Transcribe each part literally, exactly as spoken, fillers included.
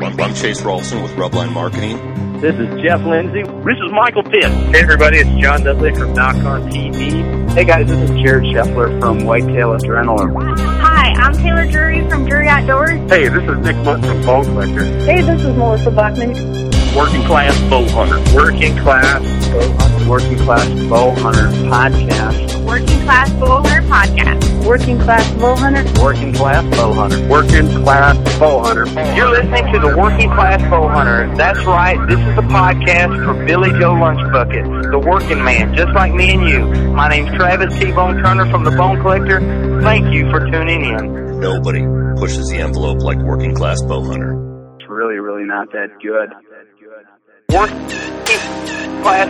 I'm, I'm Chase Rolfson with Rubline Marketing. This is Jeff Lindsay. This is Michael Pitt. Hey everybody, it's John Dudley from Knock On T V. Hey guys, this is Jared Scheffler from Whitetail Adrenaline. Hi, I'm Taylor Drury from Drury Outdoors. Hey, this is Nick Mutt from Bone Collector. Hey, this is Melissa Bachman. Working Class Bow Hunter. Working Class Bow Hunter. Working Class Bow Hunter Podcast. Working Class Bow Hunter Podcast. Working Class Bow Hunter. Working Class Bow Hunter. Working Class Bow Hunter. You're listening to the Working Class Bow Hunter. That's right. This is a podcast for Billy Joe Lunchbucket, the working man, just like me and you. My name's Travis T-Bone Turner from the Bone Collector. Thank you for tuning in. Nobody pushes the envelope like Working Class Bow Hunter. It's really, really not that good. Working Class.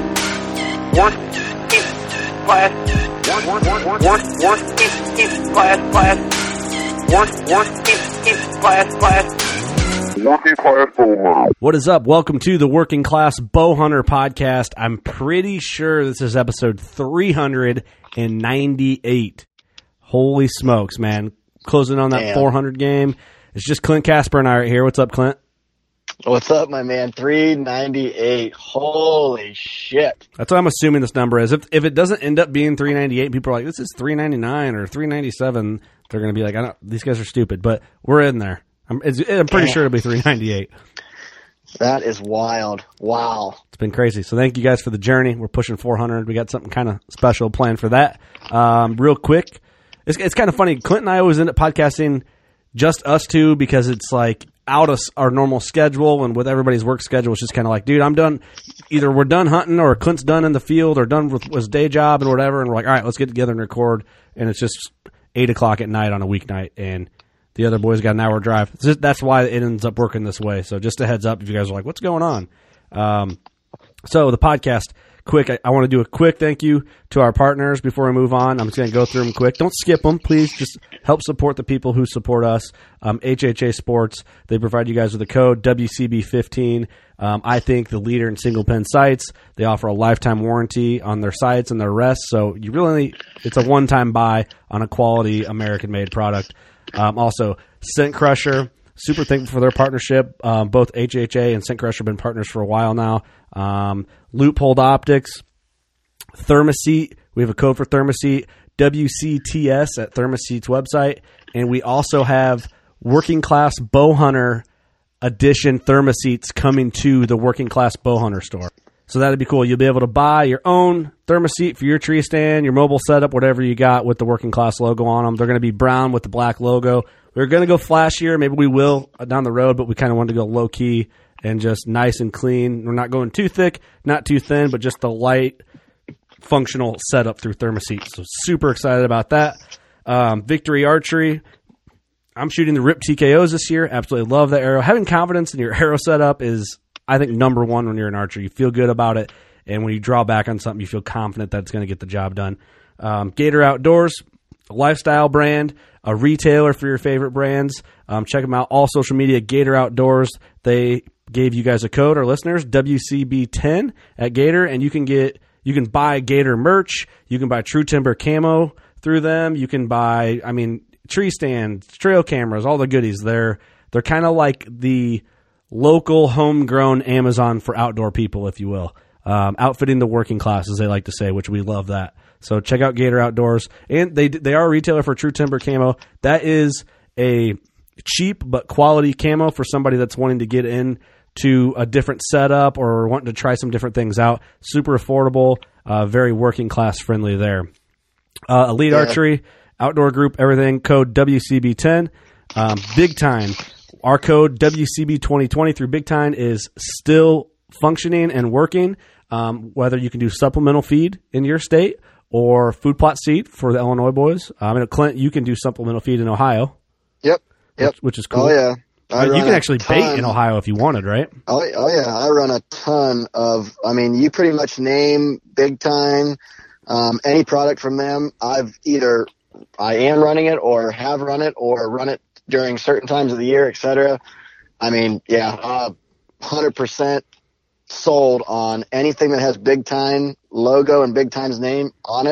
Working Class. Work, work, work, work, work, class, class. Work, work, class, class. Working Class Bow Hunter. What is up? Welcome to the Working Class Bow Hunter Podcast. I'm pretty sure this is episode three hundred ninety-eight. Holy smokes, man. Closing on that Damn. four hundred game. It's just Clint Casper and I right here. What's up, Clint? What's up, my man? three ninety-eight. Holy shit. That's what I'm assuming this number is. If if it doesn't end up being three ninety-eight, people are like, this is three ninety-nine or three ninety-seven. They're going to be like, I don't, these guys are stupid. But we're in there. I'm, it's, I'm pretty Damn. sure it'll be three ninety-eight. That is wild. Wow. It's been crazy. So thank you guys for the journey. We're pushing four hundred. We got something kind of special planned for that. Um, real quick, it's, it's kind of funny. Clint and I always end up podcasting just us two because it's like out of our normal schedule, and with everybody's work schedule, it's just kind of like, dude, I'm done. Either we're done hunting or Clint's done in the field or done with his day job and whatever, and we're like, all right, let's get together and record, and it's just eight o'clock at night on a weeknight, and the other boys got an hour drive. Just, that's why it ends up working this way. So just a heads up if you guys are like, what's going on? Um, so the podcast, quick, I, I want to do a quick thank you to our partners before we move on. I'm just going to go through them quick. Don't skip them, please. Just help support the people who support us. Um, H H A Sports, they provide you guys with a code, W C B fifteen. Um, I think the leader in single pen sights. They offer a lifetime warranty on their sights and their rests. So you really, it's a one-time buy on a quality American-made product. Um, also, Scent Crusher, super thankful for their partnership. Um, both H H A and Scent Crusher have been partners for a while now. Um, Loophole Optics, Thermoset. We have a code for Thermoset, W C T S at Thermoset's website. And we also have Working Class Bow Hunter Edition Thermosets coming to the Working Class Bow Hunter store. So that'd be cool. You'll be able to buy your own thermoset for your tree stand, your mobile setup, whatever you got with the Working Class logo on them. They're going to be brown with the black logo. We're going to go flashier. Maybe we will down the road, but we kind of wanted to go low-key and just nice and clean. We're not going too thick, not too thin, but just the light, functional setup through Thermoset. So super excited about that. Um, Victory Archery. I'm shooting the R I P T K Os this year. Absolutely love the arrow. Having confidence in your arrow setup is, I think, number one when you're an archer. You feel good about it, and when you draw back on something, you feel confident that it's going to get the job done. Um, Gator Outdoors, a lifestyle brand, a retailer for your favorite brands. Um, check them out. All social media, Gator Outdoors. They gave you guys a code, our listeners, W C B ten at Gator, and you can get you can buy Gator merch. You can buy True Timber camo through them. You can buy, I mean, tree stands, trail cameras, all the goodies. They're they're kind of like the local, homegrown Amazon for outdoor people, if you will. Um, outfitting the working class, as they like to say, which we love that. So check out Gator Outdoors. And they they are a retailer for True Timber camo. That is a cheap but quality camo for somebody that's wanting to get in to a different setup or wanting to try some different things out. Super affordable, uh, very working class friendly there. Uh, Elite yeah. Archery, Outdoor Group, everything, code W C B ten. Um, Big Time. Our code W C B twenty twenty through Big Time is still functioning and working, um, whether you can do supplemental feed in your state or food plot seed for the Illinois boys. I mean, Clint, you can do supplemental feed in Ohio. Yep, yep. Which, which is cool. Oh, yeah. I mean, you can actually bait in Ohio if you wanted, right? Oh, oh, yeah. I run a ton of, I mean, you pretty much name Big Time, um, any product from them. I've either, I am running it or have run it or run it during certain times of the year, et cetera. I mean, yeah, uh, one hundred percent sold on anything that has Big Time logo and Big Time's name on it.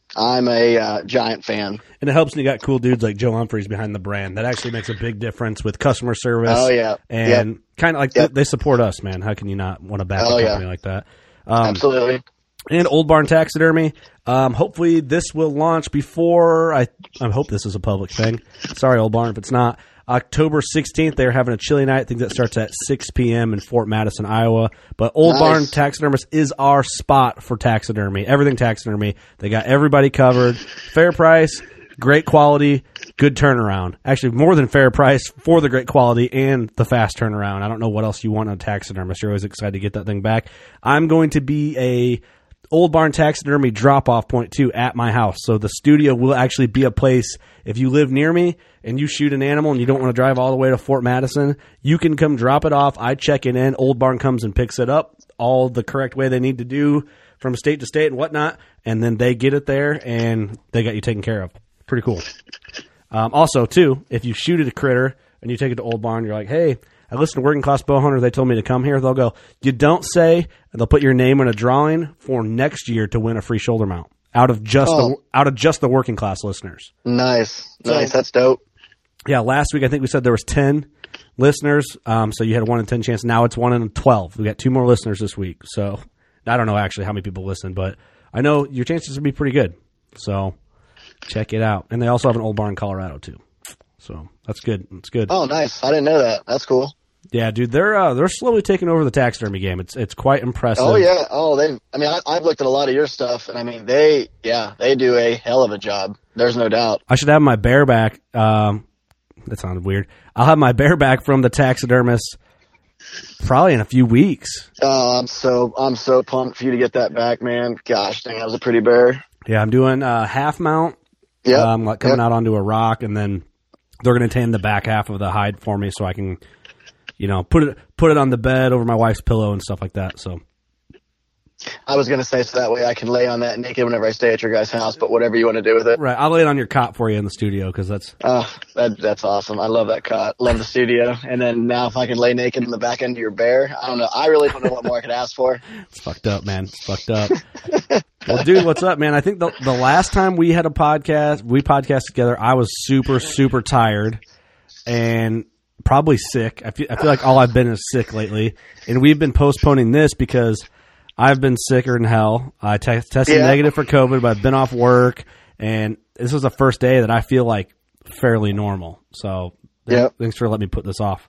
I'm a uh, giant fan. And it helps when you got cool dudes like Joe Humphreys behind the brand. That actually makes a big difference with customer service. Oh, yeah. And yep. kind of like yep. they, they support us, man. How can you not want to back oh, a company yeah. like that? Um, Absolutely. And Old Barn Taxidermy. Um, hopefully this will launch before, I, I hope this is a public thing. Sorry, Old Barn, if it's not. October sixteenth, they're having a chili night. I think that starts at six p.m. in Fort Madison, Iowa. But Old Nice. Barn Taxidermist is our spot for taxidermy. Everything taxidermy. They got everybody covered. Fair price, great quality, good turnaround. Actually, more than fair price for the great quality and the fast turnaround. I don't know what else you want on a taxidermist. You're always excited to get that thing back. I'm going to be a Old Barn Taxidermy drop-off point, too, at my house. So the studio will actually be a place, if you live near me and you shoot an animal and you don't want to drive all the way to Fort Madison, you can come drop it off. I check it in. Old Barn comes and picks it up all the correct way they need to do from state to state and whatnot, and then they get it there, and they got you taken care of. Pretty cool. Um, also, too, if you shoot at a critter and you take it to Old Barn, you're like, hey, I listened to Working Class Bowhunter. They told me to come here. They'll go, you don't say, and they'll put your name in a drawing for next year to win a free shoulder mount out of just Oh. the out of just the Working Class listeners. Nice. So- Nice. That's dope. Yeah, last week I think we said there was ten listeners, um, so you had a one in ten chance. Now it's one in twelve. We got two more listeners this week. So I don't know actually how many people listen, but I know your chances would be pretty good. So check it out. And they also have an Old Barn in Colorado too. So that's good. That's good. Oh, nice. I didn't know that. That's cool. Yeah, dude, they're uh, they're slowly taking over the taxidermy game. It's it's quite impressive. Oh yeah. Oh, they. I mean, I, I've looked at a lot of your stuff, and I mean, they. Yeah, they do a hell of a job. There's no doubt. I should have my bareback. Um, that sounded weird. I'll have my bareback from the taxidermist probably in a few weeks. Oh, I'm so I'm so pumped for you to get that back, man. Gosh, dang, that was a pretty bear. Yeah, I'm doing a half mount. Yeah. Um, like coming Yep. out onto a rock, and then they're going to tan the back half of the hide for me, so I can, you know, put it put it on the bed over my wife's pillow and stuff like that. So. I was gonna say so that way I can lay on that naked whenever I stay at your guys' house. But whatever you want to do with it. Right, I'll lay it on your cot for you in the studio because that's. Oh, that, that's awesome. I love that cot. Love the studio. And then now if I can lay naked in the back end of your bear, I don't know. I really don't know what more I could ask for. It's fucked up, man. It's fucked up. Well, dude, what's up, man? I think the the last time we had a podcast, we podcast together, I was super, super tired and probably sick. I feel, I feel like all I've been is sick lately. And we've been postponing this because I've been sicker than hell. I te- tested Yeah. negative for COVID, but I've been off work. And this was the first day that I feel like fairly normal. So Yep. thanks for letting me put this off.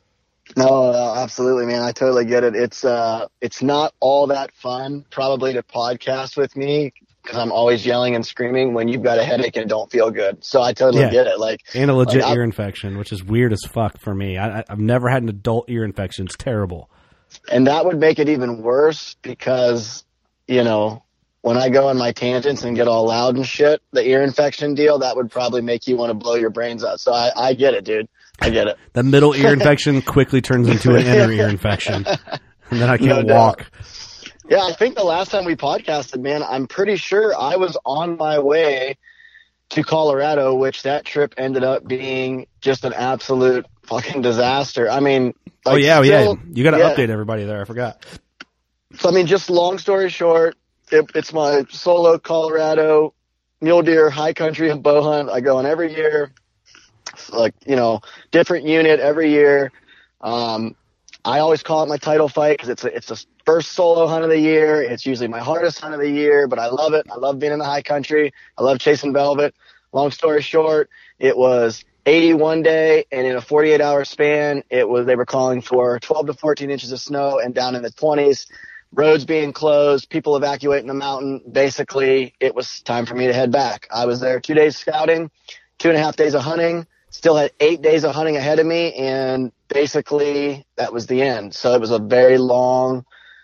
No, no, absolutely, man. I totally get it. It's uh, it's not all that fun, probably, to podcast with me because I'm always yelling and screaming when you've got a headache and don't feel good. So I totally Yeah. get it. Like And a legit like, I- ear infection, which is weird as fuck for me. I, I- I've never had an adult ear infection. It's terrible. And that would make it even worse because, you know, when I go on my tangents and get all loud and shit, the ear infection deal, that would probably make you want to blow your brains out. So I, I get it, dude. I get it. The middle ear infection quickly turns into an inner ear infection. And then I can't No doubt. walk. Yeah, I think the last time we podcasted, man, I'm pretty sure I was on my way to Colorado, which that trip ended up being just an absolute fucking disaster. I mean, Oh, like, yeah, still- yeah. You got to yeah. update everybody there. I forgot. So, I mean, just long story short, it, it's my solo Colorado mule deer high country bow hunt. I go on every year, like, you know, different unit every year. Um, I always call it my title fight because it's a, it's the first solo hunt of the year. It's usually my hardest hunt of the year, but I love it. I love being in the high country. I love chasing velvet. Long story short, it was eighty-one day, and in a forty-eight hour span, it was they were calling for twelve to fourteen inches of snow and down in the twenties. Roads being closed, people evacuating the mountain. Basically, it was time for me to head back. I was there two days scouting, two and a half days of hunting, still had eight days of hunting ahead of me, and basically that was the end. So it was a very long,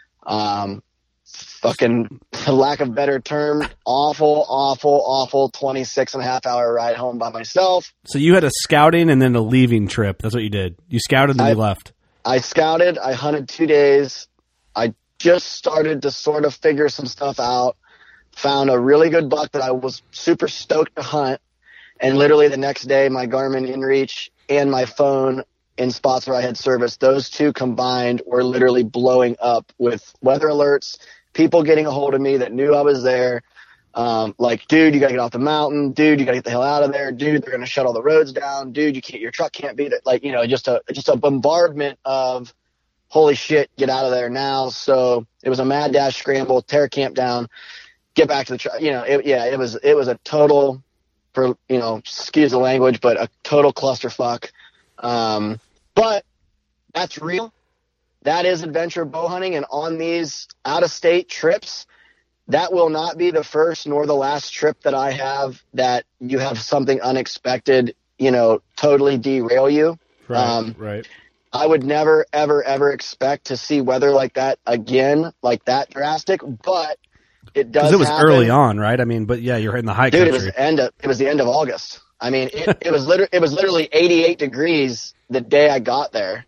um, fucking, for lack of a better term, awful, awful, awful twenty-six and a half hour ride home by myself. So you had a scouting and then a leaving trip. That's what you did. You scouted and then I- you left. I scouted, I hunted two days. I just started to sort of figure some stuff out, found a really good buck that I was super stoked to hunt. And literally the next day, my Garmin InReach and my phone in spots where I had service, those two combined were literally blowing up with weather alerts, people getting a hold of me that knew I was there. Um, like, dude, you gotta get off the mountain. Dude, you gotta get the hell out of there. Dude, they're gonna shut all the roads down. Dude, you can't, your truck can't beat it. Like, you know, just a, just a bombardment of, holy shit, get out of there now. So it was a mad dash scramble, tear camp down, get back to the truck. You know, it, yeah, it was, it was a total, for, you know, excuse the language, but a total clusterfuck. Um, but that's real. That is adventure bow hunting. And on these out of state trips, that will not be the first nor the last trip that I have that you have something unexpected, you know, totally derail you. Right. Um, right. I would never, ever, ever expect to see weather like that again, like that drastic, but it does. Because it was happen. early on, right? I mean, but yeah, you're in the high Dude, country. it was the end of, it was the end of August. I mean, it, it was literally, it was literally eighty-eight degrees the day I got there.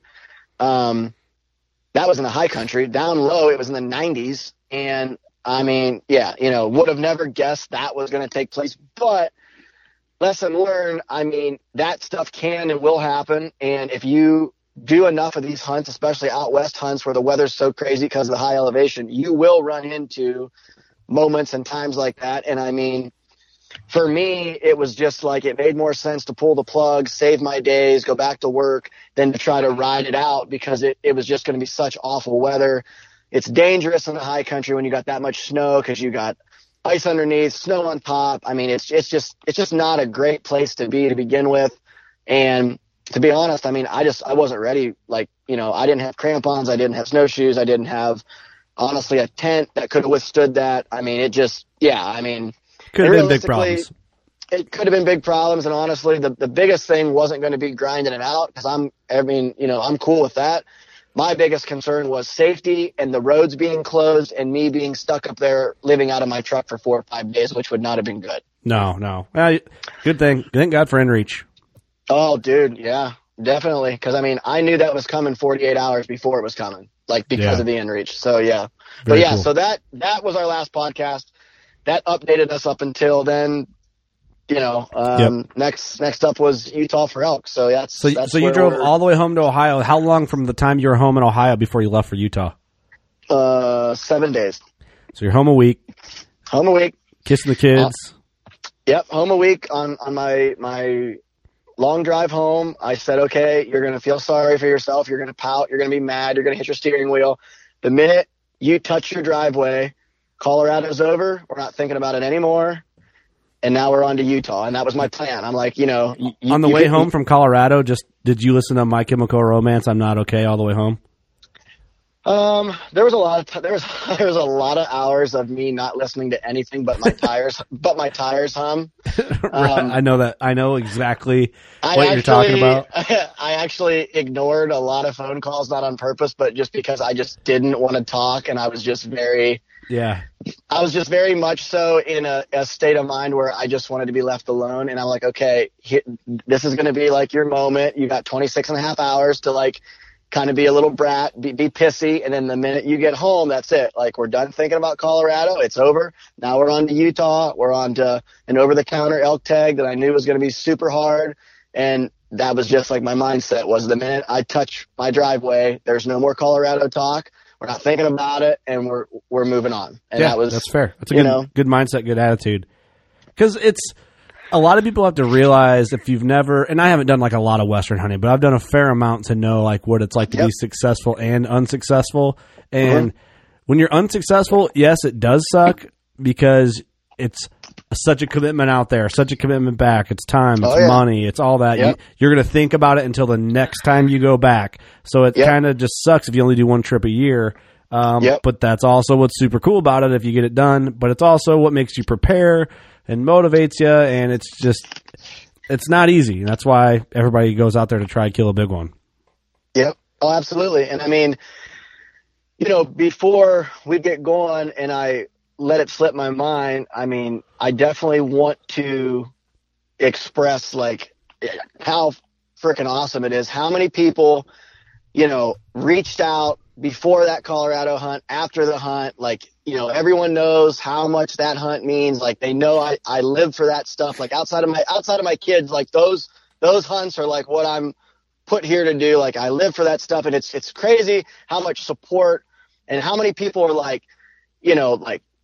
Um, that was in the high country. Down low, it was in the nineties. And I mean, yeah, you know, would have never guessed that was going to take place, but lesson learned. I mean, that stuff can and will happen. And if you do enough of these hunts, especially out west hunts where the weather's so crazy because of the high elevation, you will run into moments and times like that. And I mean, for me, it was just like, it made more sense to pull the plug, save my days, go back to work than to try to ride it out because it, it was just going to be such awful weather. It's dangerous in the high country when you got that much snow because you got ice underneath, snow on top. I mean, it's it's just it's just not a great place to be to begin with. And to be honest, I mean, I just I wasn't ready. Like, you know, I didn't have crampons, I didn't have snowshoes, I didn't have honestly a tent that could have withstood that. I mean, it just yeah. I mean, could have been big problems. It could have been big problems, and honestly, the the biggest thing wasn't going to be grinding it out because I'm I mean, you know, I'm cool with that. My biggest concern was safety and the roads being closed and me being stuck up there living out of my truck for four or five days, which would not have been good. No, no. Well, good thing. Thank God for InReach. Oh, dude. Yeah, definitely. Because, I mean, I knew that was coming forty-eight hours before it was coming, like because yeah. of the InReach. So, yeah. Very but, yeah, cool. so that, that was our last podcast. That updated us up until then. You know, um, yep. next next up was Utah for elk. So that's so. That's so you drove all the way home to Ohio. How long from the time you were home in Ohio before you left for Utah? Uh, seven days. So you're home a week. Home a week. Kissing the kids. Uh, yep, home a week on on my my long drive home. I said, okay, you're gonna feel sorry for yourself. You're gonna pout. You're gonna be mad. You're gonna hit your steering wheel. The minute you touch your driveway, Colorado's over. We're not thinking about it anymore. And now we're on to Utah, and that was my plan. I'm like, you know, you, on the you, way you, home from Colorado, just did you listen to My Chemical Romance? I'm Not Okay all the way home. Um, there was a lot of t- there was there was a lot of hours of me not listening to anything but my tires, but my tires hum. Right. Um, I know that. I know exactly I what actually, you're talking about. I actually ignored a lot of phone calls, not on purpose, but just because I just didn't want to talk, and I was just very. Yeah. I was just very much so in a, a state of mind where I just wanted to be left alone. And I'm like, okay, here, this is going to be like your moment. You got twenty-six and a half hours to like kind of be a little brat, be, be pissy. And then the minute you get home, that's it. Like, we're done thinking about Colorado. It's over. Now we're on to Utah. We're on to an over the counter elk tag that I knew was going to be super hard. And that was just like my mindset was the minute I touch my driveway, there's no more Colorado talk. We're not thinking about it, and we're we're moving on. And yeah, that was that's fair. That's a you good know, good mindset, good attitude. Because it's a lot of people have to realize if you've never, and I haven't done like a lot of Western hunting, but I've done a fair amount to know like what it's like to yep. be successful and unsuccessful. And mm-hmm. when you're unsuccessful, yes, it does suck because it's such a commitment out there, such a commitment back. It's time, it's oh, yeah. money, it's all that. Yep. You, you're going to think about it until the next time you go back. So it yep. kind of just sucks if you only do one trip a year. Um, yep. But that's also what's super cool about it if you get it done. But it's also what makes you prepare and motivates you. And it's just, it's not easy. That's why everybody goes out there to try and kill a big one. Yep. Oh, absolutely. And I mean, you know, before we get going and I let it slip my mind, I mean, I definitely want to express like how freaking awesome it is. How many people, you know, reached out before that Colorado hunt, after the hunt, like, you know, everyone knows how much that hunt means. Like, they know I, I live for that stuff. Like, outside of my, outside of my kids, like those, those hunts are like what I'm put here to do. Like, I live for that stuff. And it's, it's crazy how much support and how many people are like, you know, like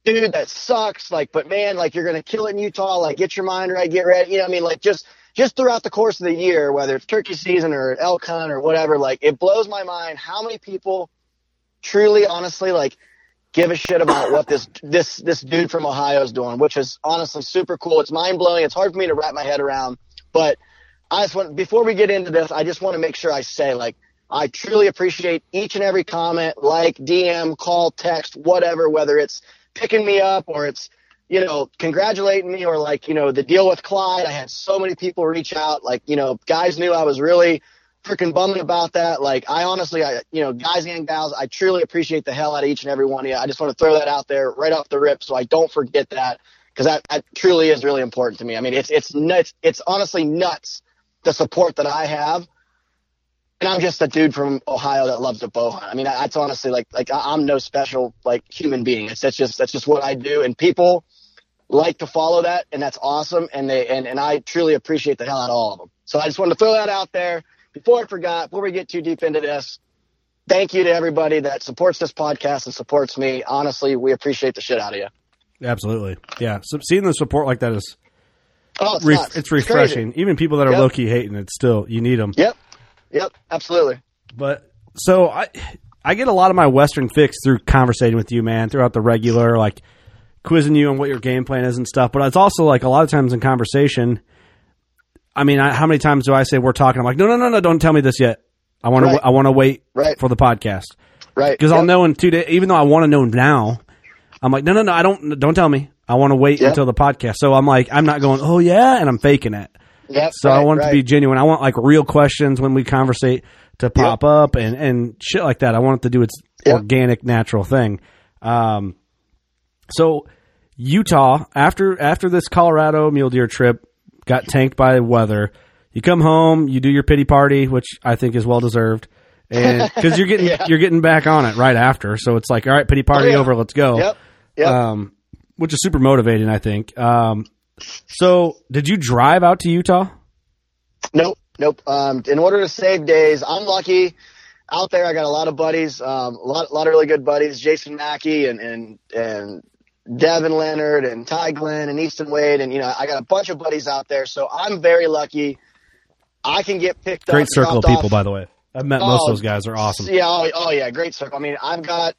dude, that sucks. Like, but man, like you're going to kill it in Utah. Like, get your mind right, get ready. You know what I mean? Like just, just throughout the course of the year, whether it's turkey season or elk hunt or whatever, like it blows my mind how many people truly, honestly, like give a shit about what this, this, this dude from Ohio is doing, which is honestly super cool. It's mind blowing. It's hard for me to wrap my head around, but I just want, before we get into this, I just want to make sure I say, like, I truly appreciate each and every comment, like, D M, call, text, whatever, whether it's picking me up or it's, you know, congratulating me or like, you know, the deal with Clyde. I had so many people reach out, like, you know, guys knew I was really freaking bummed about that. Like, I honestly, I, you know, guys and gals, I truly appreciate the hell out of each and every one of you. I just want to throw that out there right off the rip so I don't forget that, because that, that truly is really important to me. I mean, it's, it's nuts. It's honestly nuts, the support that I have. And I'm just a dude from Ohio that loves to bow hunt. I mean, that's honestly like, like I'm no special like human being. It's that's just, that's just what I do. And people like to follow that, and that's awesome. And they, and, and I truly appreciate the hell out of all of them. So I just wanted to throw that out there before I forgot, before we get too deep into this. Thank you to everybody that supports this podcast and supports me. Honestly, we appreciate the shit out of you. Absolutely. Yeah. So seeing the support like that is, oh, it's, re- nuts. it's refreshing. It's Even people that are yep. low key hating it, still, you need them. Yep. Yep, absolutely. But so I I get a lot of my Western fix through conversating with you, man, throughout the regular, like quizzing you on what your game plan is and stuff. But it's also like a lot of times in conversation, I mean, I, how many times do I say we're talking? I'm like, no, no, no, no, don't tell me this yet. I want right. to I want to wait right. for the podcast. Right. Because yep. I'll know in two days, even though I want to know now, I'm like, no, no, no, I don't, don't tell me. I want to wait yep. until the podcast. So I'm like, I'm not going, oh yeah, and I'm faking it. Yep, so right, I want it right. to be genuine. I want like real questions when we conversate to pop yep. up and, and shit like that. I want it to do its yep. organic, natural thing. Um, so Utah, after after this Colorado mule deer trip got tanked by weather, you come home, you do your pity party, which I think is well deserved, and because you're getting yeah. you're getting back on it right after. So it's like, all right, pity party oh, yeah. over, let's go. Yep. Yep. Um, which is super motivating, I think. Um, So, did you drive out to Utah? Nope, nope. Um, in order to save days, I'm lucky. Out there, I got a lot of buddies, um, a lot, a lot of really good buddies. Jason Mackey and and and Devin Leonard and Ty Glenn and Easton Wade, and you know, I got a bunch of buddies out there. So I'm very lucky. I can get picked great up. Great circle of people, off. by the way. I've met oh, most of those guys. They're awesome. Yeah, oh, oh yeah, great circle. I mean, I've got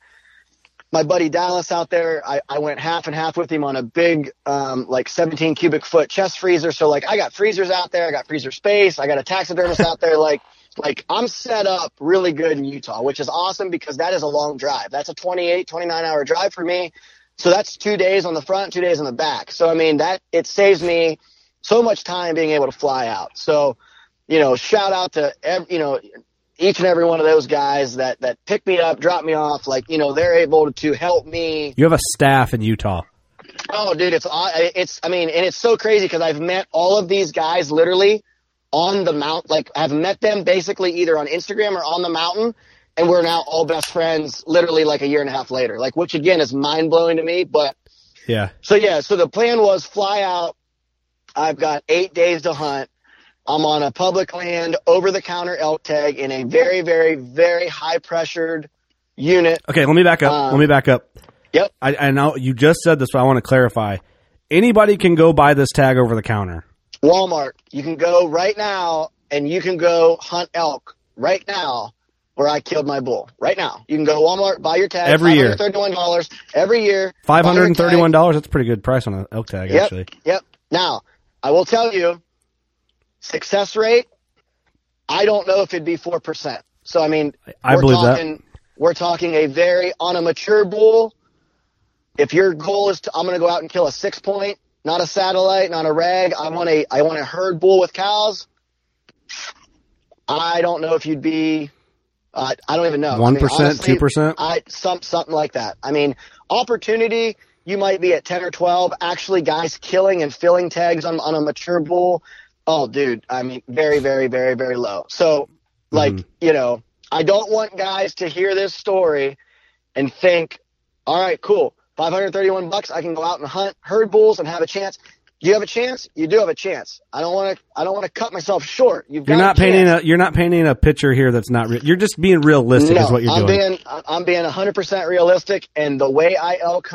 my buddy Dallas out there. I, I went half and half with him on a big, um, like seventeen cubic foot chest freezer. So like I got freezers out there. I got freezer space. I got a taxidermist out there. Like, like I'm set up really good in Utah, which is awesome because that is a long drive. That's a twenty-eight, twenty-nine hour drive for me. So that's two days on the front, two days on the back. So, I mean, that it saves me so much time being able to fly out. So, you know, shout out to, every, you know, each and every one of those guys that, that pick me up, drop me off, like, you know, they're able to help me. You have a staff in Utah. Oh, dude, it's, it's, I mean, and it's so crazy because I've met all of these guys literally on the mount, like I've met them basically either on Instagram or on the mountain, and we're now all best friends literally like a year and a half later, like, which again is mind blowing to me. But yeah. So yeah, so the plan was fly out. I've got eight days to hunt. I'm on a public land, over-the-counter elk tag in a very, very, very high-pressured unit. Okay, let me back up. Um, let me back up. Yep. I, I know you just said this, but I want to clarify. Anybody can go buy this tag over the counter. Walmart. You can go right now, and you can go hunt elk right now where I killed my bull. Right now. You can go to Walmart, buy your tag. Every year. five hundred thirty-one dollars every year. five hundred thirty-one dollars? That's a pretty good price on an elk tag, yep, actually. Yep. Now, I will tell you, success rate, I don't know if it'd be four percent. So, I mean, I we're believe talking, that. We're talking a very, on a mature bull, if your goal is to, I'm going to go out and kill a six point, not a satellite, not a rag, I want a, I want a herd bull with cows, I don't know if you'd be, uh, I don't even know. one percent, I mean, honestly, two percent? I, some, something like that. I mean, opportunity, you might be at ten or twelve. Actually, guys killing and filling tags on, on a mature bull, oh, dude, I mean, very, very, very, very low. So, like, mm-hmm. you know, I don't want guys to hear this story and think, all right, cool, five hundred thirty-one bucks, I can go out and hunt herd bulls and have a chance. You have a chance? You do have a chance. I don't want to. I don't want to cut myself short. You've you're got not a painting chance. a. You're not painting a picture here that's not real. You're just being realistic. No, is what you're I'm doing. being. I'm being one hundred percent realistic, and the way I elk hunt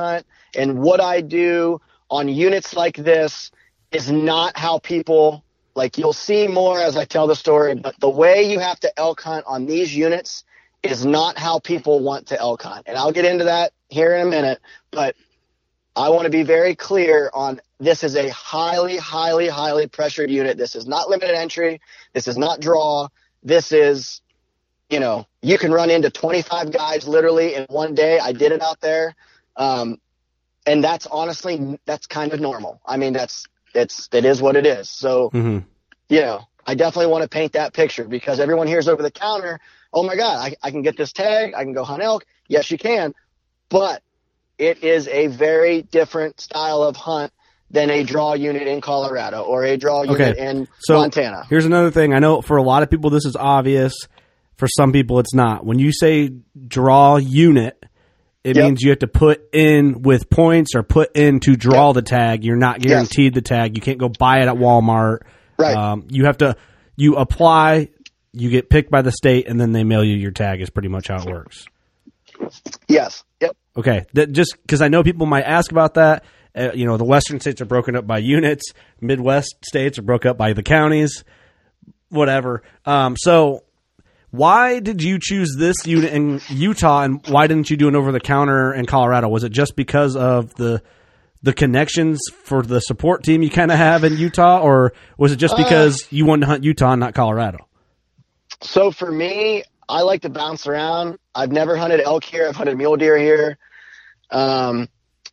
And what I do on units like this is not how people, like you'll see more as I tell the story, but the way you have to elk hunt on these units is not how people want to elk hunt. And I'll get into that here in a minute, but I want to be very clear on this is a highly, highly, highly pressured unit. This is not limited entry. This is not draw. This is, you know, you can run into twenty-five guys literally in one day. I did it out there. Um, and that's honestly, that's kind of normal. I mean, that's, it's, it is what it is. So, mm-hmm. you know, I definitely want to paint that picture because everyone hears over the counter, oh my God, I, I can get this tag. I can go hunt elk. Yes, you can. But it is a very different style of hunt than a draw unit in Colorado or a draw unit okay. in so Montana. Here's another thing. I know for a lot of people this is obvious. For some people it's not. When you say draw unit, it yep. means you have to put in with points or put in to draw yep. the tag. You're not guaranteed yes. the tag. You can't go buy it at Walmart. Right. Um, you have to, you apply, you get picked by the state, and then they mail you your tag is pretty much how it works. Yes. Yep. Okay. That just because I know people might ask about that. Uh, you know, the western states are broken up by units. Midwest states are broken up by the counties, whatever. Um, so why did you choose this unit in Utah, and why didn't you do an over-the-counter in Colorado? Was it just because of the the connections for the support team you kind of have in Utah, or was it just because uh, you wanted to hunt Utah and not Colorado? So for me, I like to bounce around. I've never hunted elk here. I've hunted mule deer here. Um,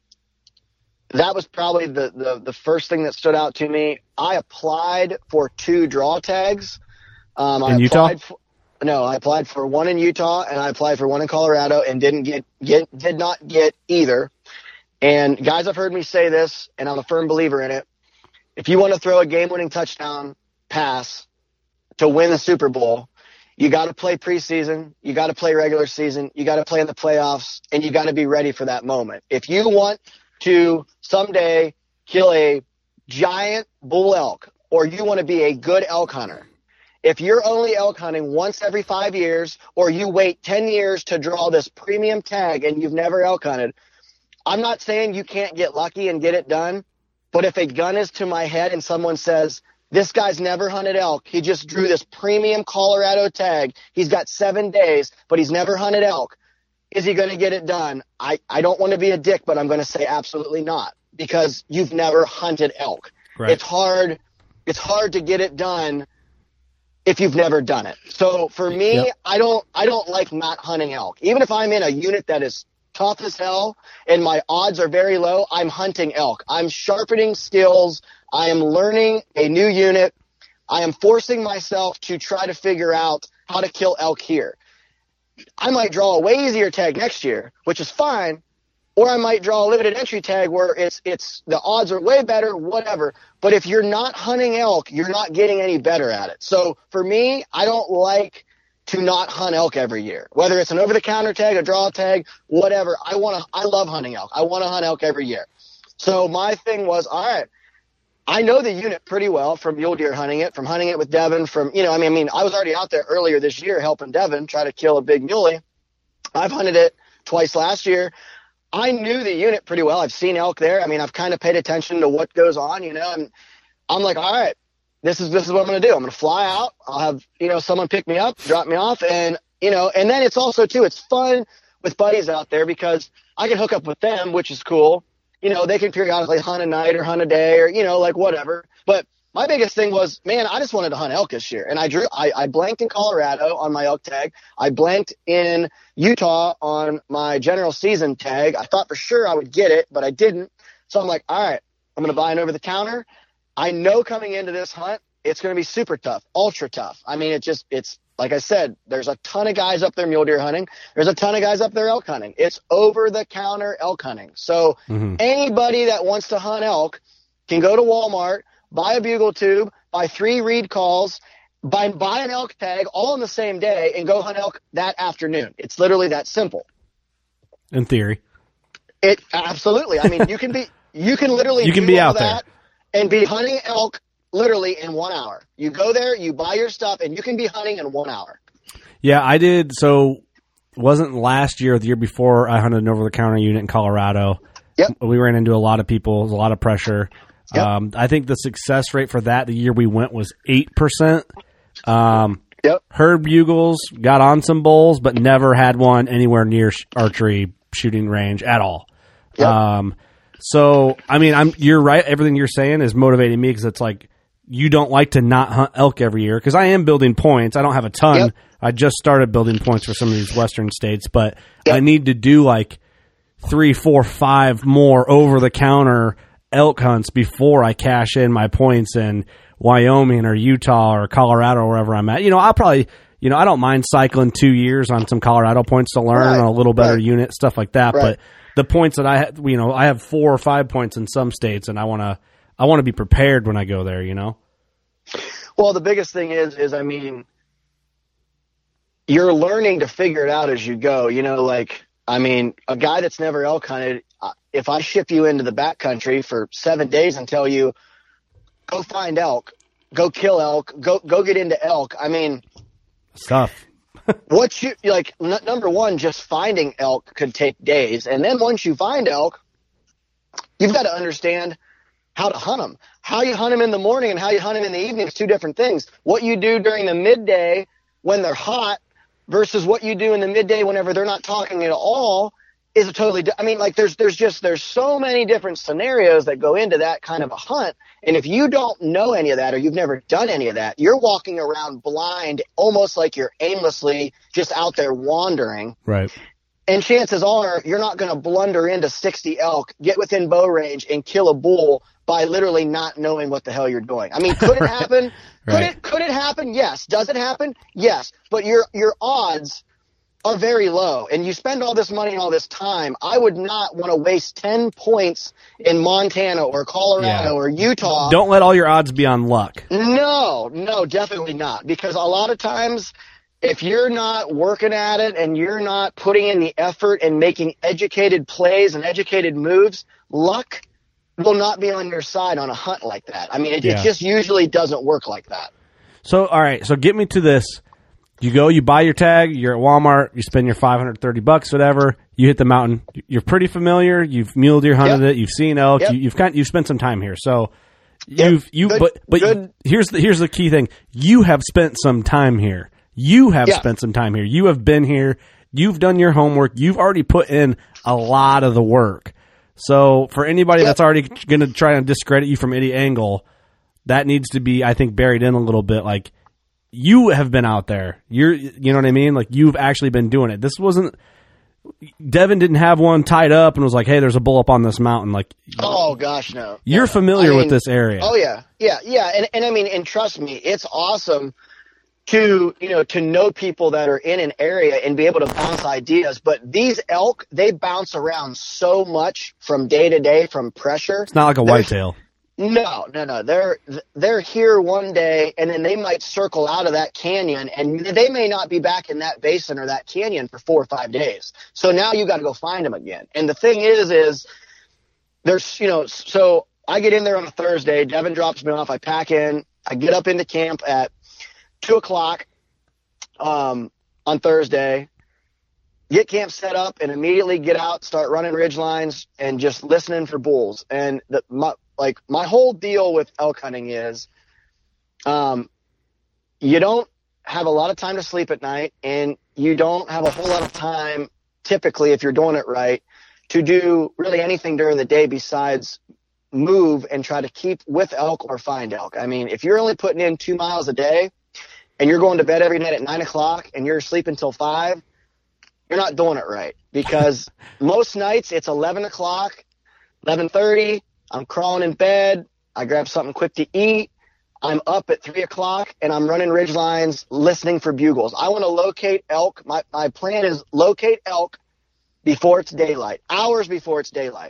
that was probably the, the, the first thing that stood out to me. I applied for two draw tags. Um, I in Utah? Applied for, no, I applied for one in Utah and I applied for one in Colorado and didn't get, get did not get either. And guys, I've heard me say this, and I'm a firm believer in it. If you want to throw a game-winning touchdown pass to win the Super Bowl, you got to play preseason, you got to play regular season, you got to play in the playoffs, and you got to be ready for that moment. If you want to someday kill a giant bull elk, or you want to be a good elk hunter, if you're only elk hunting once every five years, or you wait ten years to draw this premium tag and you've never elk hunted, I'm not saying you can't get lucky and get it done, but if a gun is to my head and someone says, this guy's never hunted elk, he just drew this premium Colorado tag, he's got seven days, but he's never hunted elk, is he going to get it done? I, I don't want to be a dick, but I'm going to say absolutely not, because you've never hunted elk. Right. It's hard, it's hard to get it done if you've never done it. So for me, yep. I don't, I don't like not hunting elk. Even if I'm in a unit that is tough as hell and my odds are very low, I'm hunting elk. I'm sharpening skills. I am learning a new unit. I am forcing myself to try to figure out how to kill elk here. I might draw a way easier tag next year, which is fine, or I might draw a limited entry tag where it's it's the odds are way better, whatever. But if you're not hunting elk, you're not getting any better at it. So for me, I don't like to not hunt elk every year, whether it's an over-the-counter tag, a draw tag, whatever. I want to. I love hunting elk. I want to hunt elk every year. So my thing was, all right, I know the unit pretty well from mule deer hunting it, from hunting it with Devin, from, you know, I mean, I mean, I was already out there earlier this year helping Devin try to kill a big muley. I've hunted it twice last year. I knew the unit pretty well. I've seen elk there. I mean, I've kind of paid attention to what goes on, you know, and I'm like, all right, this is, this is what I'm going to do. I'm going to fly out. I'll have, you know, someone pick me up, drop me off. And, you know, and then it's also too, it's fun with buddies out there because I can hook up with them, which is cool. You know, they can periodically hunt a night or hunt a day or, you know, like whatever. But my biggest thing was, man, I just wanted to hunt elk this year. And I drew, I, I blanked in Colorado on my elk tag. I blanked in Utah on my general season tag. I thought for sure I would get it, but I didn't. So I'm like, all right, I'm going to buy an over the counter. I know coming into this hunt, it's going to be super tough, ultra tough. I mean, it just, it's, like I said, there's a ton of guys up there mule deer hunting. There's a ton of guys up there elk hunting. It's over-the-counter elk hunting. So mm-hmm. anybody that wants to hunt elk can go to Walmart, buy a bugle tube, buy three reed calls, buy, buy an elk tag all in the same day, and go hunt elk that afternoon. It's literally that simple. In theory. It absolutely. I mean, you can be, you can literally you can do be all out that there and be hunting elk literally in one hour. You go there, you buy your stuff, and you can be hunting in one hour. Yeah, I did. So wasn't last year or the year before I hunted an over-the-counter unit in Colorado, Yep. We ran into a lot of people, a lot of pressure. Yep. Um, I think the success rate for that the year we went was eight percent. Um, yep. Heard bugles, got on some bulls, but never had one anywhere near sh- archery shooting range at all. Yep. Um, so, I mean, I'm you're right. Everything you're saying is motivating me because it's like you don't like to not hunt elk every year because I am building points. I don't have a ton. Yep. I just started building points for some of these western states, but Yep. I need to do like three, four, five more over-the-counter elk hunts before I cash in my points in Wyoming or Utah or Colorado or wherever I'm at. You know, I'll probably, you know, I don't mind cycling two years on some Colorado points to learn Right. on a little better Right. unit, stuff like that. Right. But the points that I have, you know, I have four or five points in some states, and I want to, I want to be prepared when I go there, you know? Well, the biggest thing is, is I mean, you're learning to figure it out as you go. You know, like, I mean, a guy that's never elk hunted, if I ship you into the backcountry for seven days and tell you, go find elk, go kill elk, go go get into elk, I mean, Stuff. what you like? N- number one, just finding elk could take days, and then once you find elk, you've got to understand how to hunt them. How you hunt them in the morning and how you hunt them in the evening is two different things. What you do during the midday when they're hot versus what you do in the midday whenever they're not talking at all is a totally di- I mean, like there's there's just there's so many different scenarios that go into that kind of a hunt. And if you don't know any of that or you've never done any of that, you're walking around blind, almost like you're aimlessly just out there wandering. Right. And chances are you're not going to blunder into sixty elk, get within bow range, and kill a bull by literally not knowing what the hell you're doing. I mean, could it happen? Could Right. it could it happen? Yes. Does it happen? Yes. But your your odds are very low. And you spend all this money and all this time. I would not want to waste ten points in Montana or Colorado Yeah. or Utah. Don't let all your odds be on luck. No, no, definitely not. Because a lot of times, if you're not working at it and you're not putting in the effort and making educated plays and educated moves, luck will not be on your side on a hunt like that. I mean, it, Yeah. it just usually doesn't work like that. So, all right. So get me to this. You go, you buy your tag, you're at Walmart, you spend your five hundred thirty bucks, whatever. You hit the mountain. You're pretty familiar. You've mule deer hunted Yep. it. You've seen elk. Yep. You, you've kind, you've spent some time here. So Yep. you've, you, Good- but, but good. here's the, here's the key thing. You have spent some time here. You have Yeah. spent some time here. You have been here. You've done your homework. You've already put in a lot of the work. So for anybody Yep. that's already going to try and discredit you from any angle, that needs to be, I think, buried in a little bit. Like, you have been out there. You're, you know what I mean? Like, you've actually been doing it. This wasn't, Devin didn't have one tied up and was like, hey, there's a bull up on this mountain. Like, Oh, gosh, no. you're No. familiar I with mean, this area. Oh, yeah. Yeah, yeah. And, and I mean, and trust me, it's awesome to, you know, to know people that are in an area and be able to bounce ideas. But these elk, they bounce around so much from day to day from pressure. It's not like a There's- whitetail. No, no, no. They're they're here one day, and then they might circle out of that canyon, and they may not be back in that basin or that canyon for four or five days. So now you got to go find them again. And the thing is, is there's, you know, so I get in there on a Thursday. Devin drops me off. I pack in. I get up into camp at two o'clock um, on Thursday. Get camp set up and immediately get out, start running ridge lines, and just listening for bulls. And the my like my whole deal with elk hunting is, um, you don't have a lot of time to sleep at night, and you don't have a whole lot of time, typically, if you're doing it right, to do really anything during the day besides move and try to keep with elk or find elk. I mean, if you're only putting in two miles a day, and you're going to bed every night at nine o'clock, and you're sleeping until five, you're not doing it right. Because most nights it's eleven o'clock, eleven thirty. I'm crawling in bed. I grab something quick to eat. I'm up at three o'clock and I'm running ridge lines, listening for bugles. I want to locate elk. My, my plan is locate elk before it's daylight, hours before it's daylight.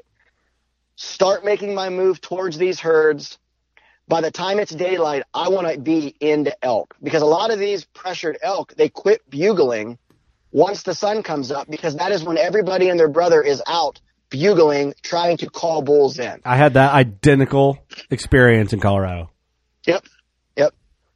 Start making my move towards these herds. By the time it's daylight, I want to be into elk, because a lot of these pressured elk, they quit bugling once the sun comes up, because that is when everybody and their brother is out bugling, trying to call bulls in. I had that identical experience in Colorado. Yep. Yep.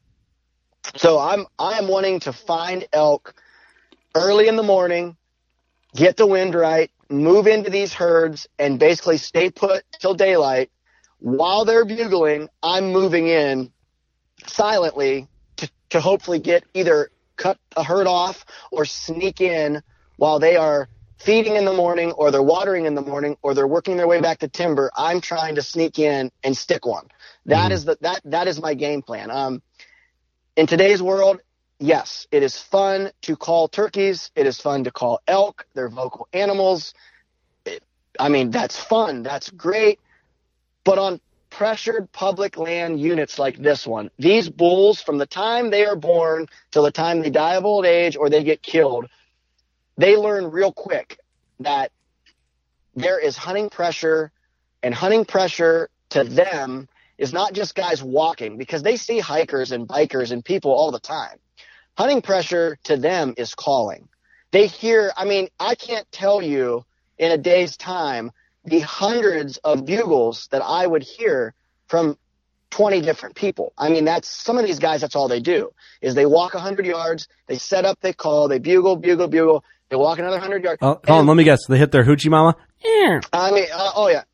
So I'm, I'm wanting to find elk early in the morning, get the wind right, move into these herds and basically stay put till daylight. While they're bugling, I'm moving in silently to, to hopefully get either cut a herd off or sneak in while they are feeding in the morning, or they're watering in the morning, or they're working their way back to timber. I'm trying to sneak in and stick one. That mm-hmm. is the, that, that is my game plan. Um, in today's world, yes, it is fun to call turkeys. It is fun to call elk. They're vocal animals. It, I mean, that's fun. That's great. But on pressured public land units like this one, these bulls, from the time they are born till the time they die of old age or they get killed, they learn real quick that there is hunting pressure, and hunting pressure to them is not just guys walking, because they see hikers and bikers and people all the time. Hunting pressure to them is calling. They hear, I mean, I can't tell you in a day's time the hundreds of bugles that I would hear from twenty different people. I mean, that's some of these guys, that's all they do is they walk one hundred yards, they set up, they call, they bugle, bugle, bugle, they walk another one hundred yards. Oh, hold on, let me guess. They hit their hoochie mama? I mean, uh, oh yeah.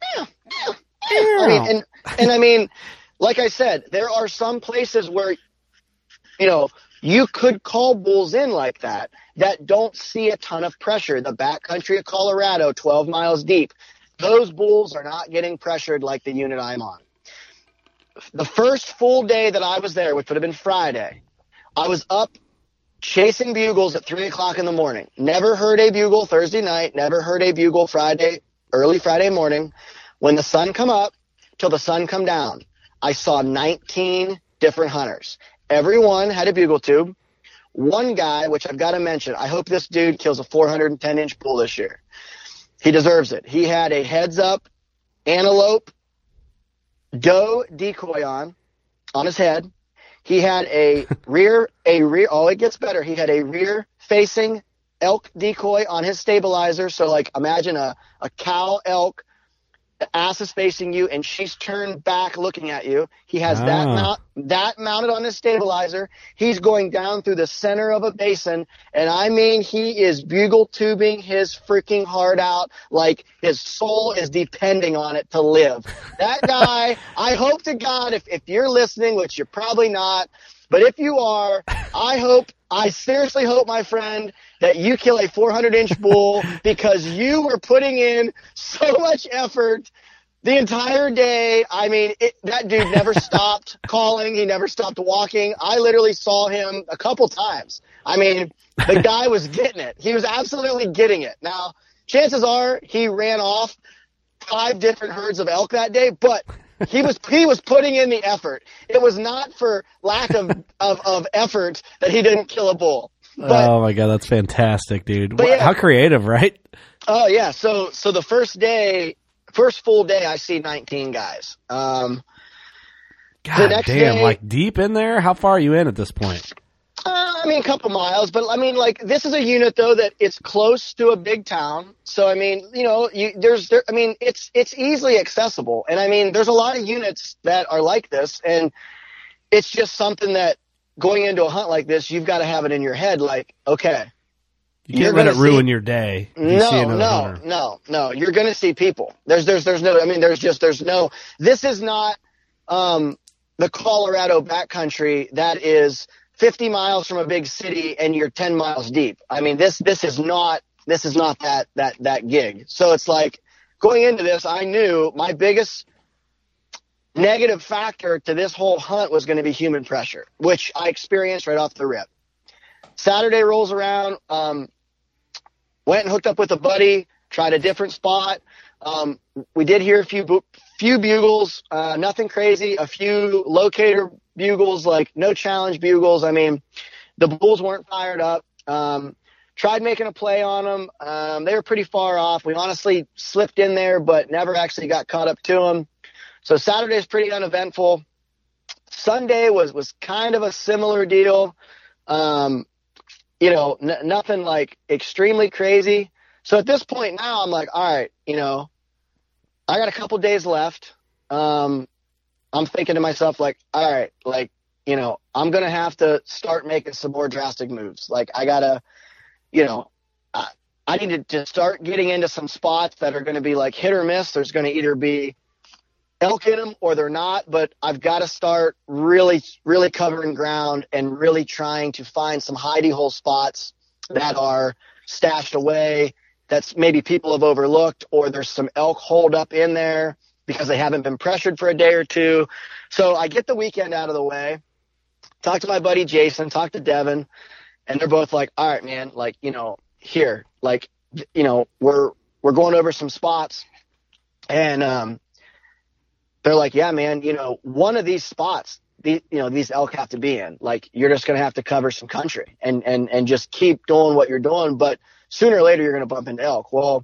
I mean, and, and I mean, like I said, there are some places where, you know, you could call bulls in like that, that don't see a ton of pressure. The backcountry of Colorado, twelve miles deep, those bulls are not getting pressured like the unit I'm on. The first full day that I was there, which would have been Friday, I was up chasing bugles at three o'clock in the morning. Never heard a bugle Thursday night, never heard a bugle Friday, early Friday morning. When the sun come up till the sun come down, I saw nineteen different hunters. Everyone had a bugle tube. One guy, which I've got to mention, I hope this dude kills a four hundred ten inch bull this year. He deserves it. He had a heads up antelope doe decoy on, on his head. He had a rear, a rear, oh, it gets better. He had a rear facing elk decoy on his stabilizer. So like imagine a, a cow elk, the ass is facing you and she's turned back looking at you. He has ah. that mount, that mounted on his stabilizer. He's going down through the center of a basin. And I mean, he is bugle tubing his freaking heart out like his soul is depending on it to live. That guy, I hope to God, if, if you're listening, which you're probably not, but if you are, I hope, I seriously hope, my friend, that you kill a four hundred inch bull because you were putting in so much effort the entire day. I mean, it, that dude never stopped calling. He never stopped walking. I literally saw him a couple times. I mean, the guy was getting it. He was absolutely getting it. Now, chances are he ran off five different herds of elk that day, but he was he was putting in the effort. It was not for lack of, of, of effort that he didn't kill a bull. But, oh my God, that's fantastic, dude! Yeah, how creative, right? Oh yeah. So so the first day, first full day, I see nineteen guys. Um, God the next damn, day, like deep in there. How far are you in at this point? Uh, I mean, a couple miles, but I mean, like this is a unit though that it's close to a big town. So I mean, you know, you, there's, there, I mean, it's it's easily accessible, and I mean, there's a lot of units that are like this, and it's just something that going into a hunt like this, you've got to have it in your head, like, okay, you can't let it ruin your day. You no, see no, hunter. no, no. You're going to see people. There's, there's, there's no. I mean, there's just, there's no. This is not um, the Colorado backcountry that is fifty miles from a big city and you're ten miles deep. I mean, this this is not this is not that that that gig. So it's like going into this, I knew my biggest negative factor to this whole hunt was going to be human pressure, which I experienced right off the rip. Saturday rolls around, um, went and hooked up with a buddy, tried a different spot. Um, we did hear a few bu- few bugles, uh, nothing crazy, a few locator bugles, like no challenge bugles. I mean, the bulls weren't fired up. Um, tried making a play on them. Um, they were pretty far off. We honestly slipped in there, but never actually got caught up to them. So Saturday's pretty uneventful. Sunday was, was kind of a similar deal. Um, you know, n- nothing like extremely crazy. So at this point now I'm like, all right, you know, I got a couple days left. Um, I'm thinking to myself, like, all right, like, you know, I'm going to have to start making some more drastic moves. Like, I got to, you know, I, I need to start getting into some spots that are going to be like hit or miss. There's going to either be elk in them or they're not, but I've got to start really, really covering ground and really trying to find some hidey hole spots that are stashed away that's maybe people have overlooked, or there's some elk holed up in there because they haven't been pressured for a day or two. So I get the weekend out of the way, talk to my buddy Jason, talk to Devin, and they're both like, all right, man, like, you know, here, like, you know, we're, we're going over some spots. And, um, they're like, yeah, man, you know, one of these spots, the, you know, these elk have to be in. Like, you're just going to have to cover some country and, and, and just keep doing what you're doing. But sooner or later, you're going to bump into elk. Well,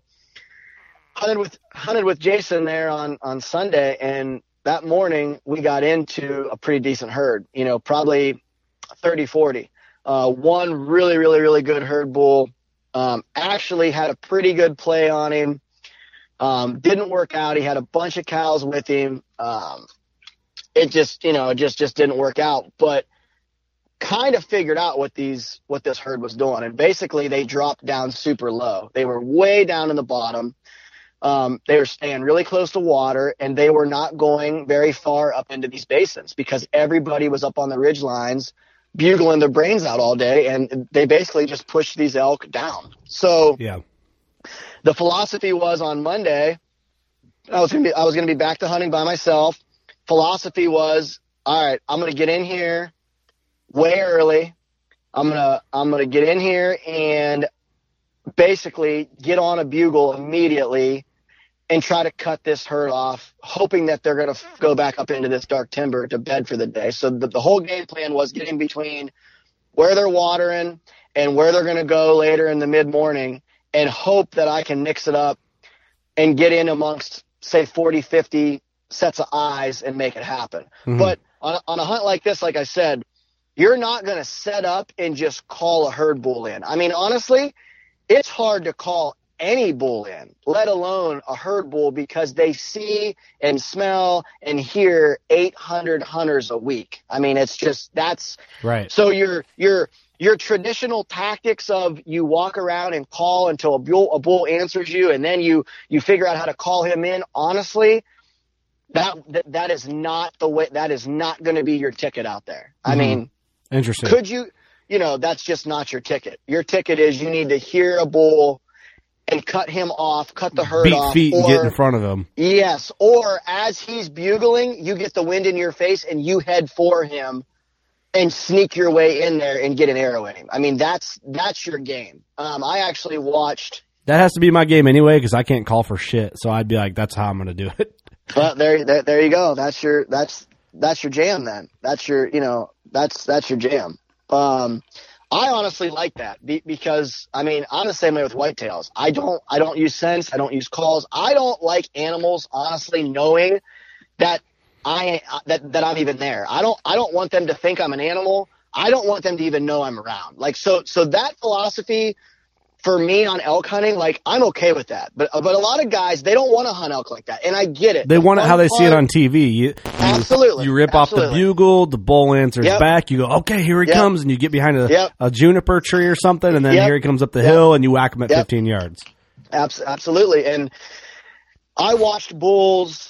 hunted with, hunted with Jason there on, on Sunday. And that morning we got into a pretty decent herd, you know, probably thirty, forty. Uh, one really, really, really good herd bull, um, actually had a pretty good play on him. Um, didn't work out. He had a bunch of cows with him. Um, it just, you know, it just, just didn't work out, but kind of figured out what these, what this herd was doing. And basically they dropped down super low. They were way down in the bottom. Um, they were staying really close to water, and they were not going very far up into these basins because everybody was up on the ridge lines bugling their brains out all day. And they basically just pushed these elk down. So yeah. The philosophy was on Monday, I was going to be, I was going to be back to hunting by myself. Philosophy was, all right, I'm going to get in here way early. I'm going to, I'm going to get in here and basically get on a bugle immediately and try to cut this herd off, hoping that they're going to go back up into this dark timber to bed for the day. So the, the whole game plan was get in between where they're watering and where they're going to go later in the mid morning, and hope that I can mix it up and get in amongst, say, forty, fifty sets of eyes and make it happen. Mm-hmm. But on a, on a hunt like this, like I said, you're not going to set up and just call a herd bull in. I mean, honestly, it's hard to call any bull in, let alone a herd bull, because they see and smell and hear eight hundred hunters a week. I mean, it's just, that's right. So you're, you're, Your traditional tactics of you walk around and call until a bull, a bull answers you, and then you, you figure out how to call him in. Honestly, that, that, that is not the way, that is not going to be your ticket out there. Mm-hmm. I mean, interesting. Could you, you know, that's just not your ticket. Your ticket is you need to hear a bull and cut him off, cut the herd Beat off. feet or, and get in front of him. Yes. Or as he's bugling, you get the wind in your face and you head for him and sneak your way in there and get an arrow in him. I mean, that's that's your game. Um, I actually watched. That has to be my game anyway, because I can't call for shit. So I'd be like, that's how I'm going to do it. Well, there, there, there you go. That's your that's that's your jam. Then that's your, you know, that's that's your jam. Um, I honestly like that be, because I mean, I'm the same way with whitetails. I don't I don't use scents. I don't use calls. I don't like animals, honestly, knowing that. I that that I'm even there. I don't I don't want them to think I'm an animal. I don't want them to even know I'm around. Like so so that philosophy for me on elk hunting, like I'm okay with that. But but a lot of guys, they don't want to hunt elk like that, and I get it. They the want it how they part, see it on T V. You, you, absolutely. You rip absolutely. off the bugle, the bull answers yep. back. You go, okay, here he yep. comes, and you get behind a, yep. a juniper tree or something, and then yep. here he comes up the yep. hill, and you whack him at yep. fifteen yards. Absolutely. And I watched bulls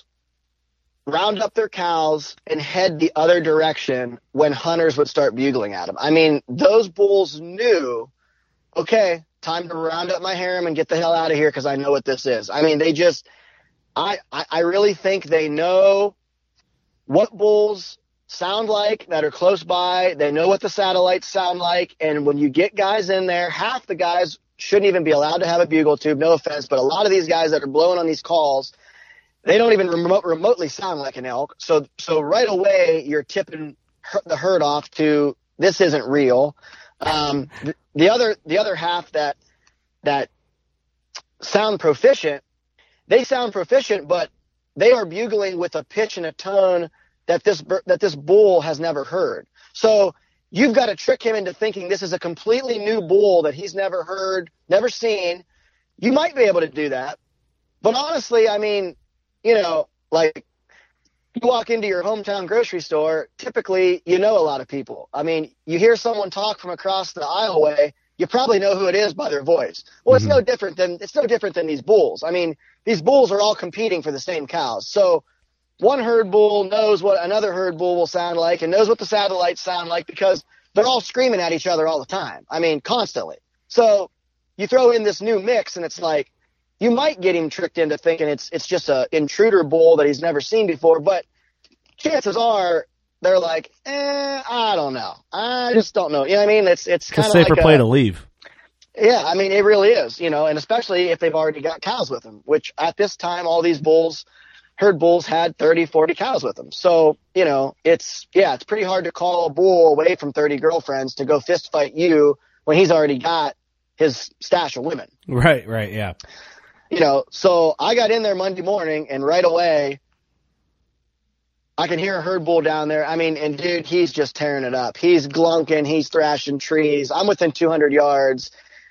round up their cows and head the other direction when hunters would start bugling at them. I mean, those bulls knew, okay, time to round up my harem and get the hell out of here because I know what this is. I mean, they just, I, I, I really think they know what bulls sound like that are close by. They know what the satellites sound like. And when you get guys in there, half the guys shouldn't even be allowed to have a bugle tube. No offense, but a lot of these guys that are blowing on these calls, they don't even remote, remotely sound like an elk. So, so right away you're tipping the herd off to this isn't real. Um, the, the other, the other half that, that sound proficient, they sound proficient, but they are bugling with a pitch and a tone that this, that this bull has never heard. So you've got to trick him into thinking this is a completely new bull that he's never heard, never seen. You might be able to do that. But honestly, I mean, you know, like you walk into your hometown grocery store, typically you know a lot of people. I mean, you hear someone talk from across the aisleway, you probably know who it is by their voice. Well, it's Mm-hmm. no different than it's no different than these bulls. I mean, these bulls are all competing for the same cows. So one herd bull knows what another herd bull will sound like and knows what the satellites sound like because they're all screaming at each other all the time. I mean, constantly. So you throw in this new mix and it's like, you might get him tricked into thinking it's it's just a intruder bull that he's never seen before, but chances are they're like, eh, I don't know. I just don't know. You know what I mean? It's it's It's a kind of safer like play a, to leave. Yeah, I mean, it really is, you know, and especially if they've already got cows with them, which at this time, all these bulls, herd bulls had thirty, forty cows with them. So, you know, it's, yeah, it's pretty hard to call a bull away from thirty girlfriends to go fist fight you when he's already got his stash of women. Right, right, yeah. You know, so I got in there Monday morning and right away I can hear a herd bull down there. I mean, and dude, he's just tearing it up. He's glunking, he's thrashing trees. I'm within two hundred yards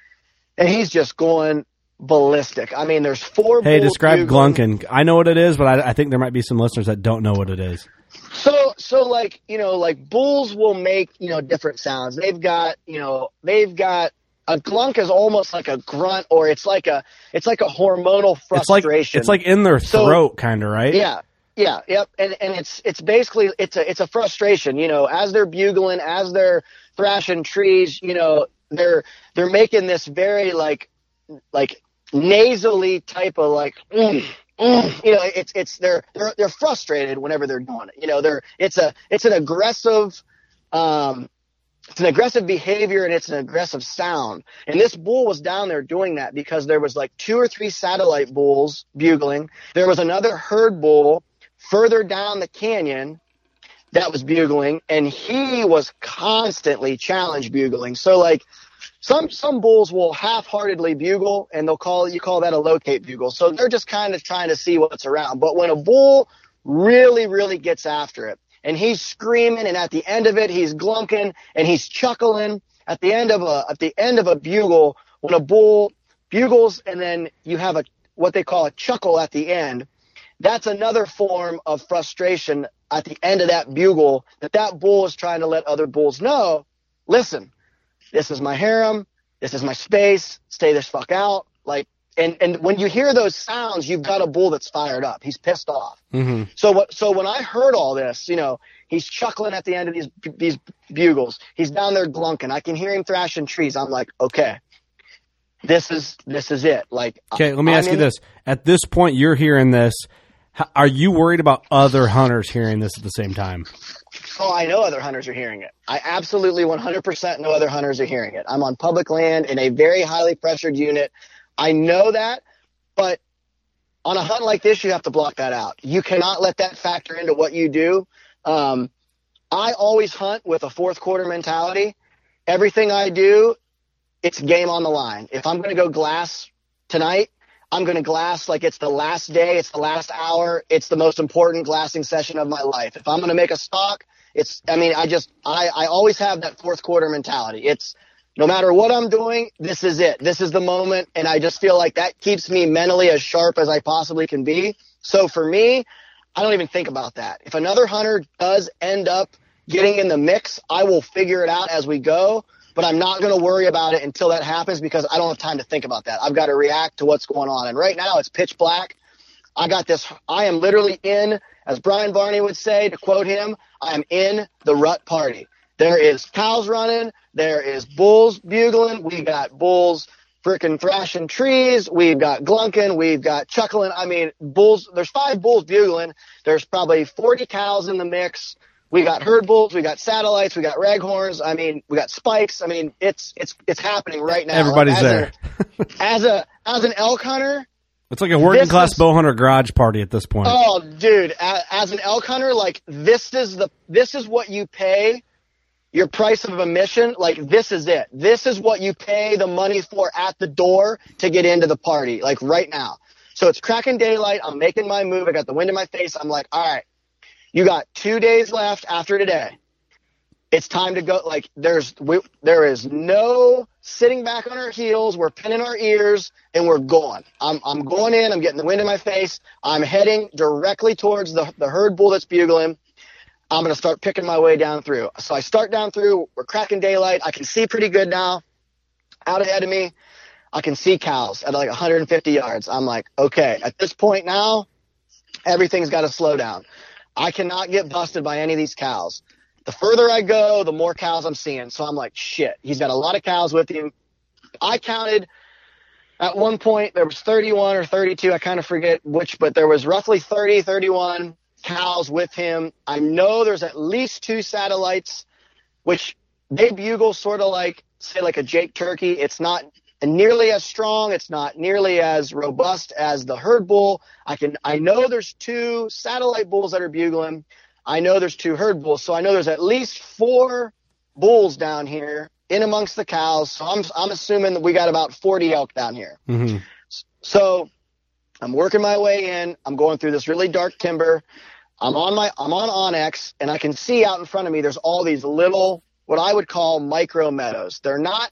and he's just going ballistic. I mean, there's four Hey, bulls describe bugling. glunking. I know what it is, but I, I think there might be some listeners that don't know what it is. So, so like, you know, like bulls will make, you know, different sounds. They've got, you know, they've got, a glunk is almost like a grunt, or it's like a it's like a hormonal frustration. It's like it's like in their So- throat, kind of, right? Yeah, yeah, yep. And and it's it's basically it's a it's a frustration. You know, as they're bugling, as they're thrashing trees, you know, they're they're making this very like like nasally type of like. Mm, mm, you know, it's it's they're they're they're frustrated whenever they're doing it. You know, they're it's a it's an aggressive. Um, It's an aggressive behavior and it's an aggressive sound. And this bull was down there doing that because there was like two or three satellite bulls bugling. There was another herd bull further down the canyon that was bugling, and he was constantly challenge bugling. So like some some bulls will half-heartedly bugle, and they'll call you call that a locate bugle. So they're just kind of trying to see what's around. But when a bull really, really gets after it, and he's screaming, and at the end of it, he's glunking, and he's chuckling. At the end of a at the end of a bugle, when a bull bugles, and then you have a what they call a chuckle at the end, that's another form of frustration at the end of that bugle that that bull is trying to let other bulls know, listen, this is my harem, this is my space, stay this fuck out. Like, and and when you hear those sounds, you've got a bull that's fired up. He's pissed off. Mm-hmm. So what? So when I heard all this, you know, he's chuckling at the end of these these bugles. He's down there glunking. I can hear him thrashing trees. I'm like, okay, this is this is it. Like, Okay, let me I'm ask you in- this. At this point, you're hearing this. How, are you worried about other hunters hearing this at the same time? Oh, I know other hunters are hearing it. I absolutely one hundred percent know other hunters are hearing it. I'm on public land in a very highly pressured unit. I know that, but on a hunt like this, you have to block that out. You cannot let that factor into what you do. Um, I always hunt with a fourth quarter mentality. Everything I do, it's game on the line. If I'm going to go glass tonight, I'm going to glass like it's the last day, it's the last hour, it's the most important glassing session of my life. If I'm going to make a stock, it's, I mean, I just, I, I always have that fourth quarter mentality. It's no matter what I'm doing, this is it. This is the moment. And I just feel like that keeps me mentally as sharp as I possibly can be. So for me, I don't even think about that. If another hunter does end up getting in the mix, I will figure it out as we go. But I'm not going to worry about it until that happens because I don't have time to think about that. I've got to react to what's going on. And right now it's pitch black. I got this. I am literally in, as Brian Varney would say, to quote him, I am in the rut party. There is cows running. There is bulls bugling. We got bulls freaking thrashing trees. We've got glunking. We've got chuckling. I mean, bulls. There's five bulls bugling. There's probably forty cows in the mix. We got herd bulls, we got satellites, we got raghorns. I mean, we got spikes. I mean, it's it's it's happening right now. Everybody's as there. A, as a as an elk hunter, It's like a working This class is- bow hunter garage party at this point. oh, dude, as, as an elk hunter, like this is the this is what you pay your price of admission. Like this is it. This is what you pay the money for at the door to get into the party. Like right now. So it's cracking daylight. I'm making my move. I got the wind in my face. I'm like, all right. You got two days left after today. It's time to go. Like there's, we, there is no sitting back on our heels. We're pinning our ears and we're going. I'm, I'm going in. I'm getting the wind in my face. I'm heading directly towards the, the herd bull that's bugling. I'm going to start picking my way down through. So I start down through. We're cracking daylight. I can see pretty good now. out ahead of me. I can see cows at like one hundred fifty yards. I'm like, okay, at this point now, everything's got to slow down. I cannot get busted by any of these cows. The further I go, the more cows I'm seeing. So I'm like, shit, he's got a lot of cows with him. I counted at one point, there was thirty-one or thirty-two. I kind of forget which, but there was roughly thirty, thirty-one cows with him. I know there's at least two satellites, which they bugle sort of like, say, like a Jake turkey. It's not nearly as strong. It's not nearly as robust as the herd bull. I can, I know there's two satellite bulls that are bugling. I know there's two herd bulls. So I know there's at least four bulls down here in amongst the cows. So I'm, I'm assuming that we got about forty elk down here. Mm-hmm. So I'm working my way in. I'm going through this really dark timber. I'm on my, I'm on Onyx, and I can see out in front of me, there's all these little, what I would call micro meadows. They're not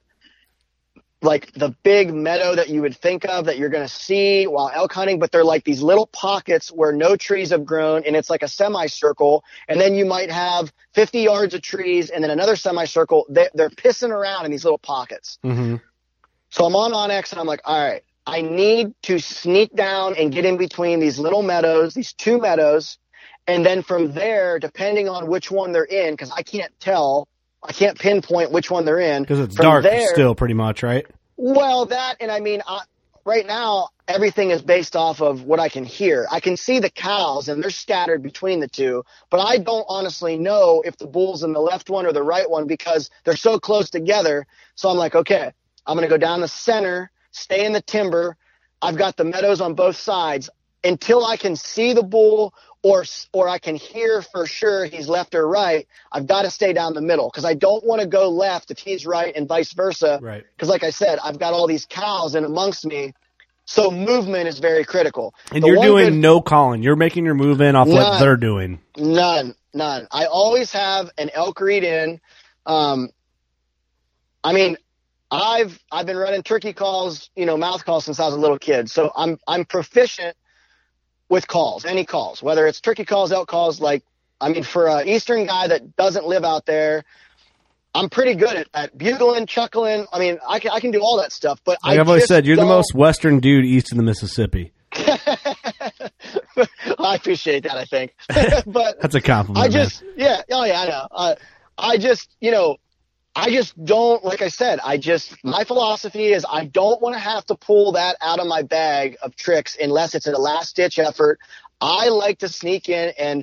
like the big meadow that you would think of that you're going to see while elk hunting, but they're like these little pockets where no trees have grown, and it's like a semicircle. And then you might have fifty yards of trees and then another semicircle. They, they're pissing around in these little pockets. Mm-hmm. So I'm on Onyx, and I'm like, all right, I need to sneak down and get in between these little meadows, these two meadows. And then from there, depending on which one they're in, because I can't tell, I can't pinpoint which one they're in. Because it's from dark there, still, pretty much, right? Well, that, and I mean, I, right now, everything is based off of what I can hear. I can see the cows, and they're scattered between the two, but I don't honestly know if the bull's in the left one or the right one because they're so close together. So I'm like, okay, I'm going to go down the center, stay in the timber. I've got the meadows on both sides until I can see the bull or or I can hear for sure he's left or right. I've got to stay down the middle because I don't want to go left if he's right and vice versa. Right. Because like I said, I've got all these cows in amongst me. So movement is very critical. And the you're doing good, no calling. You're making your move in off none, what they're doing. None, none. I always have an elk read in. Um, I mean, I've I've been running turkey calls, you know, mouth calls since I was a little kid. So I'm I'm proficient with calls, any calls, whether it's turkey calls, elk calls. Like, I mean, for an Eastern guy that doesn't live out there, I'm pretty good at, at bugling, chuckling. I mean, I can I can do all that stuff. But like I I've always just said, you're don't... the most Western dude east of the Mississippi. I appreciate that, I think. But that's a compliment. I just, man. yeah, oh yeah, I know. Uh, I just, you know, I just don't, like I said, I just, my philosophy is I don't want to have to pull that out of my bag of tricks unless it's a last ditch effort. I like to sneak in, and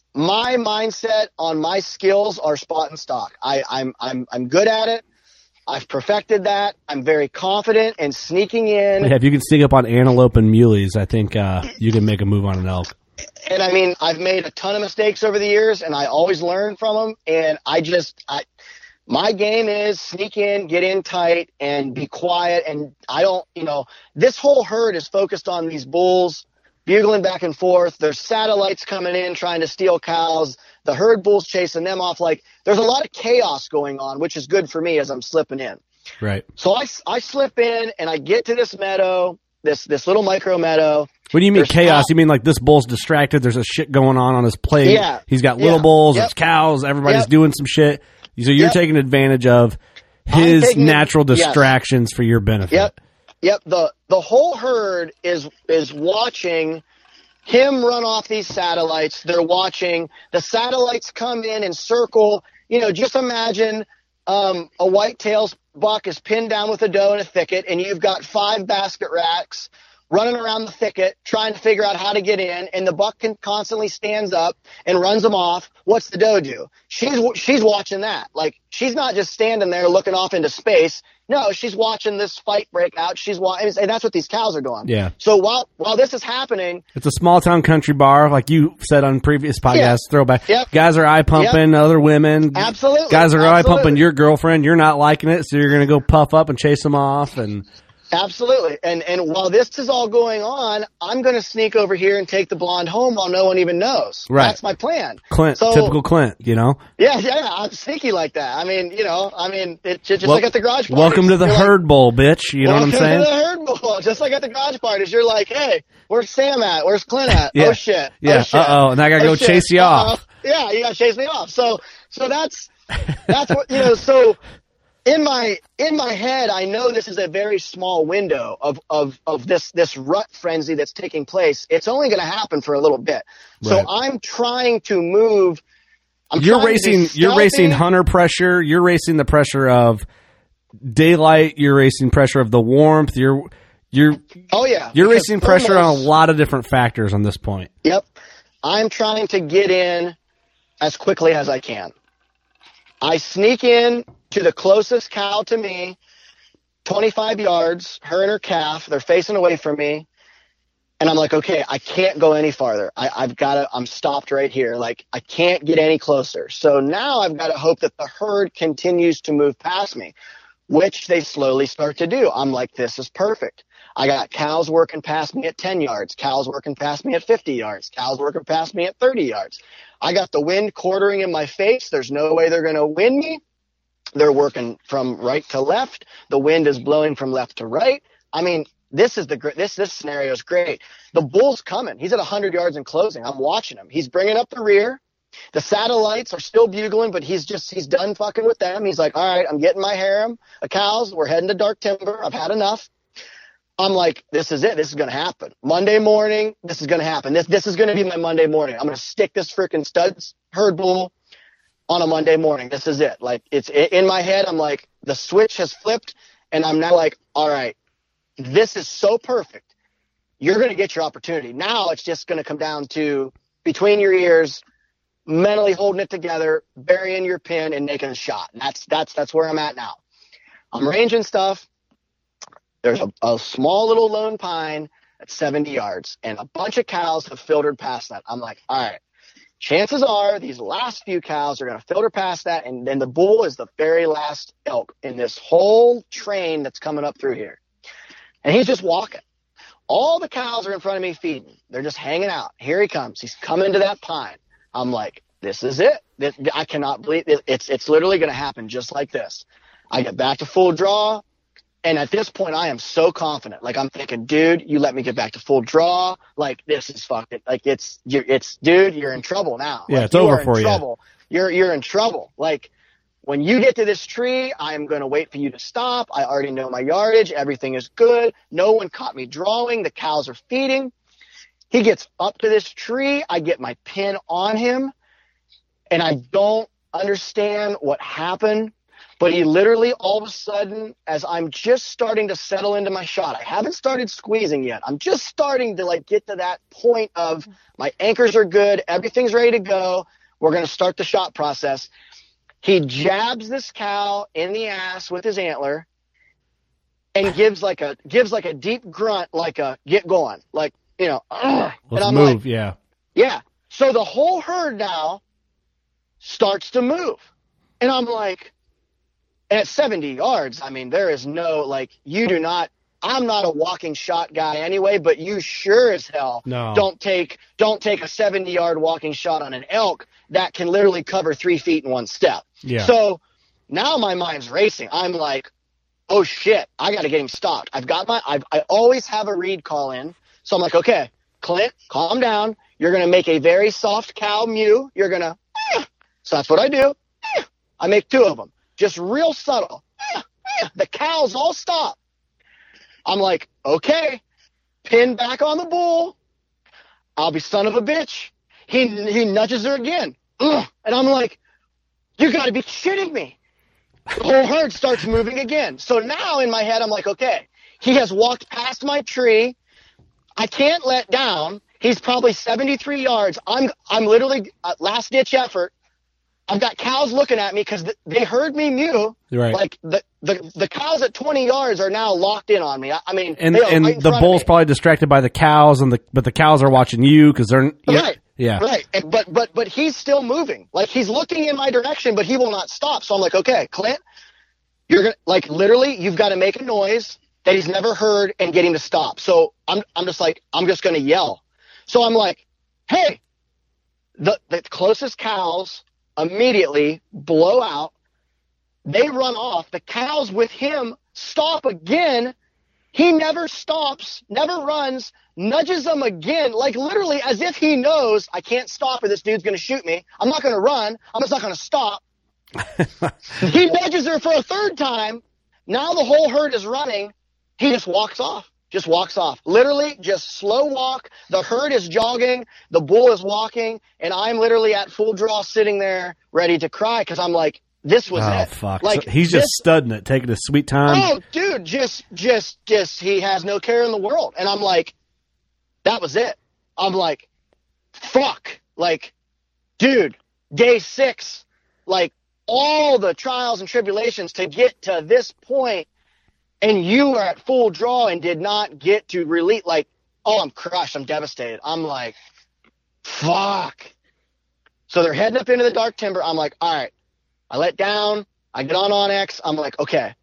my mindset on my skills are spot and stock. I, I'm, I'm, I'm good at it. I've perfected that. I'm very confident in sneaking in. Yeah, if you can sneak up on antelope and muleys, I think uh, you can make a move on an elk. And I mean, I've made a ton of mistakes over the years, and I always learn from them. And I just, I, my game is sneak in, get in tight, and be quiet. And I don't, you know, this whole herd is focused on these bulls bugling back and forth. There's satellites coming in trying to steal cows. The herd bulls chasing them off. Like, there's a lot of chaos going on, which is good for me as I'm slipping in. Right. So I, I slip in, and I get to this meadow, this this little micro meadow. What do you mean There's chaos? cow- You mean like this bull's distracted? There's a shit going on on his plate. Yeah. He's got little Yeah. bulls. Yep. There's cows. Everybody's Yep. doing some shit. So you're Yep. taking advantage of his taking- natural yes. distractions for your benefit. Yep. Yep. The the whole herd is is watching him run off these satellites. They're watching the satellites come in and circle. You know, just imagine um, a whitetails buck is pinned down with a doe in a thicket, and you've got five basket racks running around the thicket trying to figure out how to get in, and the buck can constantly stands up and runs them off. What's the doe do? She's she's watching that. Like, she's not just standing there looking off into space. No, she's watching this fight break out. She's watching, and that's what these cows are doing. Yeah. So while while this is happening, It's a small town country bar, like you said on previous podcasts. Yeah. Throwback. Yep. Guys are eye pumping Yep. other women. Absolutely. Guys are eye pumping Absolutely. your girlfriend. You're not liking it, so you're going to go puff up and chase them off. And absolutely. And and while this is all going on, I'm going to sneak over here and take the blonde home while no one even knows. Right. That's my plan. Clint, So- typical Clint, you know. Yeah, yeah, yeah. I'm sneaky like that. I mean, you know, I mean, it's just Wel- like at the garage parties. Welcome to the You're herd bowl, bitch. You know what I'm Welcome saying? to the herd bowl. Just like at the garage parties, you're like, hey, where's Sam at? Where's Clint at? Yeah. Oh shit. Yeah. Oh, shit. Uh-oh. And I gotta Oh, go shit. chase you Uh-oh. off. Yeah, you gotta chase me off. So, so that's, that's what, you know, so in my in my head, I know this is a very small window of of of this this rut frenzy that's taking place. It's only going to happen for a little bit. So Right. I'm trying to move. I'm You're trying to be racing. You're stealthy. racing hunter pressure. You're racing the pressure of daylight. You're racing pressure of the warmth. You're you're Oh yeah, you're because racing pressure on a thermals- lot of different factors on this point. Yep. I'm trying to get in as quickly as I can. I sneak in to the closest cow to me, twenty-five yards, her and her calf. They're facing away from me. And I'm like, okay, I can't go any farther. I, I've got to, I'm stopped right here. Like, I can't get any closer. So now I've got to hope that the herd continues to move past me, which they slowly start to do. I'm like, this is perfect. I got cows working past me at ten yards, cows working past me at fifty yards, cows working past me at thirty yards. I got the wind quartering in my face. There's no way they're going to win me. They're working from right to left. The wind is blowing from left to right. I mean, this is the gr- this this scenario is great. The bull's coming. He's at one hundred yards in closing. I'm watching him. He's bringing up the rear. The satellites are still bugling, but he's just he's done fucking with them. He's like, all right, I'm getting my harem of cows. We're heading to dark timber. I've had enough. I'm like, this is it. This is going to happen. Monday morning, this is going to happen. This this is going to be my Monday morning. I'm going to stick this freaking studs herd bull on a Monday morning. This is it. Like, it's in my head. I'm like, the switch has flipped, and I'm now like, all right, this is so perfect. You're going to get your opportunity. Now it's just going to come down to between your ears, mentally holding it together, burying your pin, and making a shot. That's that's that's where I'm at now. I'm ranging stuff. There's a, a small little lone pine at seventy yards, and a bunch of cows have filtered past that. I'm like, all right, chances are these last few cows are going to filter past that, and then the bull is the very last elk in this whole train that's coming up through here. And he's just walking. All the cows are in front of me feeding. They're just hanging out. Here he comes. He's coming to that pine. I'm like, this is it. This, I cannot believe it. It's, it's literally going to happen just like this. I get back to full draw. And at this point, I am so confident. Like, I'm thinking, dude, you let me get back to full draw. Like, this is fucking, like, it's, you're, it's, dude, you're in trouble now. Yeah, like, it's you over are in for you. trouble. You're, you're in trouble. Like, when you get to this tree, I'm going to wait for you to stop. I already know my yardage. Everything is good. No one caught me drawing. The cows are feeding. He gets up to this tree. I get my pin on him, and I don't understand what happened. But he literally, all of a sudden, as I'm just starting to settle into my shot, I haven't started squeezing yet. I'm just starting to like get to that point of my anchors are good. Everything's ready to go. We're going to start the shot process. He jabs this cow in the ass with his antler and gives like a, gives like a deep grunt, like a get going, like, you know, Ugh. Let's and I'm move. like, Yeah. yeah. So the whole herd now starts to move. And I'm like, and at seventy yards, I mean, there is no, like, you do not, I'm not a walking shot guy anyway, but you sure as hell No. don't take, don't take a seventy yard walking shot on an elk that can literally cover three feet in one step. Yeah. So now my mind's racing. I'm like, oh shit, I got to get him stopped. I've got my, I've, I always have a reed call in. So I'm like, okay, Clint, calm down. You're going to make a very soft cow mew. You're going to, eh. So that's what I do. Eh. I make two of them. Just real subtle. Eh, eh. The cows all stop. I'm like, okay, pin back on the bull. I'll be son of a bitch. He he nudges her again. Ugh. And I'm like, you got to be shitting me. The whole herd starts moving again. So now in my head, I'm like, okay, he has walked past my tree. I can't let down. He's probably seventy-three yards. I'm I'm literally uh, last ditch effort. I've got cows looking at me because th- they heard me mew. Right. Like the, the the cows at twenty yards are now locked in on me. I, I mean, And they are and right in the front of bull's me. probably distracted by the cows, and the but the cows are watching you because they're yeah, Right. yeah. Right. And, but but but he's still moving. Like he's looking in my direction, but he will not stop. So I'm like, okay, Clint, you're gonna like literally you've got to make a noise that he's never heard and get him to stop. So I'm I'm just like I'm just gonna yell. So I'm like, hey, the the closest cows immediately blow out. They run off. The cows with him stop again. He never stops, never runs, nudges them again, like literally as if he knows I can't stop or this dude's going to shoot me. I'm not going to run. I'm just not going to stop. He nudges her for a third time. Now the whole herd is running. He just walks off. Just walks off. Literally, just slow walk. The herd is jogging. The bull is walking. And I'm literally at full draw sitting there ready to cry because I'm like, this was oh, it. Fuck. Like, so he's just this, studding it, taking his sweet time. Oh, dude, just, just, just, he has no care in the world. And I'm like, that was it. I'm like, fuck. Like, dude, day six, like, all the trials and tribulations to get to this point, and you were at full draw and did not get to release, like, oh, I'm crushed. I'm devastated. I'm like, fuck. So they're heading up into the dark timber. I'm like, all right. I let down. I get on Onyx. I'm like, okay,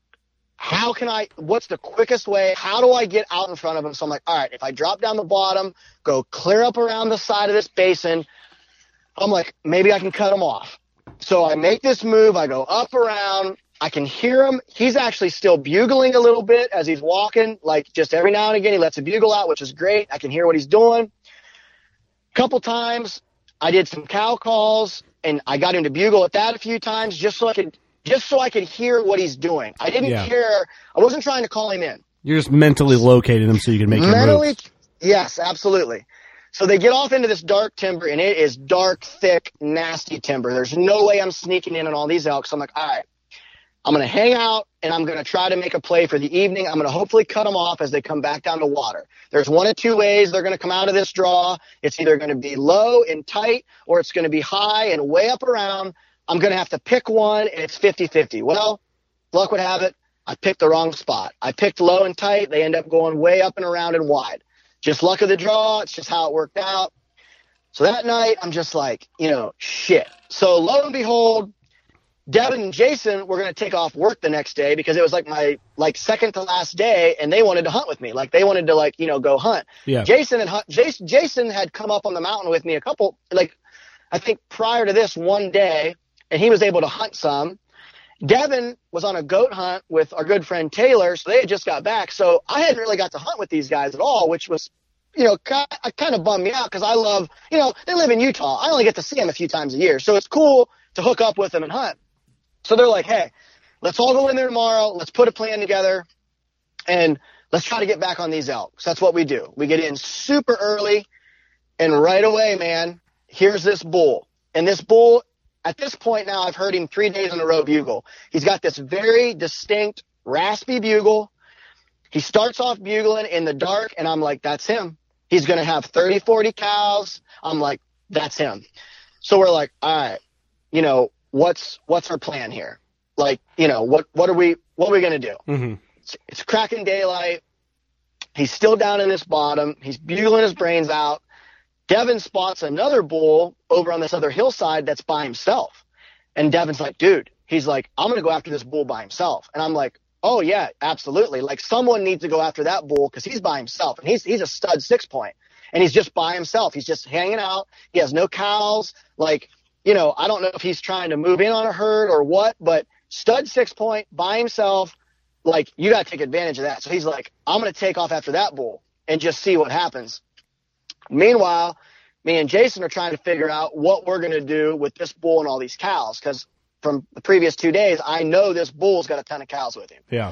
how can I, what's the quickest way? How do I get out in front of them? So I'm like, all right, if I drop down the bottom, go clear up around the side of this basin, I'm like, maybe I can cut him off. So I make this move. I go up around. I can hear him. He's actually still bugling a little bit as he's walking. Like just every now and again, he lets a bugle out, which is great. I can hear what he's doing. A couple times I did some cow calls and I got him to bugle at that a few times just so I could, just so I could hear what he's doing. I didn't yeah. care. I wasn't trying to call him in. You're just mentally locating him so you can make mentally, your moves. Yes, absolutely. So they get off into this dark timber, and it is dark, thick, nasty timber. There's no way I'm sneaking in on all these elk. So I'm like, all right, I'm going to hang out, and I'm going to try to make a play for the evening. I'm going to hopefully cut them off as they come back down to water. There's one of two ways they're going to come out of this draw. It's either going to be low and tight, or it's going to be high and way up around. I'm going to have to pick one, and it's fifty-fifty. Well, luck would have it, I picked the wrong spot. I picked low and tight. They end up going way up and around and wide. Just luck of the draw. It's just how it worked out. So that night, I'm just like, you know, shit. So lo and behold, Devin and Jason were going to take off work the next day because it was like my like second to last day, and they wanted to hunt with me. Like they wanted to like, you know, go hunt. Yeah. Jason and hunt, Jason, Jason had come up on the mountain with me a couple, like I think prior to this one day, and he was able to hunt some. Devin was on a goat hunt with our good friend Taylor, so they had just got back. So I hadn't really got to hunt with these guys at all, which was, you know, kind of bummed me out because I love, you know, they live in Utah. I only get to see them a few times a year, so it's cool to hook up with them and hunt. So they're like, hey, let's all go in there tomorrow. Let's put a plan together, and let's try to get back on these elk. So that's what we do. We get in super early, and right away, man, here's this bull. And this bull, at this point now, I've heard him three days in a row bugle. He's got this very distinct, raspy bugle. He starts off bugling in the dark, and I'm like, that's him. He's going to have thirty, forty cows. I'm like, that's him. So we're like, all right, you know, what's what's our plan here? Like, you know, what what are we what are we going to do? Mm-hmm. It's, it's cracking daylight. He's still down in this bottom. He's bugling his brains out. Devin spots another bull over on this other hillside that's by himself. And Devin's like, dude, he's like, I'm going to go after this bull by himself. And I'm like, oh, yeah, absolutely. Like, someone needs to go after that bull because he's by himself. And he's he's a stud six point. And he's just by himself. He's just hanging out. He has no cows. Like, you know, I don't know if he's trying to move in on a herd or what, but stud six point by himself, like, you got to take advantage of that. So he's like, I'm going to take off after that bull and just see what happens. Meanwhile, me and Jason are trying to figure out what we're going to do with this bull and all these cows, because from the previous two days, I know this bull's got a ton of cows with him. Yeah.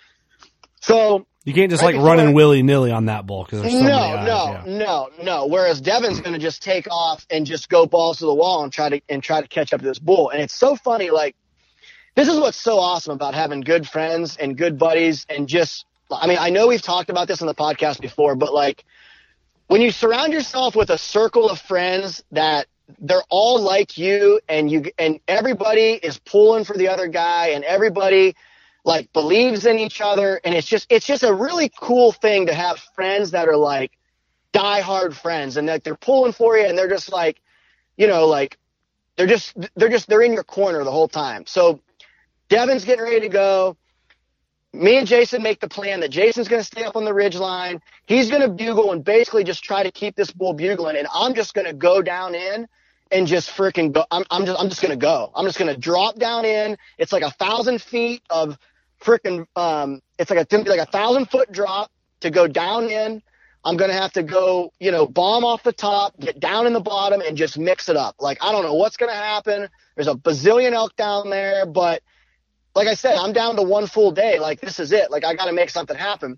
So you can't just right like run before, in willy nilly on that bull because there's so no, many eyes. no, Yeah. no, no. Whereas Devin's going to just take off and just go balls to the wall and try to and try to catch up to this bull. And it's so funny. Like, this is what's so awesome about having good friends and good buddies, and just, I mean, I know we've talked about this on the podcast before, but like, when you surround yourself with a circle of friends that they're all like you, and you and everybody is pulling for the other guy, and everybody like believes in each other, and it's just it's just a really cool thing to have friends that are like diehard friends, and that they're pulling for you, and they're just like, you know, like they're just they're just they're in your corner the whole time. So Devin's getting ready to go. Me and Jason make the plan that Jason's going to stay up on the ridge line. He's going to bugle and basically just try to keep this bull bugling. And I'm just going to go down in and just freaking go. I'm, I'm just, I'm just going to go. I'm just going to drop down in. It's like a thousand feet of freaking, um, it's like a, like a thousand foot drop to go down in. I'm going to have to go, you know, bomb off the top, get down in the bottom, and just mix it up. Like, I don't know what's going to happen, There's a bazillion elk down there, but like I said, I'm down to one full day. Like, this is it. Like, I got to make something happen.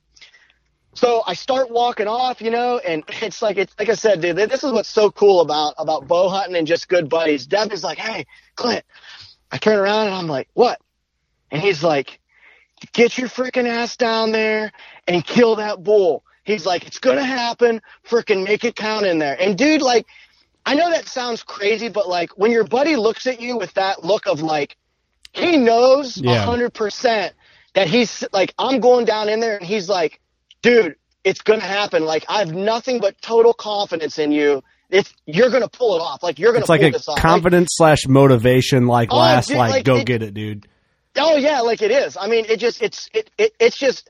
So I start walking off, you know, and it's like, it's like I said, dude, this is what's so cool about, about bow hunting and just good buddies. Devin's like, hey, Clint. I turn around and I'm like, what? And he's like, get your freaking ass down there and kill that bull. He's like, it's going to happen. Freaking make it count in there. And dude, like, I know that sounds crazy, but like when your buddy looks at you with that look of like, he knows a Yeah. hundred percent that he's like, I'm going down in there, and he's like, dude, it's going to happen. Like, I have nothing but total confidence in you. It's, you're going to pull it off. Like, you're going It's to like pull a this off. confidence slash motivation, like Oh, last, dude, like, like, go it- get it, dude. Oh yeah, like it is. I mean, it just, it's, it, it, it's just,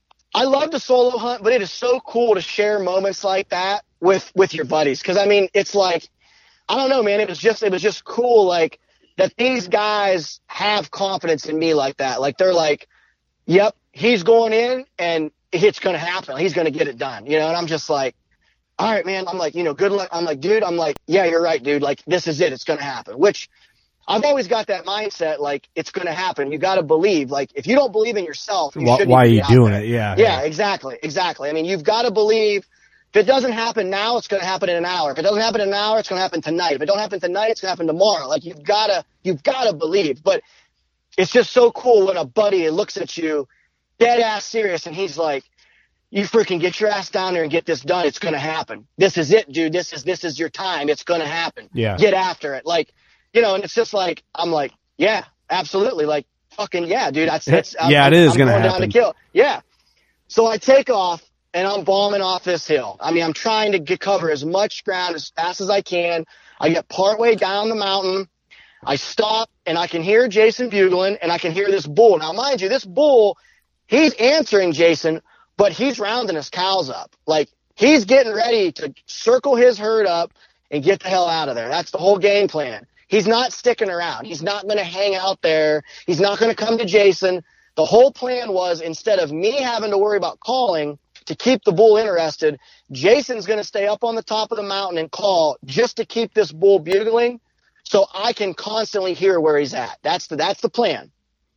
I love to solo hunt, but it is so cool to share moments like that with, with your buddies. Cause I mean, it's like, I don't know, man. It was just, it was just cool. Like that these guys have confidence in me like that. Like they're like, yep, he's going in and it's going to happen. He's going to get it done, you know? And I'm just like, all right, man. I'm like, you know, good luck. I'm like, dude, I'm like, yeah, you're right, dude. Like, this is it. It's going to happen, which I've always got that mindset. Like, it's going to happen. You got to believe. Like, if you don't believe in yourself, you Why, shouldn't why are even you be out doing there. it? Yeah. Yeah, exactly. Exactly. I mean, you've got to believe. If it doesn't happen now, it's going to happen in an hour. If it doesn't happen in an hour, it's going to happen tonight. If it don't happen tonight, it's going to happen tomorrow. Like, you've got to, you've got to believe. But it's just so cool when a buddy looks at you dead ass serious and he's like, you freaking get your ass down there and get this done. It's going to happen. This is it, dude. This is, this is your time. It's going to happen. Yeah. Get after it. Like, you know, and it's just like, I'm like, yeah, absolutely. Like, fucking yeah, dude. That's, that's, Yeah, I'm, it is I'm gonna going happen. down to kill. Yeah. So I take off and I'm bombing off this hill. I mean, I'm trying to get cover as much ground as fast as I can. I get partway down the mountain. I stop and I can hear Jason bugling and I can hear this bull. Now, mind you, this bull, he's answering Jason, but he's rounding his cows up. Like, he's getting ready to circle his herd up and get the hell out of there. That's the whole game plan. He's not sticking around. He's not going to hang out there. He's not going to come to Jason. The whole plan was, instead of me having to worry about calling to keep the bull interested, Jason's going to stay up on the top of the mountain and call just to keep this bull bugling so I can constantly hear where he's at. That's the, that's the plan.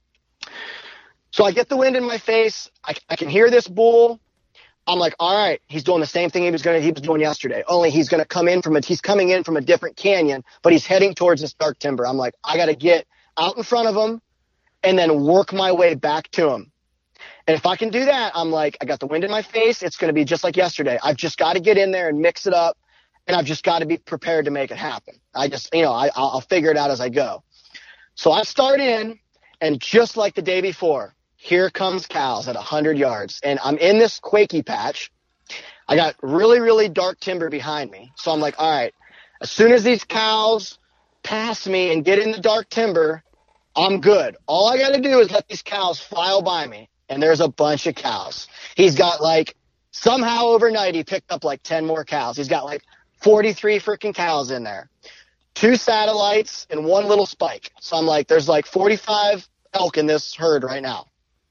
So I get the wind in my face. I, I can hear this bull. I'm like, all right, he's doing the same thing he was going to, he was doing yesterday. Only he's going to come in from a, he's coming in from a different canyon, but he's heading towards this dark timber. I'm like, I got to get out in front of him and then work my way back to him. And if I can do that, I'm like, I got the wind in my face. It's going to be just like yesterday. I've just got to get in there and mix it up. And I've just got to be prepared to make it happen. I just, you know, I, I'll figure it out as I go. So I start in, and just like the day before, here comes cows at one hundred yards. And I'm in this quakey patch. I got really, really dark timber behind me. So I'm like, all right, as soon as these cows pass me and get in the dark timber, I'm good. All I got to do is let these cows file by me. And there's a bunch of cows. He's got like, somehow overnight, he picked up like ten more cows. He's got like forty-three freaking cows in there. Two satellites and one little spike. So I'm like, there's like forty-five elk in this herd right now.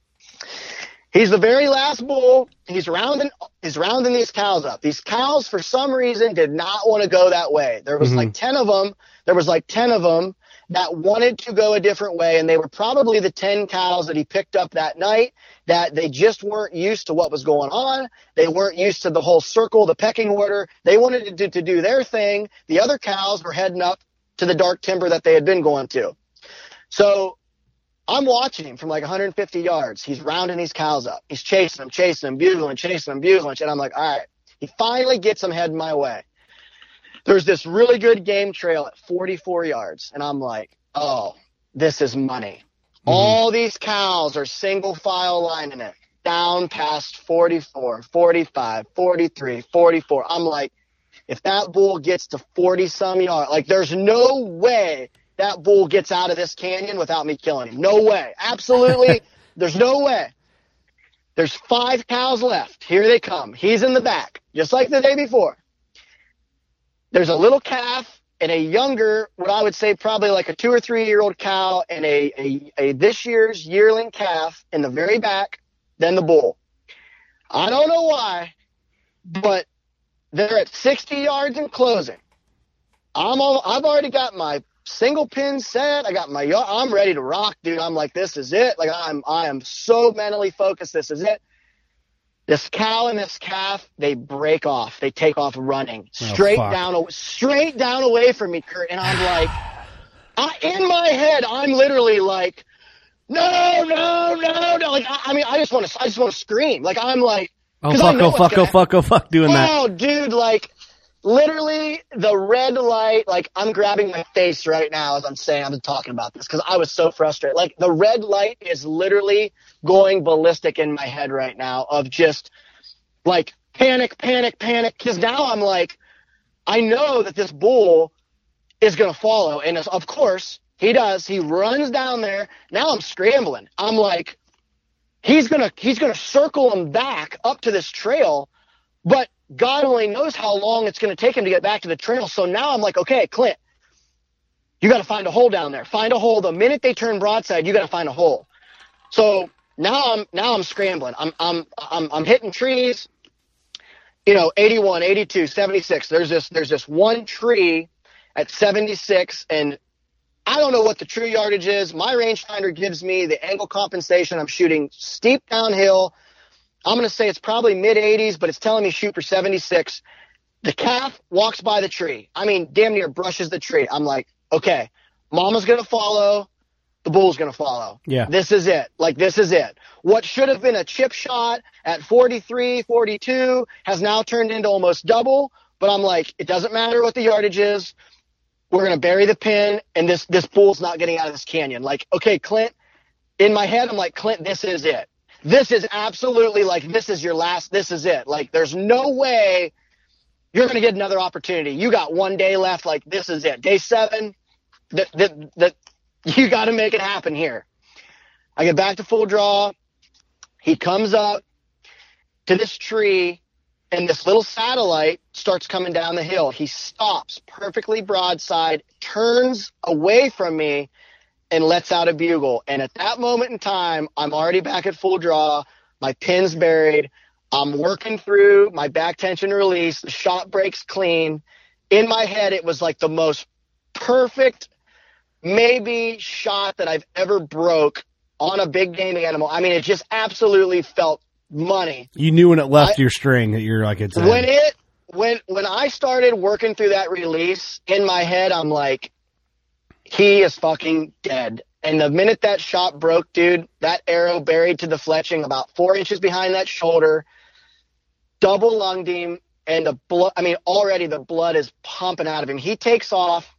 He's the very last bull. He's rounding, he's rounding these cows up. These cows, for some reason, did not want to go that way. There was Mhm. like ten of them. There was like ten of them that wanted to go a different way. And they were probably the ten cows that he picked up that night, that they just weren't used to what was going on. They weren't used to the whole circle, the pecking order. They wanted to do, to do their thing. The other cows were heading up to the dark timber that they had been going to. So I'm watching him from like one hundred fifty yards. He's rounding these cows up. He's chasing them, chasing them, bugling, chasing them, bugling. And I'm like, all right. He finally gets them heading my way. There's this really good game trail at forty-four yards. And I'm like, oh, this is money. Mm-hmm. All these cows are single file lining it down past forty-four, forty-five, forty-three, forty-four. I'm like, if that bull gets to forty some yards, like there's no way that bull gets out of this canyon without me killing him. No way. Absolutely. There's no way. There's five cows left. Here they come. He's in the back, just like the day before. There's a little calf and a younger, what I would say probably like a two or three year old cow and a, a, a this year's yearling calf in the very back, then the bull. I don't know why, but they're at sixty yards and closing. I'm all, I've already got my single pin set. I got my, I'm ready to rock, dude. I'm like, this is it. Like I'm, I am so mentally focused. This is it. This cow and this calf, they break off. They take off running straight oh, down, straight down away from me, Kurt. And I'm like, I, in my head, I'm literally like, no, no, no, no. Like, I, I mean, I just want to, I just want to scream. Like, I'm like, oh fuck, oh fuck, oh fuck, oh fuck, doing that. Oh, dude, like, literally the red light, like, I'm grabbing my face right now as I'm saying, I'm talking about this because I was so frustrated. Like, the red light is literally going ballistic in my head right now of just, like, panic, panic, panic. Because now I'm like, I know that this bull is going to follow. And of course, he does. He runs down there. Now I'm scrambling. I'm like, he's going to he's gonna circle him back up to this trail. But God only knows how long it's going to take him to get back to the trail. So now I'm like, okay, Clint, you got to find a hole down there. Find a hole. The minute they turn broadside, you got to find a hole. So now I'm now I'm scrambling. I'm I'm I'm I'm hitting trees. You know, eighty-one, eighty-two, seventy-six. There's this there's this one tree at seventy-six, and I don't know what the true yardage is. My rangefinder gives me the angle compensation. I'm shooting steep downhill. I'm going to say it's probably mid eighties, but it's telling me shoot for seventy-six. The calf walks by the tree. I mean, damn near brushes the tree. I'm like, okay, mama's going to follow. The bull's going to follow. Yeah. This is it. Like, this is it. What should have been a chip shot at forty-three, forty-two has now turned into almost double. But I'm like, it doesn't matter what the yardage is. We're going to bury the pin, and this, this bull's not getting out of this canyon. Like, okay, Clint, in my head, I'm like, Clint, this is it. This is absolutely like, this is your last, this is it. Like, there's no way you're going to get another opportunity. You got one day left. Like, this is it. Day seven, that, that, that, you got to make it happen here. I get back to full draw. He comes up to this tree, and this little satellite starts coming down the hill. He stops perfectly broadside, turns away from me, and lets out a bugle. And at that moment in time, I'm already back at full draw. My pin's buried. I'm working through my back tension release. The shot breaks clean. In my head, it was like the most perfect maybe shot that I've ever broke on a big game animal. I mean, it just absolutely felt money. You knew when it left I, your string that you're like, it's when it, when, when I started working through that release in my head, I'm like, he is fucking dead. And the minute that shot broke, dude, that arrow buried to the fletching about four inches behind that shoulder, double lunged him, and the blood, I mean, already the blood is pumping out of him. He takes off.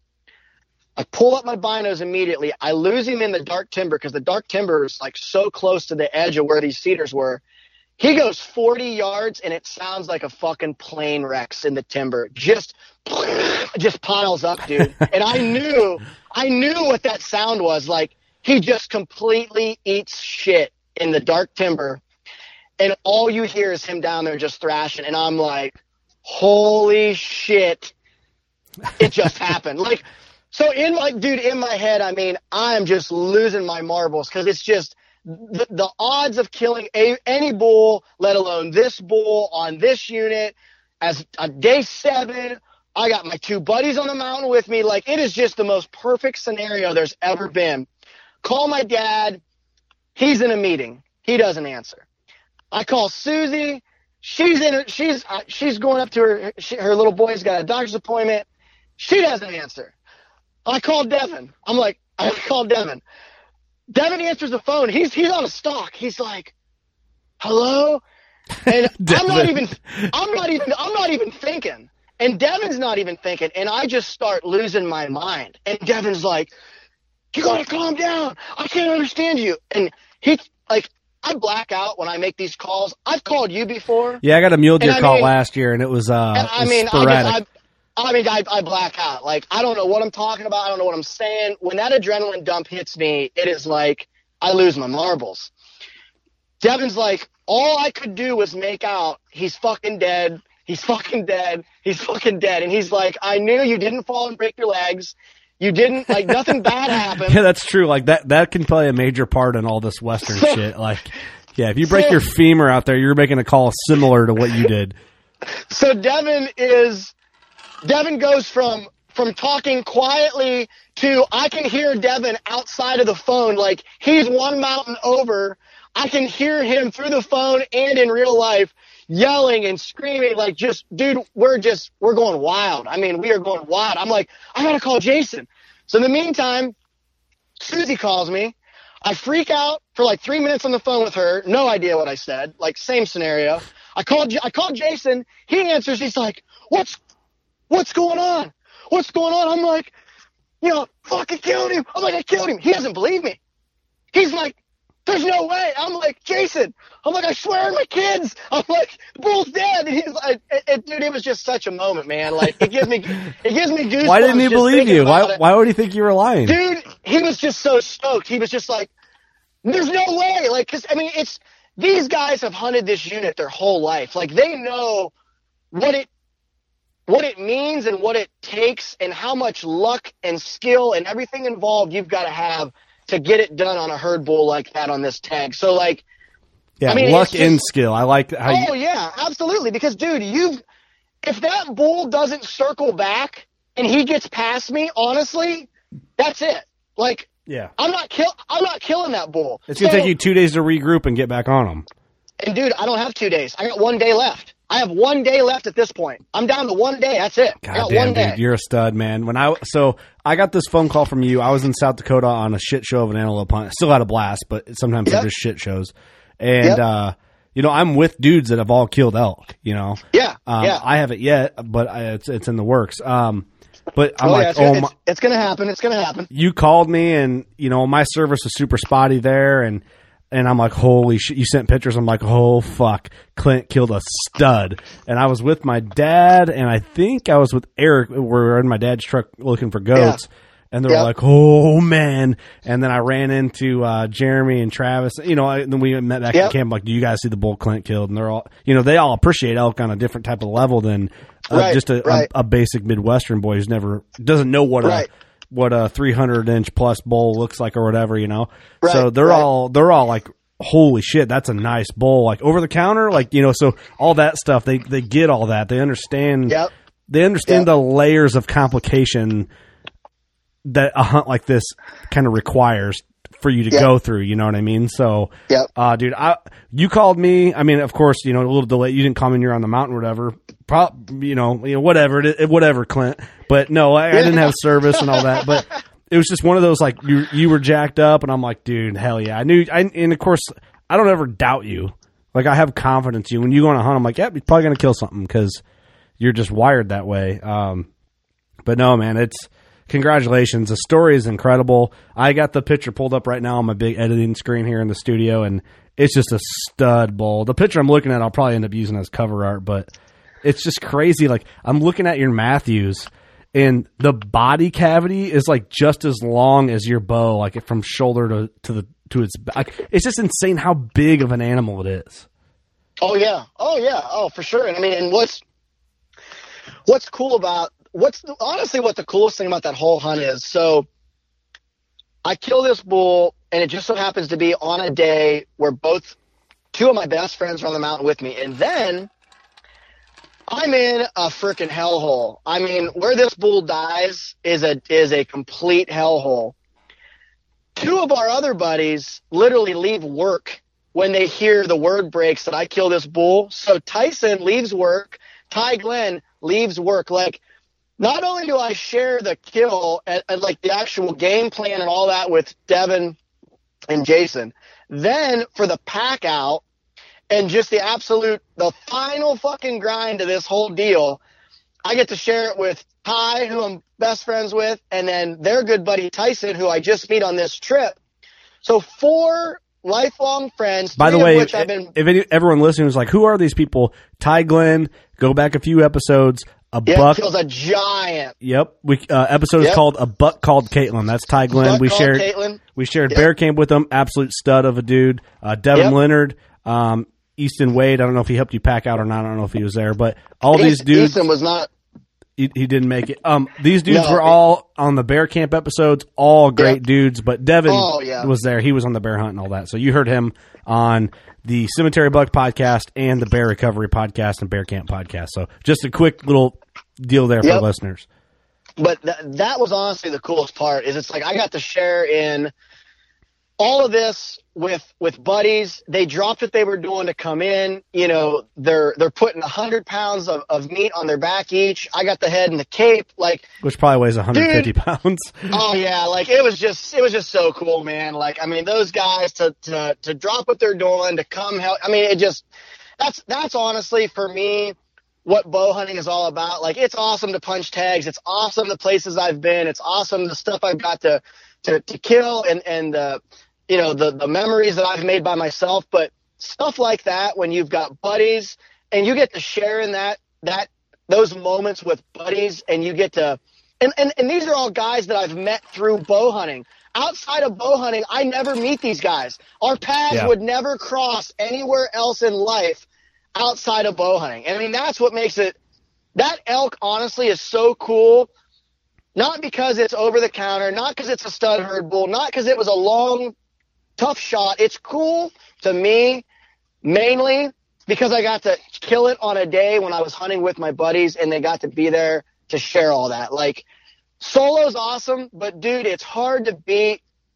I pull up my binos immediately. I lose him in the dark timber because the dark timber is like so close to the edge of where these cedars were. He goes forty yards, and it sounds like a fucking plane wrecks in the timber. Just, just piles up, dude. And I knew, I knew what that sound was. Like, he just completely eats shit in the dark timber, and all you hear is him down there just thrashing. And I'm like, holy shit, it just happened. Like, so in my, dude, in my head, I mean, I'm just losing my marbles because it's just the, the odds of killing a, any bull, let alone this bull on this unit as a day seven. I got my two buddies on the mountain with me. Like, it is just the most perfect scenario there's ever been. Call my dad. He's in a meeting. He doesn't answer. I call Susie. She's in her, she's, uh, she's going up to her, she, her little boy's got a doctor's appointment. She doesn't answer. I called Devin. I'm like, I called Devin. Devin answers the phone. He's he's on a stalk. He's like, hello? And I'm not even I'm not even I'm not even thinking. And Devin's not even thinking. And I just start losing my mind. And Devin's like, you gotta calm down. I can't understand you. And he like I black out when I make these calls. I've called you before. Yeah, I got a mule deer I call mean, last year, and it was uh, and I it was mean, sporadic. I, just, I, I mean, I, I black out. Like, I don't know what I'm talking about. I don't know what I'm saying. When that adrenaline dump hits me, it is like I lose my marbles. Devin's like, all I could do was make out, he's fucking dead. He's fucking dead. He's fucking dead. And he's like, I knew you didn't fall and break your legs. You didn't, like, nothing bad happened. Yeah, that's true. Like, that, that can play a major part in all this Western shit. Like, yeah, if you break so, your femur out there, you're making a call similar to what you did. So Devin is... Devin goes from from talking quietly to I can hear Devin outside of the phone. Like, he's one mountain over. I can hear him through the phone and in real life yelling and screaming, like, just, dude, we're just, we're going wild. I mean, we are going wild. I'm like, I got to call Jason. So in the meantime, Susie calls me. I freak out for like three minutes on the phone with her. No idea what I said. Like, same scenario. I called, I called Jason. He answers. He's like, what's, what's going on? What's going on? I'm like, you know, fucking killed him. I'm like, I killed him. He doesn't believe me. He's like, there's no way. I'm like, Jason. I'm like, I swear on my kids. I'm like, the bull's dead. And he's like, it, it, dude, it was just such a moment, man. Like, it gives me, it gives me goosebumps. Why didn't he believe you? Why, it. why would he think you were lying? Dude, he was just so stoked. He was just like, there's no way. Like, cause I mean, it's, these guys have hunted this unit their whole life. Like, they know what it, what it means and what it takes and how much luck and skill and everything involved you've got to have to get it done on a herd bull like that on this tag. So, like, yeah, I mean, luck just, and skill. I like how oh, you... yeah, absolutely. Because, dude, you've, if that bull doesn't circle back and he gets past me, honestly, that's it. Like, yeah, I'm not kill, I'm not killing that bull. It's going to so, take you two days to regroup and get back on him. And, dude, I don't have two days. I got one day left. I have one day left at this point. I'm down to one day. That's it. God I got damn, one day. dude, you're a stud, man. When I so I got this phone call from you. I was in South Dakota on a shit show of an antelope hunt. Still had a blast, but sometimes Yep. they're just shit shows. And Yep. uh, you know, I'm with dudes that have all killed elk. You know, Yeah, um, yeah. I haven't yet, but I, it's it's in the works. Um, but I'm oh, like, yeah, it's, oh gonna, my. it's, it's gonna happen. It's gonna happen. You called me, and you know my service was super spotty there, and and I'm like, holy shit! You sent pictures. I'm like, oh fuck, Clint killed a stud. And I was with my dad, and I think I was with Eric. We were in my dad's truck looking for goats, yeah. and they were yep. like, oh man! And then I ran into uh, Jeremy and Travis. You know, and then we met back yep. in camp. Like, do you guys see the bull Clint killed? And they're all, you know, they all appreciate elk on a different type of level than uh, right, just a, right. a, a basic Midwestern boy who's never doesn't know what right. a what a three hundred inch plus bull looks like or whatever, you know. Right, so they're right. all they're all like, holy shit, that's a nice bull, like over the counter, like, you know. So all that stuff, they they get all that. They understand. Yep. They understand yep. the layers of complication that a hunt like this kind of requires for you to yep. go through. You know what I mean? So, yep. uh, dude, I you called me. I mean, of course, you know, a little delay. You didn't call me when you're on the mountain or whatever. Pro, you know, you know, whatever, it, whatever, Clint. But no, I, I didn't have service and all that. But it was just one of those, like, you you were jacked up, and I'm like, dude, hell yeah. I knew, I, and of course, I don't ever doubt you. Like, I have confidence in you. When you go on a hunt, I'm like, yep, you're probably going to kill something because you're just wired that way. Um, but no, man, it's, congratulations. The story is incredible. I got the picture pulled up right now on my big editing screen here in the studio, and it's just a stud bull. The picture I'm looking at, I'll probably end up using as cover art, but it's just crazy. Like, I'm looking at your Matthews, and the body cavity is like just as long as your bow, like from shoulder to, to the to its back. It's just insane how big of an animal it is. Oh yeah, oh yeah, oh for sure. And I mean, and what's what's cool about what's honestly what the coolest thing about that whole hunt is. So I kill this bull, and it just so happens to be on a day where both two of my best friends are on the mountain with me, and then I'm in a freaking hellhole. I mean, where this bull dies is a is a complete hellhole. Two of our other buddies literally leave work when they hear the word breaks that I kill this bull. So Tyson leaves work. Ty Glenn leaves work. Like, not only do I share the kill and, and like the actual game plan and all that with Devin and Jason, then for the pack out and just the absolute, the final fucking grind of this whole deal, I get to share it with Ty, who I'm best friends with, and then their good buddy Tyson, who I just meet on this trip. So four lifelong friends. By the three of way, which I've been, if any, everyone listening is like, who are these people? Ty Glenn, go back a few episodes. A yeah, buck kills a giant. Yep, we uh, episode is Yep. called "A Buck Called Caitlin." That's Ty Glenn. Buck we called shared Caitlin. we shared Yep. bear camp with him. Absolute stud of a dude. Uh, Devin Yep. Leonard, um, Easton Wade. I don't know if he helped you pack out or not. I don't know if he was there, but all these Easton, dudes. Easton was not. He, he didn't make it. Um, these dudes No. were all on the bear camp episodes. All great Yep. dudes, but Devin Oh, yeah. was there. He was on the bear hunt and all that. So you heard him on the Cemetery Buck podcast and the Bear Recovery podcast and Bear Camp podcast. So just a quick little deal there for Yep. listeners. but th- that was honestly the coolest part. Is it's like I got to share in all of this with with buddies. They dropped what they were doing to come in. You know, they're they're putting a hundred pounds of, of meat on their back each. I got the head and the cape, like which probably weighs one hundred fifty dude, pounds. Oh yeah, like it was just it was just so cool, man. Like I mean, those guys to to to drop what they're doing to come help. I mean, it just that's that's honestly for me what bow hunting is all about. Like it's awesome to punch tags. It's awesome the places I've been. It's awesome the stuff I've got to to to kill and and uh, you know the the memories that I've made by myself. But stuff like that when you've got buddies and you get to share in that that those moments with buddies and you get to and and, and these are all guys that I've met through bow hunting. Outside of bow hunting, I never meet these guys. Our paths Yeah. would never cross anywhere else in life outside of bow hunting. And I mean, that's what makes it, that elk honestly is so cool. Not because it's over the counter, not because it's a stud herd bull, not because it was a long, tough shot. It's cool to me mainly because I got to kill it on a day when I was hunting with my buddies and they got to be there to share all that. Like solo's awesome, but dude, it's hard to beat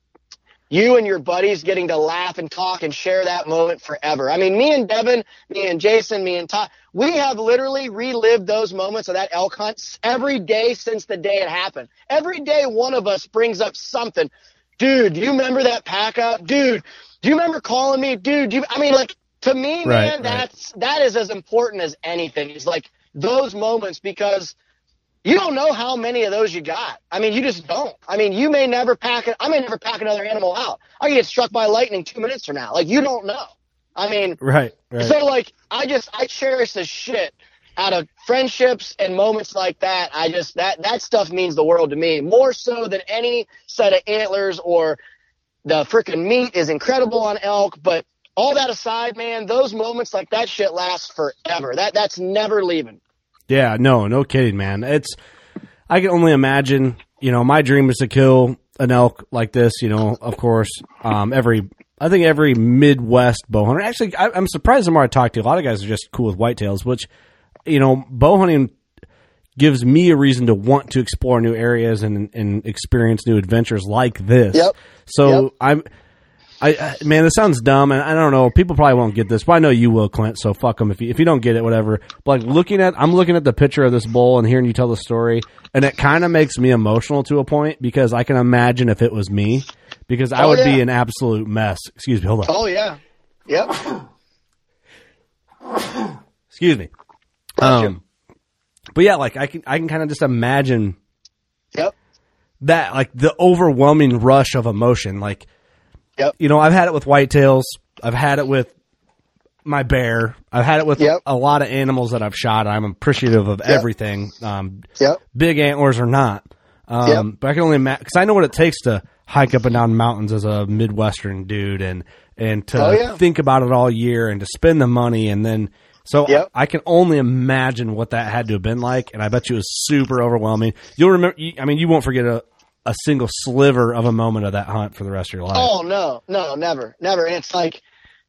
you and your buddies getting to laugh and talk and share that moment forever. I mean, me and Devin, me and Jason, me and Todd, we have literally relived those moments of that elk hunt every day since the day it happened. Every day one of us brings up something. Dude, do you remember that pack up? Dude, do you remember calling me? Dude, do you, I mean, like, to me, Right, man, right. that's, that is as important as anything. It's like those moments because you don't know how many of those you got. I mean, you just don't. I mean, you may never pack it. I may never pack another animal out. I can get struck by lightning two minutes from now. Like, you don't know. I mean, Right, right. so like, I just, I cherish the shit out of friendships and moments like that. I just, that, that stuff means the world to me more so than any set of antlers or the freaking meat is incredible on elk. But all that aside, man, those moments like that shit lasts forever. That, that's never leaving. Yeah, no, no kidding, man. It's I can only imagine. You know, my dream is to kill an elk like this. You know, of course, um, every I think every Midwest bow hunter. Actually, I, I'm surprised the more I talk to, a lot of guys are just cool with whitetails. Which, you know, bow hunting gives me a reason to want to explore new areas and and experience new adventures like this. Yep. So Yep. I'm. I, I man, this sounds dumb, and I don't know. People probably won't get this, but I know you will, Clint. So fuck them if you if you don't get it, whatever. But like looking at, I'm looking at the picture of this bull and hearing you tell the story, and it kind of makes me emotional to a point because I can imagine if it was me, because I Oh, would yeah. be an absolute mess. Excuse me, hold on. Oh yeah. Yep. Excuse me. Um, but yeah, like I can I can kind of just imagine Yep. that, like the overwhelming rush of emotion, like. Yep. You know, I've had it with whitetails. I've had it with my bear. I've had it with Yep. a lot of animals that I've shot. I'm appreciative of Yep. everything, um, Yep. big antlers or not. Um, Yep. But I can only imagine, because I know what it takes to hike up and down mountains as a Midwestern dude and, and to Oh, yeah. think about it all year and to spend the money. And then, so Yep. I can only imagine what that had to have been like. And I bet you it was super overwhelming. You'll remember, you- I mean, you won't forget a, a single sliver of a moment of that hunt for the rest of your life. Oh no, no, never, never. And it's like,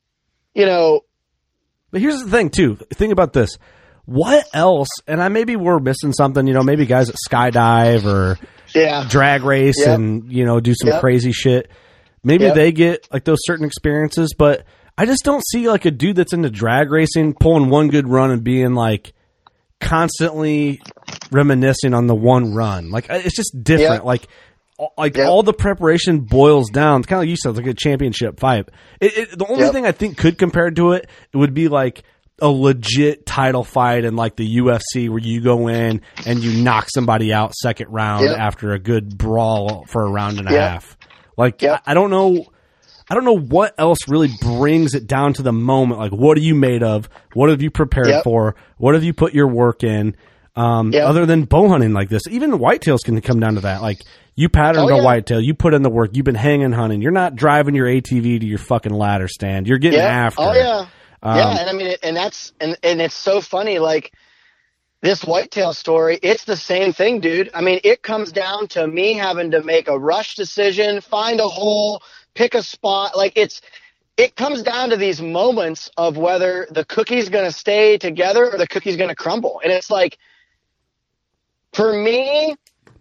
you know, But here's the thing, too. Think about this. What else? And I maybe we're missing something. You know, maybe guys that skydive or yeah, drag race Yep. and you know do some Yep. crazy shit. Maybe Yep. they get like those certain experiences. But I just don't see like a dude that's into drag racing pulling one good run and being like constantly reminiscing on the one run. Like it's just different. Yep. Like. Like Yep. all the preparation boils down. It's kind of like you said, like a championship fight. It, it, the only Yep. thing I think could compare to it, it would be like a legit title fight in like the U F C where you go in and you knock somebody out second round Yep. after a good brawl for a round and a Yep. half. Like Yep. I, I don't know, I don't know what else really brings it down to the moment. Like what are you made of? What have you prepared Yep. for? What have you put your work in? Um, Yep. Other than bow hunting like this, even whitetails can come down to that. Like you patterned Oh, a yeah. whitetail, you put in the work, you've been hanging hunting. You're not driving your A T V to your fucking ladder stand. You're getting yeah. after. Oh it. yeah, Um, yeah. And I mean, and that's and and it's so funny. Like this whitetail story, it's the same thing, dude. I mean, it comes down to me having to make a rush decision, find a hole, pick a spot. Like it's. It comes down to these moments of whether the cookie's going to stay together or the cookie's going to crumble. And it's like, for me,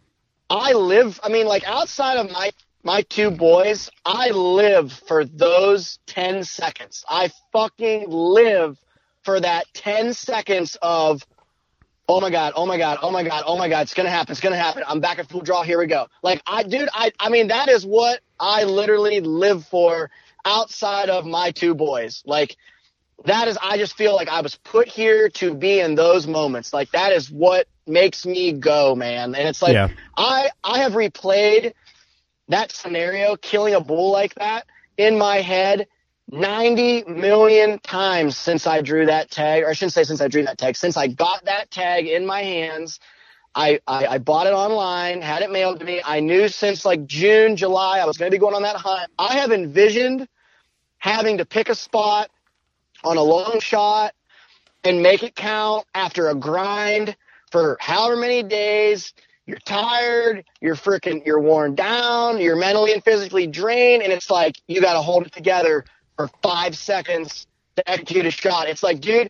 I live, I mean, like outside of my, my two boys, I live for those ten seconds. I fucking live for that ten seconds of, oh my God, oh my God, oh my God, oh my God, it's going to happen, it's going to happen. I'm back at full draw, here we go. Like, I, dude, I, I mean, that is what I literally live for outside of my two boys. Like, that is, I just feel like I was put here to be in those moments. Like, that is what makes me go, man. And it's like, yeah. I, I have replayed that scenario, killing a bull like that, in my head ninety million times since I drew that tag, or I shouldn't say since I drew that tag, since I got that tag in my hands. I, I, I bought it online, had it mailed to me. I knew since like June, July, I was going to be going on that hunt. I have envisioned having to pick a spot on a long shot and make it count after a grind for however many days. You're tired, you're freaking, you're worn down, you're mentally and physically drained, and it's like you got to hold it together for five seconds to execute a shot. It's like, dude,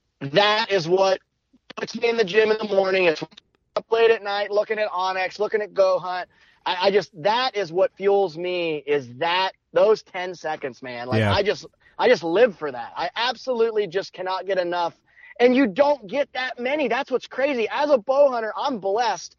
that is what puts me in the gym in the morning. It's up late at night looking at Onyx, looking at Go Hunt. I, I just, that is what fuels me, is that, those ten seconds, man. Like, yeah. I just, I just live for that. I absolutely just cannot get enough. And you don't get that many. That's what's crazy. As a bow hunter, I'm blessed.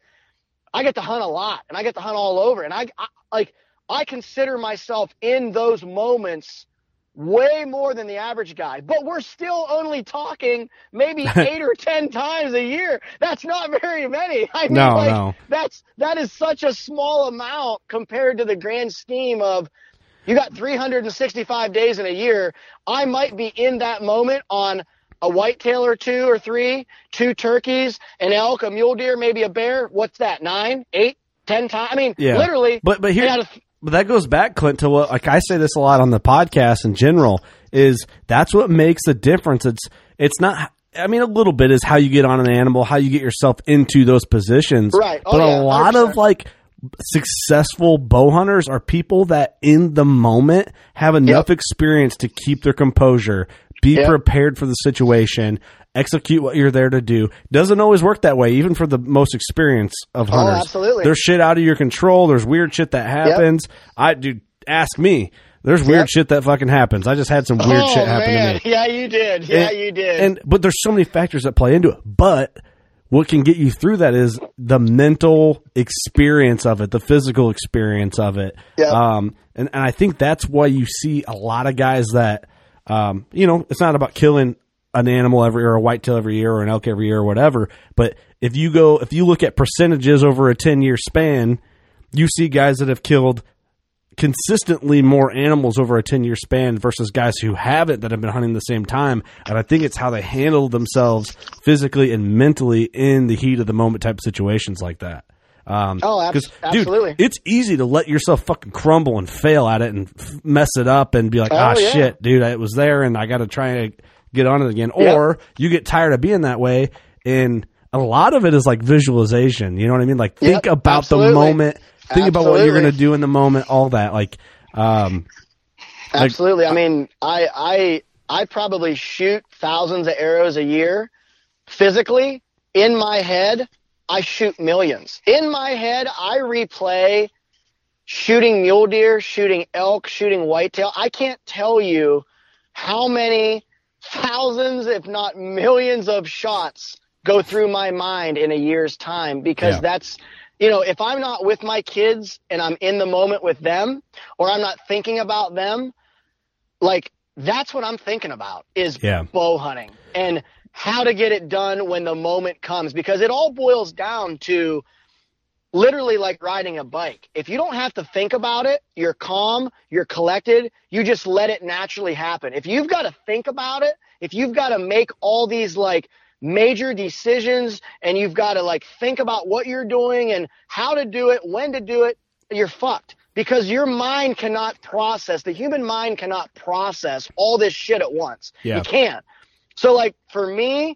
I get to hunt a lot, and I get to hunt all over. And I, I like, I consider myself in those moments way more than the average guy, but we're still only talking maybe eight or ten times a year. That's not very many. I mean, no, like, no. that's, that is such a small amount compared to the grand scheme of, you got three hundred sixty-five days in a year. I might be in that moment on a whitetail or two or three, two turkeys, an elk, a mule deer, maybe a bear. What's that? Nine, eight, ten times? I mean, yeah. literally. But, but here, But that goes back, Clint, to what, like I say this a lot on the podcast in general, is that's what makes the difference. It's it's not, I mean, a little bit is how you get on an animal, how you get yourself into those positions. Right. Oh, but yeah, a lot of like successful bow hunters are people that in the moment have enough yep. experience to keep their composure, be yep. prepared for the situation, execute what you're there to do. Doesn't always work that way, even for the most experienced of hunters. Oh, absolutely. There's shit out of your control. There's weird shit that happens. Yep. I dude, ask me. There's weird yep. shit that fucking happens. I just had some weird oh, shit happen man. to me. Yeah, you did. Yeah, and, you did. And but there's so many factors that play into it. But what can get you through that is the mental experience of it, the physical experience of it. Yep. Um, and, and I think that's why you see a lot of guys that, um, you know, it's not about killing an animal every or a whitetail every year or an elk every year or whatever. But if you go, if you look at percentages over a ten year span, you see guys that have killed consistently more animals over a ten year span versus guys who haven't, that have been hunting the same time. And I think it's how they handle themselves physically and mentally in the heat of the moment type of situations like that. Um, oh, ab- absolutely. Dude, it's easy to let yourself fucking crumble and fail at it and f- mess it up and be like, oh, ah, yeah. shit, dude, it was there and I got to try to get on it again. Yep. Or you get tired of being that way, and a lot of it is like visualization. You know what I mean? Like think yep, about absolutely. the moment. Think absolutely. about what you're going to do in the moment, all that. Like, um, absolutely. Like, I mean, I, I, I probably shoot thousands of arrows a year physically. In my head, I shoot millions. In my head, I replay shooting mule deer, shooting elk, shooting whitetail. I can't tell you how many thousands, if not millions of shots go through my mind in a year's time, because yeah. that's, you know, if I'm not with my kids and I'm in the moment with them, or I'm not thinking about them, like that's what I'm thinking about is yeah. bow hunting and how to get it done when the moment comes, because it all boils down to literally like riding a bike. If you don't have to think about it, you're calm, you're collected, you just let it naturally happen. If you've got to think about it, if you've got to make all these like major decisions and you've got to like think about what you're doing and how to do it, when to do it, you're fucked, because your mind cannot process, the human mind cannot process all this shit at once. Yeah. You can't. So like for me,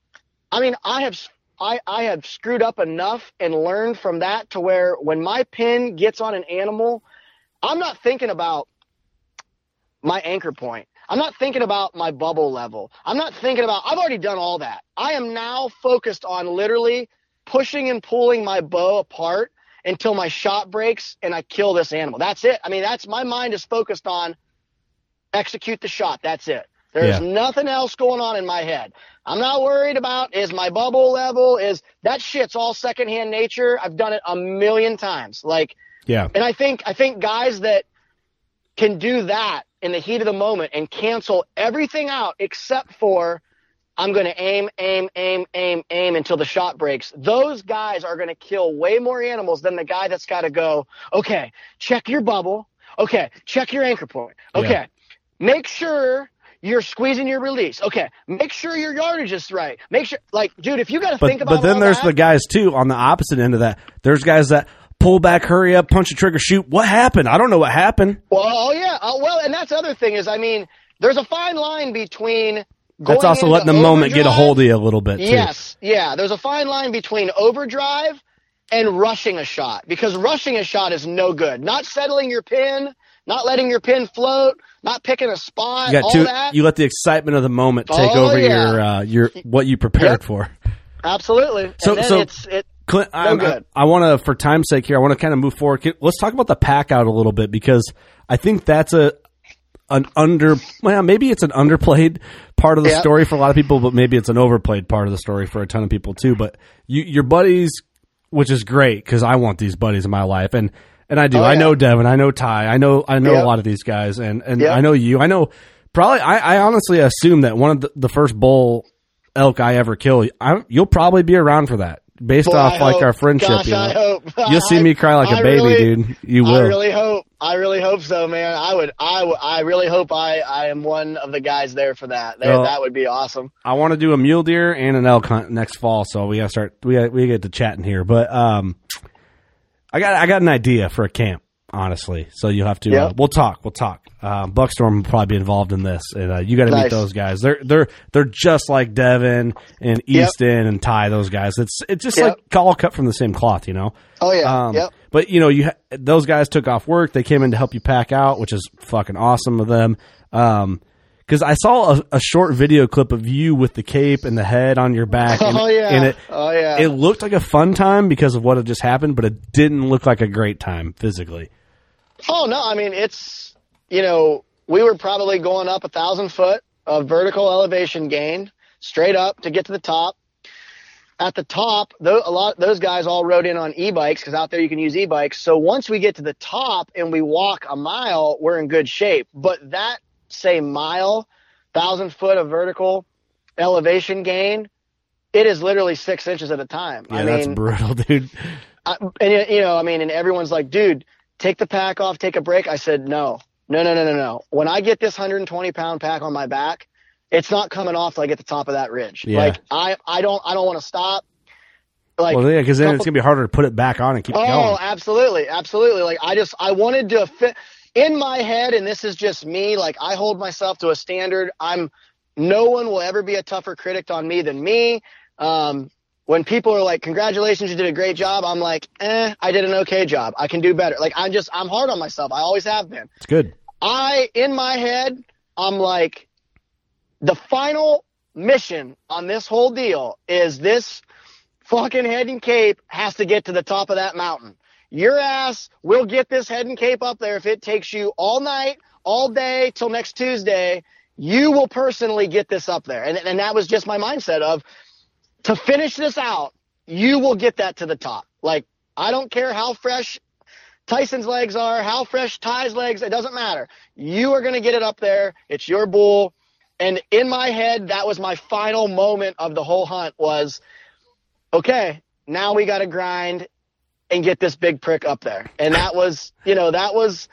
I mean, I have I, I have screwed up enough and learned from that to where when my pin gets on an animal, I'm not thinking about my anchor point. I'm not thinking about my bubble level. I'm not thinking about, I've already done all that. I am now focused on literally pushing and pulling my bow apart until my shot breaks and I kill this animal. That's it. I mean, that's my mind is focused on execute the shot. That's it. There's Yeah. nothing else going on in my head. I'm not worried about is my bubble level is that shit's all secondhand nature. I've done it a million times. Like, Yeah. and I think, I think guys that can do that in the heat of the moment and cancel everything out except for I'm going to aim, aim, aim, aim, aim until the shot breaks. Those guys are going to kill way more animals than the guy that's got to go, okay, check your bubble. Okay, check your anchor point. Okay, Yeah. make sure you're squeezing your release. Okay, make sure your yardage is right. Make sure, like, dude, if you got to But, think about but then all there's that, the guys, too, on the opposite end of that. There's guys that pull back, hurry up, punch the trigger, shoot. What happened? I don't know what happened. Well, oh, yeah. Oh, well, and that's the other thing is, I mean, there's a fine line between That's going also into letting the moment get a overdrive- hold of you a little bit, too. Yes, yeah. There's a fine line between overdrive and rushing a shot, because rushing a shot is no good. Not settling your pin, not letting your pin float, not picking a spot, You got all too, that. you let the excitement of the moment take Oh, over yeah. your uh, your what you prepared Yep. for. Absolutely. So- and then so- it's it. Clint, No I'm- good. I, I want to, for time's sake here, I want to kind of move forward. Can- Let's talk about the pack out a little bit, because I think that's a an under, well, maybe it's an underplayed part of the Yep. story for a lot of people, but maybe it's an overplayed part of the story for a ton of people too. But you, your buddies, which is great, because I want these buddies in my life, and and I do. Oh, I yeah. know Devin, I know Ty, I know I know Yep. a lot of these guys, and and Yep. I know you. I know probably. I, I honestly assume that one of the, the first bull elk I ever kill, I, you'll probably be around for that. Based Boy, off I like hope. our friendship, Gosh, you know? I hope. You'll see me cry like a I baby, really- dude. You will. I really hope. I really hope so, man. I would. I would. I really hope I. I am one of the guys there for that. That, Well, that would be awesome. I want to do a mule deer and an elk hunt next fall, so we got to start. We got we get to chatting here, but um, I got I got an idea for a camp, honestly. So you'll have to. Uh, Yep. we'll talk. We'll talk. Uh, Buckstorm will probably be involved in this, and uh, you got to meet Nice. those guys. They're they're they're just like Devin and Yep. Easton and Ty. Those guys. It's it's just Yep. like all cut from the same cloth, you know. Oh yeah. Um, yep. But you know, you ha- those guys took off work. They came in to help you pack out, which is fucking awesome of them. Um, because I saw a, a short video clip of you with the cape and the head on your back. And, Oh yeah. and it oh yeah. it looked like a fun time because of what had just happened, but it didn't look like a great time physically. Oh no, I mean it's you know we were probably going up a thousand foot of vertical elevation gain straight up to get to the top. At the top, though, a lot those guys all rode in on e-bikes because out there you can use e-bikes. So once we get to the top and we walk a mile, we're in good shape. But that say mile, thousand foot of vertical elevation gain, it is literally six inches at a time. Yeah, I that's mean, brutal, dude. I, and you know, I mean, and everyone's like, dude, take the pack off, take a break. I said, no, no, no, no, no, no. When I get this one hundred twenty pound pack on my back, it's not coming off till I get to the top of that ridge. Yeah. Like I, I don't, I don't want to stop. Like, Well, yeah, because then couple- it's gonna be harder to put it back on and keep oh, going. absolutely, absolutely. Like I just, I wanted to fit in my head, and this is just me. Like I hold myself to a standard. I'm, no one will ever be a tougher critic on me than me. Um, when people are like, congratulations, you did a great job. I'm like, eh, I did an okay job. I can do better. Like I'm just, I'm hard on myself. I always have been. It's good. I, in my head, I'm like, the final mission on this whole deal is this fucking head and cape has to get to the top of that mountain. Your ass will get this head and cape up there if it takes you all night, all day till next Tuesday. You will personally get this up there. And, and that was just my mindset of, to finish this out, you will get that to the top. Like, I don't care how fresh Tyson's legs are, how fresh Ty's legs, it doesn't matter. You are going to get it up there. It's your bull. And in my head, that was my final moment of the whole hunt was, okay, now we got to grind and get this big prick up there. And that was, you know, that was,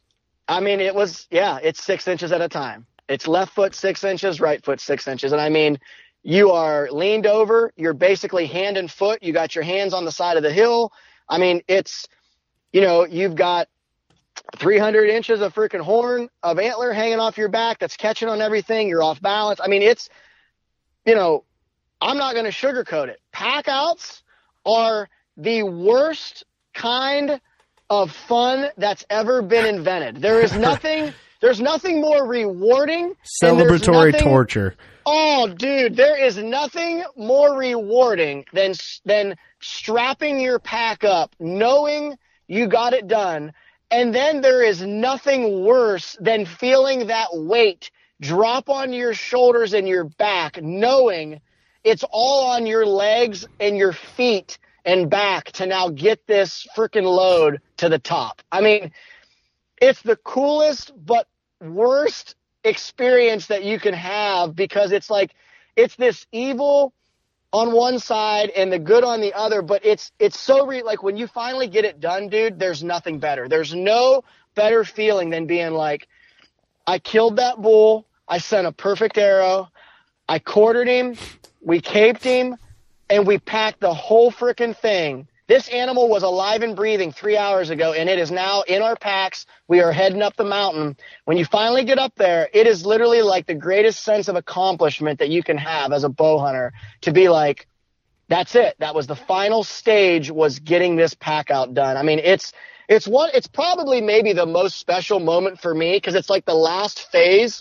I mean, it was, yeah, it's six inches at a time. It's left foot six inches, right foot six inches. And I mean, you are leaned over, you're basically hand and foot. You got your hands on the side of the hill. I mean, it's, you know, you've got three hundred inches of freaking horn of antler hanging off your back that's catching on everything. You're off balance. I mean, it's, you know, I'm not going to sugarcoat it. Pack outs are the worst kind of fun that's ever been invented. There is nothing, there's nothing more rewarding. and there's Celebratory nothing- torture. Oh, dude, there is nothing more rewarding than than strapping your pack up, knowing you got it done, and then there is nothing worse than feeling that weight drop on your shoulders and your back, knowing it's all on your legs and your feet and back to now get this freaking load to the top. I mean, it's the coolest but worst experience that you can have, because it's like it's this evil on one side and the good on the other, but it's it's so re- like when you finally get it done, dude, there's nothing better. There's no better feeling than being like, I killed that bull, I sent a perfect arrow, I quartered him, we caped him, and we packed the whole freaking thing. This animal was alive and breathing three hours ago, and it is now in our packs. We are heading up the mountain. When you finally get up there, it is literally like the greatest sense of accomplishment that you can have as a bow hunter, to be like, that's it. That was the final stage, was getting this pack out done. I mean, it's it's one. It's probably maybe the most special moment for me, because it's like the last phase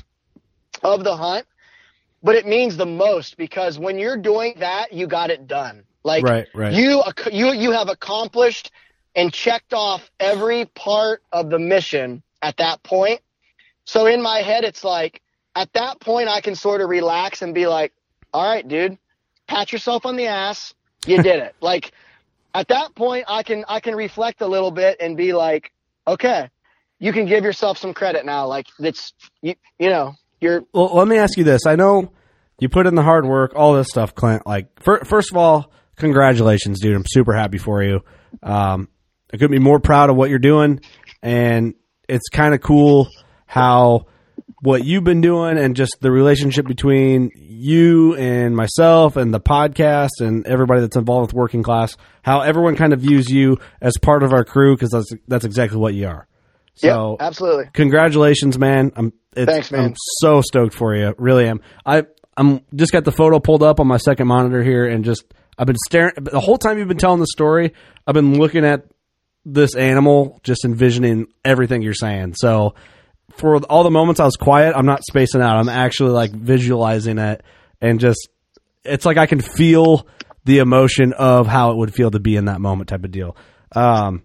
of the hunt, but it means the most, because when you're doing that, you got it done. Like right, right. you, you, you have accomplished and checked off every part of the mission at that point. So in my head, it's like, at that point, I can sort of relax and be like, all right, dude, pat yourself on the ass. You did it. Like at that point, I can, I can reflect a little bit and be like, okay, you can give yourself some credit now. Like it's, you, you know, you're. Well, let me ask you this. I know you put in the hard work, all this stuff, Clint. Like, for, first of all, congratulations, dude. I'm super happy for you. Um, I couldn't be more proud of what you're doing. And it's kind of cool how what you've been doing and just the relationship between you and myself and the podcast and everybody that's involved with Working Class, how everyone kind of views you as part of our crew, because that's, that's exactly what you are. So yeah, absolutely. Congratulations, man. I'm, it's, Thanks, man. I'm so stoked for you. Really am. I, I'm just got the photo pulled up on my second monitor here, and just, I've been staring the whole time you've been telling the story. I've been looking at this animal, just envisioning everything you're saying. So for all the moments I was quiet, I'm not spacing out. I'm actually like visualizing it, and just, it's like I can feel the emotion of how it would feel to be in that moment, type of deal. Um,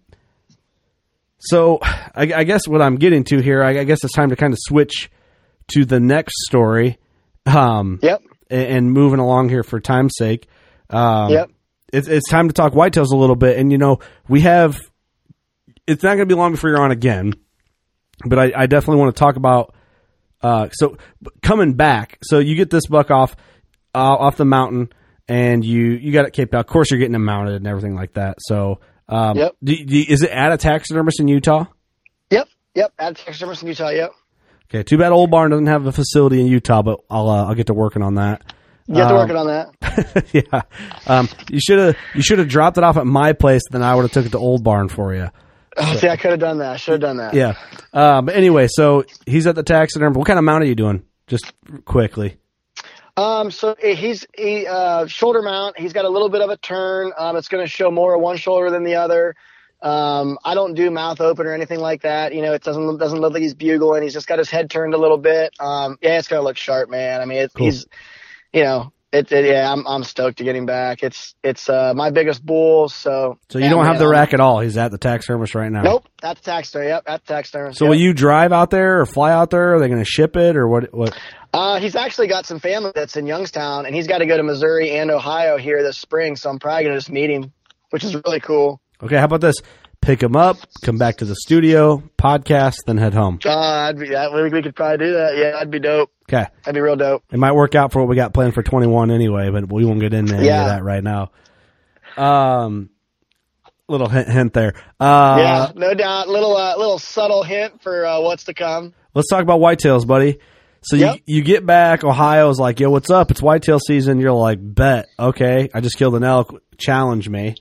so I, I guess what I'm getting to here, I, I guess it's time to kind of switch to the next story. Um, yep. And, and moving along here for time's sake. Um, yep. It's, it's time to talk whitetails a little bit. And, you know, we have, it's not going to be long before you're on again, but I, I definitely want to talk about, uh, so coming back. So you get this buck off, uh, off the mountain, and you, you got it caped out. Of course, you're getting it mounted and everything like that. So, um, yep. do, do, is it at a taxidermist in Utah? Yep. Yep. At a taxidermist in Utah. Yep. Okay. Too bad Old Barn doesn't have a facility in Utah, but I'll, uh, I'll get to working on that. Get to um, working on that. yeah. Um, you should have you should have dropped it off at my place, then I would have took it to Old Barn for you. Oh, see, I could have done that. I should have done that. Yeah. Uh, but anyway, so he's at the taxidermy. What kind of mount are you doing? Just quickly. Um, so he's he uh, shoulder mount. He's got a little bit of a turn. Um, it's going to show more one shoulder than the other. Um, I don't do mouth open or anything like that. You know, it doesn't doesn't look like he's bugling. He's just got his head turned a little bit. Um, yeah, it's going to look sharp, man. I mean, it, cool. he's. You know, it, it, yeah, I'm I'm stoked to get him back. It's it's uh, my biggest bull, so. So you don't have the rack at all. He's at the taxidermist right now. Nope, at the taxidermist. Yep, at the taxidermist. So yep. will you drive out there or fly out there? Are they going to ship it or what? What? Uh, he's actually got some family that's in Youngstown, and he's got to go to Missouri and Ohio here this spring. So I'm probably going to just meet him, which is really cool. Okay, how about this? Pick him up, come back to the studio, podcast, then head home. Uh, I'd be, that, we, we could probably do that. Yeah, that'd be dope. Okay. That'd be real dope. It might work out for what we got planned for twenty-one anyway, but we won't get into any yeah. of that right now. Um, little hint, hint there. Uh, yeah, no doubt. Little, uh, little subtle hint for uh, what's to come. Let's talk about whitetails, buddy. So yep. you you get back, Ohio's like, yo, what's up? It's whitetail season. You're like, bet. Okay, I just killed an elk. Challenge me.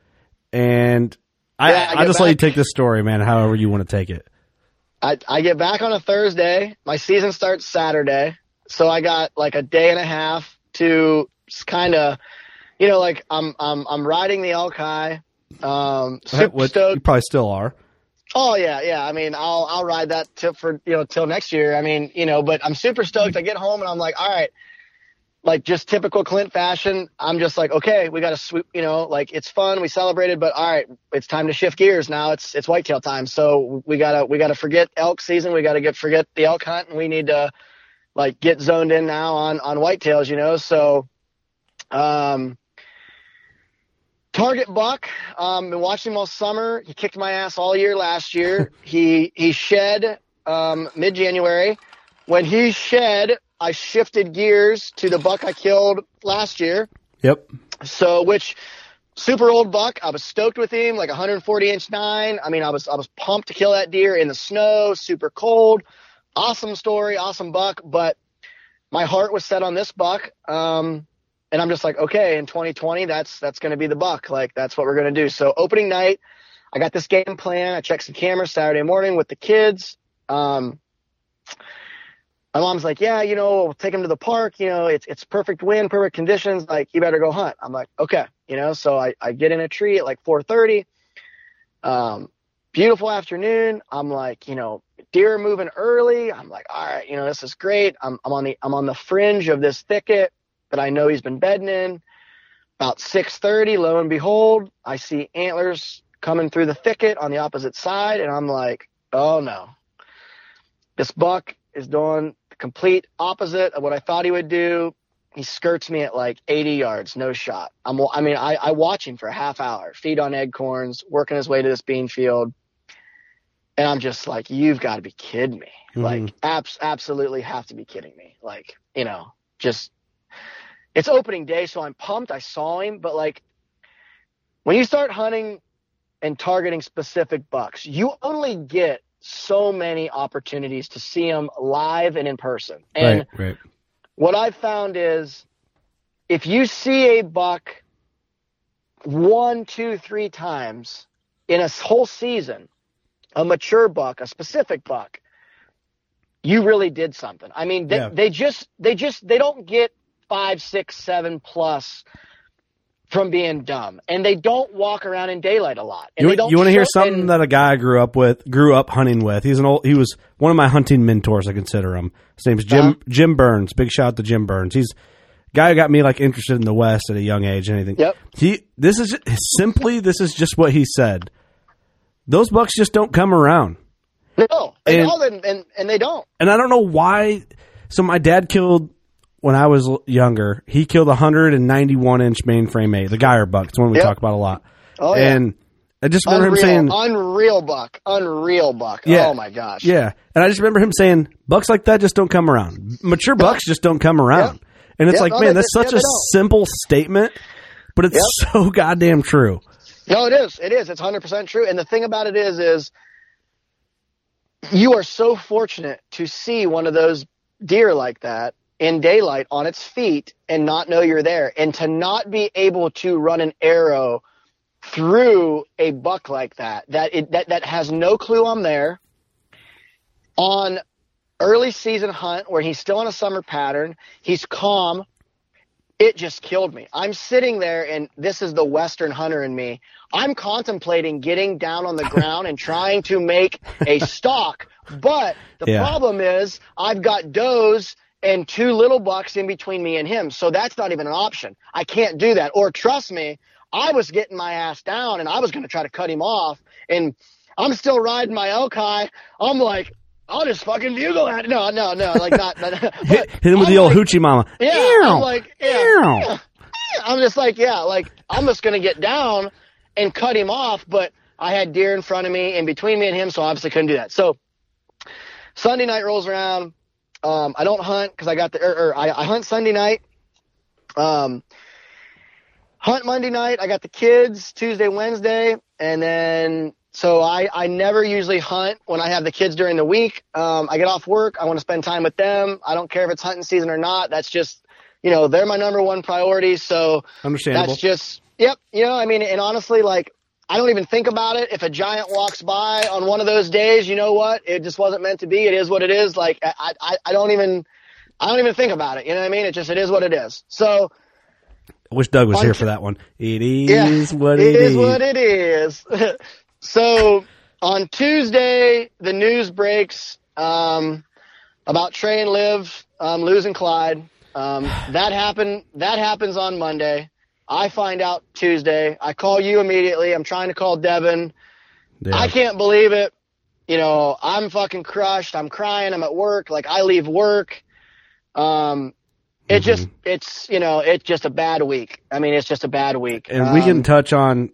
And I, yeah, I, I just back. let you take this story, man, however you want to take it. I, I get back on a Thursday. My season starts Saturday. So I got like a day and a half to kind of, you know, like I'm I'm I'm riding the elk high. Um, super what, stoked. You probably still are. Oh yeah, yeah. I mean, I'll I'll ride that till for you know till next year. I mean, you know, but I'm super stoked. I get home and I'm like, all right, like just typical Clint fashion. I'm just like, okay, we got to sweep. You know, like it's fun. We celebrated, but all right, it's time to shift gears now. It's it's whitetail time, so we gotta we gotta forget elk season. We gotta get forget the elk hunt, and we need to like get zoned in now on on whitetails. You know, so um. Target buck, um, been watching him all summer. He kicked my ass all year last year. he he shed um, mid-January. When he shed, I shifted gears to the buck I killed last year. Yep. So, which super old buck. I was stoked with him, like one forty inch nine. I mean, I was I was pumped to kill that deer in the snow, super cold. Awesome story, awesome buck. But my heart was set on this buck. Um, And I'm just like, okay, in twenty twenty, that's that's going to be the buck. Like, that's what we're going to do. So opening night, I got this game plan. I checked some cameras Saturday morning with the kids. Um, my mom's like, yeah, you know, we'll take him to the park. You know, it's it's perfect wind, perfect conditions. Like, you better go hunt. I'm like, okay. You know, so I, I get in a tree at like four thirty. Um, beautiful afternoon. I'm like, you know, deer are moving early. I'm like, all right, you know, this is great. I'm I'm on the I'm on the fringe of this thicket that I know he's been bedding in. About six thirty, lo and behold, I see antlers coming through the thicket on the opposite side, and I'm like, oh no. This buck is doing the complete opposite of what I thought he would do. He skirts me at like eighty yards, no shot. I'm, I mean, I, I watch him for a half hour, feed on acorns, working his way to this bean field. And I'm just like, you've got to be kidding me. Mm-hmm. Like, abs- absolutely have to be kidding me. Like, you know, just... It's opening day, so I'm pumped. I saw him, but like when you start hunting and targeting specific bucks, you only get so many opportunities to see them live and in person. And right, right. What I've found is if you see a buck one, two, three times in a whole season, a mature buck, a specific buck, you really did something. I mean, they, yeah. they just, they just, they don't get five, six, seven plus from being dumb, and they don't walk around in daylight a lot. And you they you want to hear something in, that a guy I grew up with, grew up hunting with. He's an old, he was one of my hunting mentors. I consider him. His name's Jim uh-huh. Jim Burns. Big shout out to Jim Burns. He's a guy who got me like interested in the West at a young age. And anything. Yep. He this is simply this is just what he said. Those bucks just don't come around. No, and, and, and and they don't. And I don't know why. So my dad killed. When I was younger, he killed a one ninety-one inch mainframe eight, the Geyer buck. It's one we yep. talk about a lot. Oh, yeah. And I just remember unreal, him saying... Unreal buck. Unreal buck. Yeah, oh, my gosh. Yeah. And I just remember him saying, bucks like that just don't come around. Mature bucks just don't come around. Yep. And it's yep. like, no, man, that's such a simple statement, but it's yep. so goddamn true. No, it is. It is. It's one hundred percent true. And the thing about it is, is you are so fortunate to see one of those deer like that in daylight on its feet and not know you're there, and to not be able to run an arrow through a buck like that, that it, that, that has no clue I'm there on early season hunt where he's still on a summer pattern. He's calm. It just killed me. I'm sitting there, and this is the Western hunter in me. I'm contemplating getting down on the ground and trying to make a stalk. But the yeah. problem is I've got does and two little bucks in between me and him. So that's not even an option. I can't do that. Or trust me, I was getting my ass down and I was going to try to cut him off, and I'm still riding my elk high. I'm like, I'll just fucking bugle at it. No, no, no, like not. not hit, hit him with I'm the old like, hoochie mama. Yeah, Ew. I'm like, yeah, yeah. I'm just like, yeah, like I'm just going to get down and cut him off. But I had deer in front of me and between me and him, so I obviously couldn't do that. So Sunday night rolls around. Um, I don't hunt because I got the, or, or I, I hunt Sunday night. Um, hunt Monday night. I got the kids Tuesday, Wednesday. And then, so I, I never usually hunt when I have the kids during the week. Um, I get off work. I want to spend time with them. I don't care if it's hunting season or not. That's just, you know, they're my number one priority. So understandable. That's just, yep. You know, I mean, and honestly, like, I don't even think about it. If a giant walks by on one of those days, you know what? It just wasn't meant to be. It is what it is. Like, I, I, I don't even, I don't even think about it. You know what I mean? It just, it is what it is. So. I wish Doug was here for that one. It is yeah, what it it is. It is what it is. So on Tuesday, the news breaks um, about Trey and Liv um, losing Clyde. Um, that happened. That happens on Monday. I find out Tuesday. I call you immediately. I'm trying to call Devin. Yeah. I can't believe it. You know, I'm fucking crushed. I'm crying. I'm at work. Like, I leave work. Um, it mm-hmm. just, it's, you know, it's just a bad week. I mean, it's just a bad week. And um, we can touch on,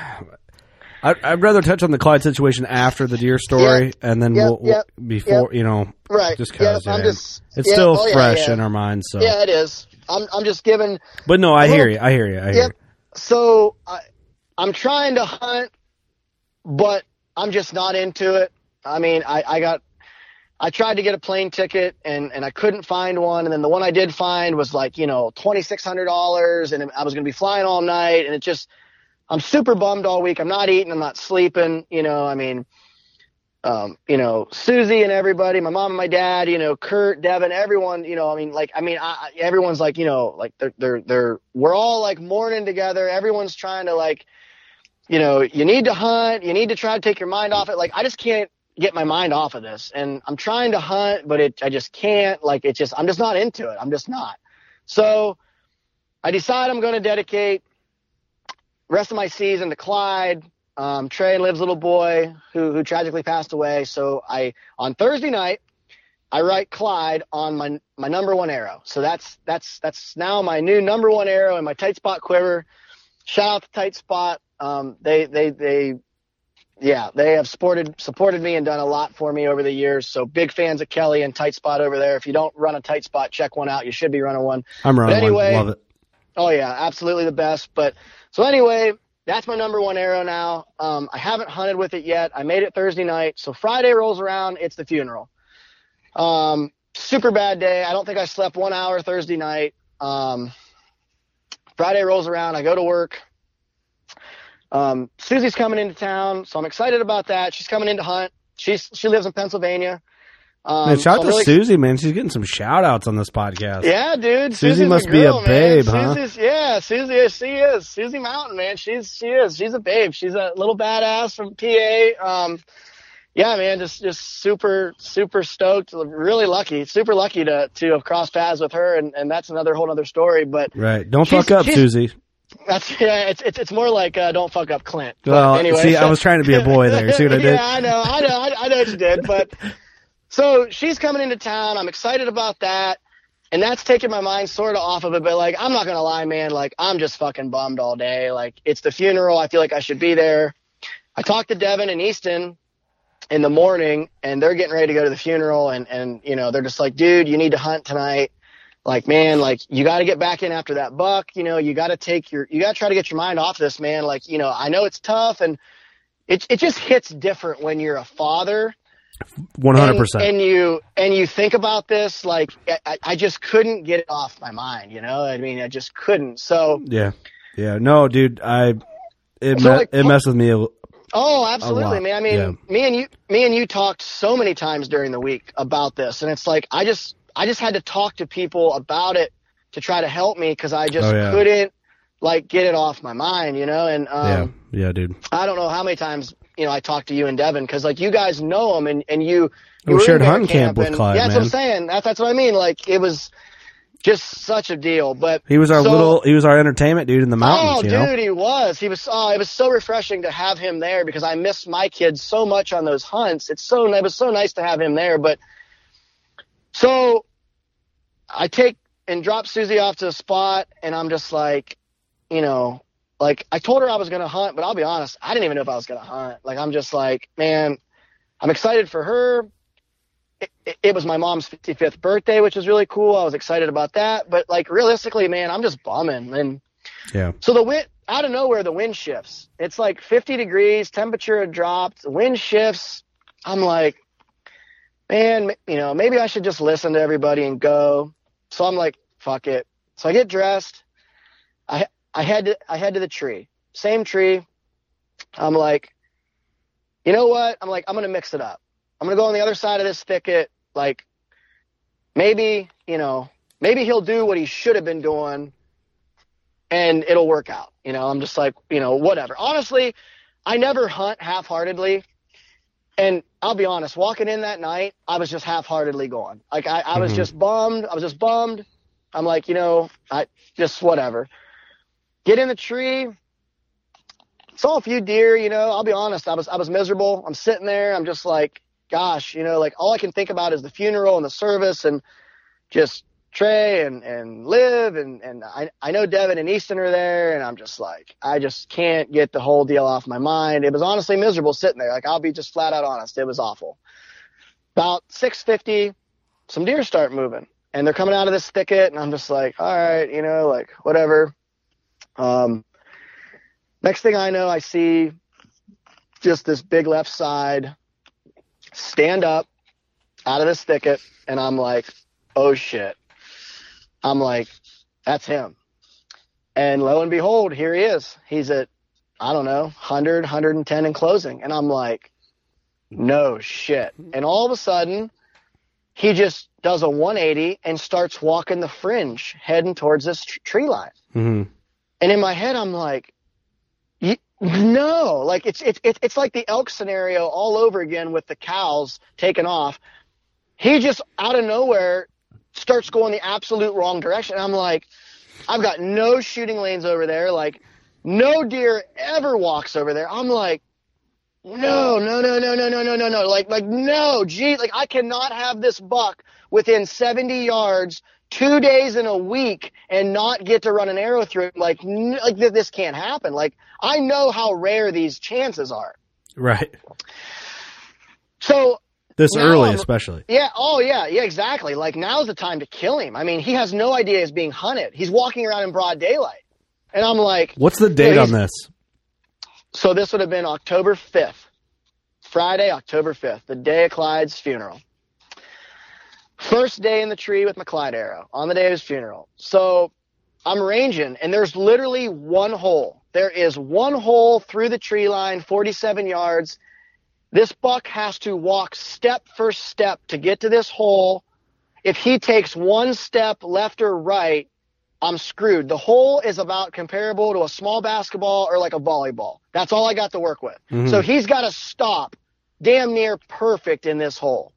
I, I'd rather touch on the Clyde situation after the deer story, yep, and then yep, we'll, yep, before, yep. you know, right. just cause yep, yeah, just, it's yep, still oh, yeah, fresh yeah. in our minds. So yeah, it is. I'm, I'm just giving. But no, I little, hear you. I hear you. I hear yep. you. So I, I'm trying to hunt, but I'm just not into it. I mean, I, I got, I tried to get a plane ticket and, and I couldn't find one. And then the one I did find was like, you know, twenty-six hundred dollars, and I was going to be flying all night. And it just, I'm super bummed all week. I'm not eating. I'm not sleeping. You know, I mean, um, you know, Susie and everybody, my mom and my dad, you know, Kurt, Devin, everyone, you know, I mean, like, I mean, I, everyone's like, you know, like they're, they're, they're, we're all like mourning together. Everyone's trying to like, you know, you need to hunt. You need to try to take your mind off it. Like, I just can't get my mind off of this, and I'm trying to hunt, but it, I just can't. Like, it's just, I'm just not into it. I'm just not. So I decide I'm going to dedicate the rest of my season to Clyde, um, Trey and Liv's little boy who, who tragically passed away. So I, on Thursday night, I write Clyde on my, my number one arrow. So that's, that's, that's now my new number one arrow in my tight spot quiver. Shout out to Tight Spot. Um, they, they, they, Yeah, they have supported supported me and done a lot for me over the years. So big fans of Kelly and Tight Spot over there. If you don't run a Tight Spot, check one out. You should be running one. I'm running but anyway, one. Love it. Oh, yeah, absolutely the best. But so anyway, that's my number one arrow now. Um, I haven't hunted with it yet. I made it Thursday night. So Friday rolls around. It's the funeral. Um, super bad day. I don't think I slept one hour Thursday night. Um, Friday rolls around. I go to work. Um, Susie's coming into town, so I'm excited about that. She's coming in to hunt. She's, she lives in Pennsylvania. Um, man, shout out so to really, Susie, man. She's getting some shout outs on this podcast. Yeah, dude. Susie Susie's must a be girl, a babe, man. huh? Susie's, yeah, Susie is. She is. Susie Mountain, man. She's, she is. She's a babe. She's a little badass from P A. Um, yeah, man, just, just super, super stoked. Really lucky, super lucky to, to have crossed paths with her. And, and that's another whole other story, but. Right. Don't fuck up, Susie. That's yeah. It's it's it's more like uh, don't fuck up Clint. But well, anyway, see, so, I was trying to be a boy there. You see what I did? Yeah, I know, I know, I, I know what you did. But so she's coming into town. I'm excited about that, and that's taking my mind sort of off of it. But like, I'm not gonna lie, man. Like, I'm just fucking bummed all day. Like, it's the funeral. I feel like I should be there. I talked to Devin and Easton in the morning, and they're getting ready to go to the funeral, and and you know, they're just like, dude, you need to hunt tonight. Like, man, like, you got to get back in after that buck. You know, you got to take your, you got to try to get your mind off this, man. Like, you know, I know it's tough, and it it just hits different when you're a father. one hundred percent. And, and you, and you think about this, like, I, I just couldn't get it off my mind, you know? I mean, I just couldn't. So. Yeah. Yeah. No, dude, I, it, so me, like, it messed with me a, Oh, absolutely, man. I mean, yeah. me and you, me and you talked so many times during the week about this, and it's like, I just, I just had to talk to people about it to try to help me because I just oh, yeah. couldn't like get it off my mind, you know. And um, yeah, yeah, dude. I don't know how many times you know I talked to you and Devin because like you guys know him and and you. you we shared hunting camp, camp with and, Clyde. Yeah, that's man. what I'm saying. That's that's what I mean. Like it was just such a deal. But he was our so, little, he was our entertainment dude in the mountains. Oh, you dude, know? he was. He was. Oh, it was so refreshing to have him there because I missed my kids so much on those hunts. It's so it was so nice to have him there. But so. I take and drop Susie off to a spot, and I'm just like, you know, like I told her I was going to hunt, but I'll be honest, I didn't even know if I was going to hunt. Like, I'm just like, man, I'm excited for her. It, it, it was my mom's fifty-fifth birthday, which was really cool. I was excited about that. But, like, realistically, man, I'm just bumming. And yeah. So the wind, out of nowhere, the wind shifts. It's like fifty degrees, temperature had dropped, the wind shifts. I'm like, man, you know, maybe I should just listen to everybody and go. So I'm like, fuck it. So I get dressed. I I head to I head to the tree. Same tree. I'm like, you know what? I'm like, I'm gonna mix it up. I'm gonna go on the other side of this thicket. Like, maybe, you know, maybe he'll do what he should have been doing and it'll work out. You know, I'm just like, you know, whatever. Honestly, I never hunt half-heartedly. And I'll be honest, walking in that night, I was just half-heartedly going. Like, I, I was Mm-hmm. just bummed. I was just bummed. I'm like, you know, I just whatever. Get in the tree. Saw a few deer, you know. I'll be honest, I was I was miserable. I'm sitting there. I'm just like, gosh, you know, like all I can think about is the funeral and the service and just Trey and, and Liv and, and I, I know Devin and Easton are there, and I'm just like, I just can't get the whole deal off my mind. It was honestly miserable sitting there. Like, I'll be just flat out honest. It was awful. About six fifty, some deer start moving, and they're coming out of this thicket, and I'm just like, all right, you know, like whatever. Um, next thing I know, I see just this big left side stand up out of this thicket, and I'm like, oh shit. I'm like, that's him. And lo and behold, here he is. He's at, I don't know, one hundred, one hundred ten in closing. And I'm like, no shit. And all of a sudden, he just does a one eighty and starts walking the fringe, heading towards this tr- tree line. Mm-hmm. And in my head, I'm like, no, like it's, it's, it's like the elk scenario all over again with the cows taking off. He just out of nowhere starts going the absolute wrong direction. And I'm like, I've got no shooting lanes over there. Like, no deer ever walks over there. I'm like, no, no, no, no, no, no, no, no, no. Like, like, no, gee, like I cannot have this buck within seventy yards, two days in a week and not get to run an arrow through it. Like, n- like th- this can't happen. Like, I know how rare these chances are. Right. So, This now early, I'm- especially. Yeah. Oh, yeah. Yeah, exactly. Like, now's the time to kill him. I mean, he has no idea he's being hunted. He's walking around in broad daylight. And I'm like, What's the date you know, on he's- this? So this would have been October fifth. Friday, October fifth, the day of Clyde's funeral. First day in the tree with my Clyde arrow on the day of his funeral. So I'm ranging, and there's literally one hole. There is one hole through the tree line, forty-seven yards. This buck has to walk step for step to get to this hole. If he takes one step left or right, I'm screwed. The hole is about comparable to a small basketball or like a volleyball. That's all I got to work with. Mhm. So he's got to stop damn near perfect in this hole.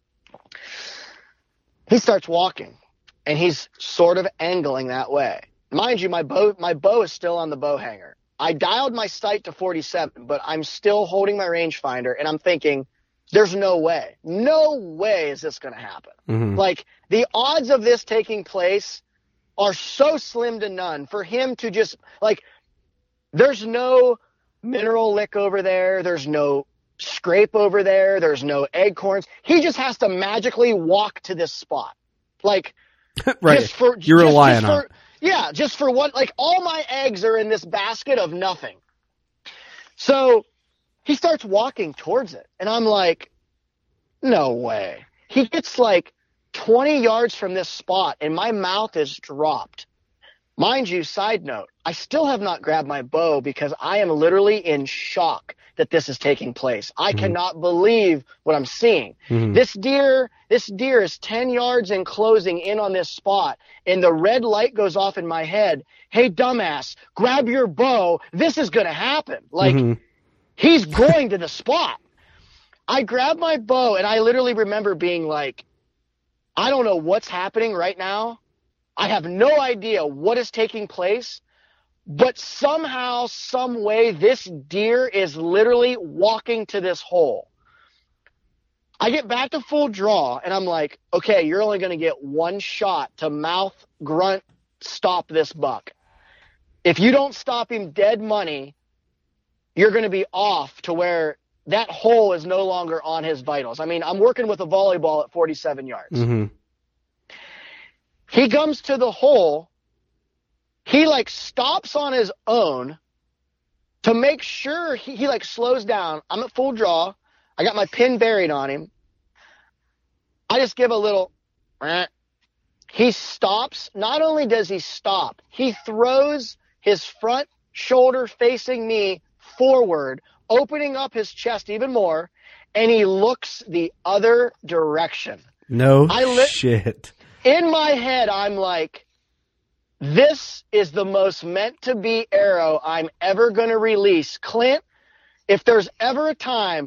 He starts walking, and he's sort of angling that way. Mind you, my bow, my bow is still on the bow hanger. I dialed my sight to forty-seven, but I'm still holding my rangefinder, and I'm thinking, there's no way. No way is this going to happen. Mhm. Like, the odds of this taking place are so slim to none for him to just, like, there's no mineral lick over there. There's no scrape over there. There's no acorns. He just has to magically walk to this spot. Like, Right. just for, You're just, relying just on for, Yeah, just for what, like, all my eggs are in this basket of nothing. So he starts walking towards it, and I'm like, no way. He gets like twenty yards from this spot, and my mouth is dropped. Mind you, side note, I still have not grabbed my bow because I am literally in shock that this is taking place. I Mhm. cannot believe what I'm seeing. Mhm. This deer, this deer is ten yards in closing in on this spot, and the red light goes off in my head. Hey, dumbass, grab your bow. This is going to happen. Like, Mhm. he's going to the spot. I grab my bow, and I literally remember being like, I don't know what's happening right now. I have no idea what is taking place, but somehow, some way, this deer is literally walking to this hole. I get back to full draw, and I'm like, okay, you're only going to get one shot to mouth, grunt, stop this buck. If you don't stop him dead money, you're going to be off to where that hole is no longer on his vitals. I mean, I'm working with a volleyball at forty-seven yards. Mhm. He comes to the hole. He like stops on his own to make sure he, he like slows down. I'm at full draw. I got my pin buried on him. I just give a little, eh. He stops. Not only does he stop, he throws his front shoulder facing me forward, opening up his chest even more, and he looks the other direction. No I li- shit. In my head, I'm like, this is the most meant to be arrow I'm ever going to release. Clint, if there's ever a time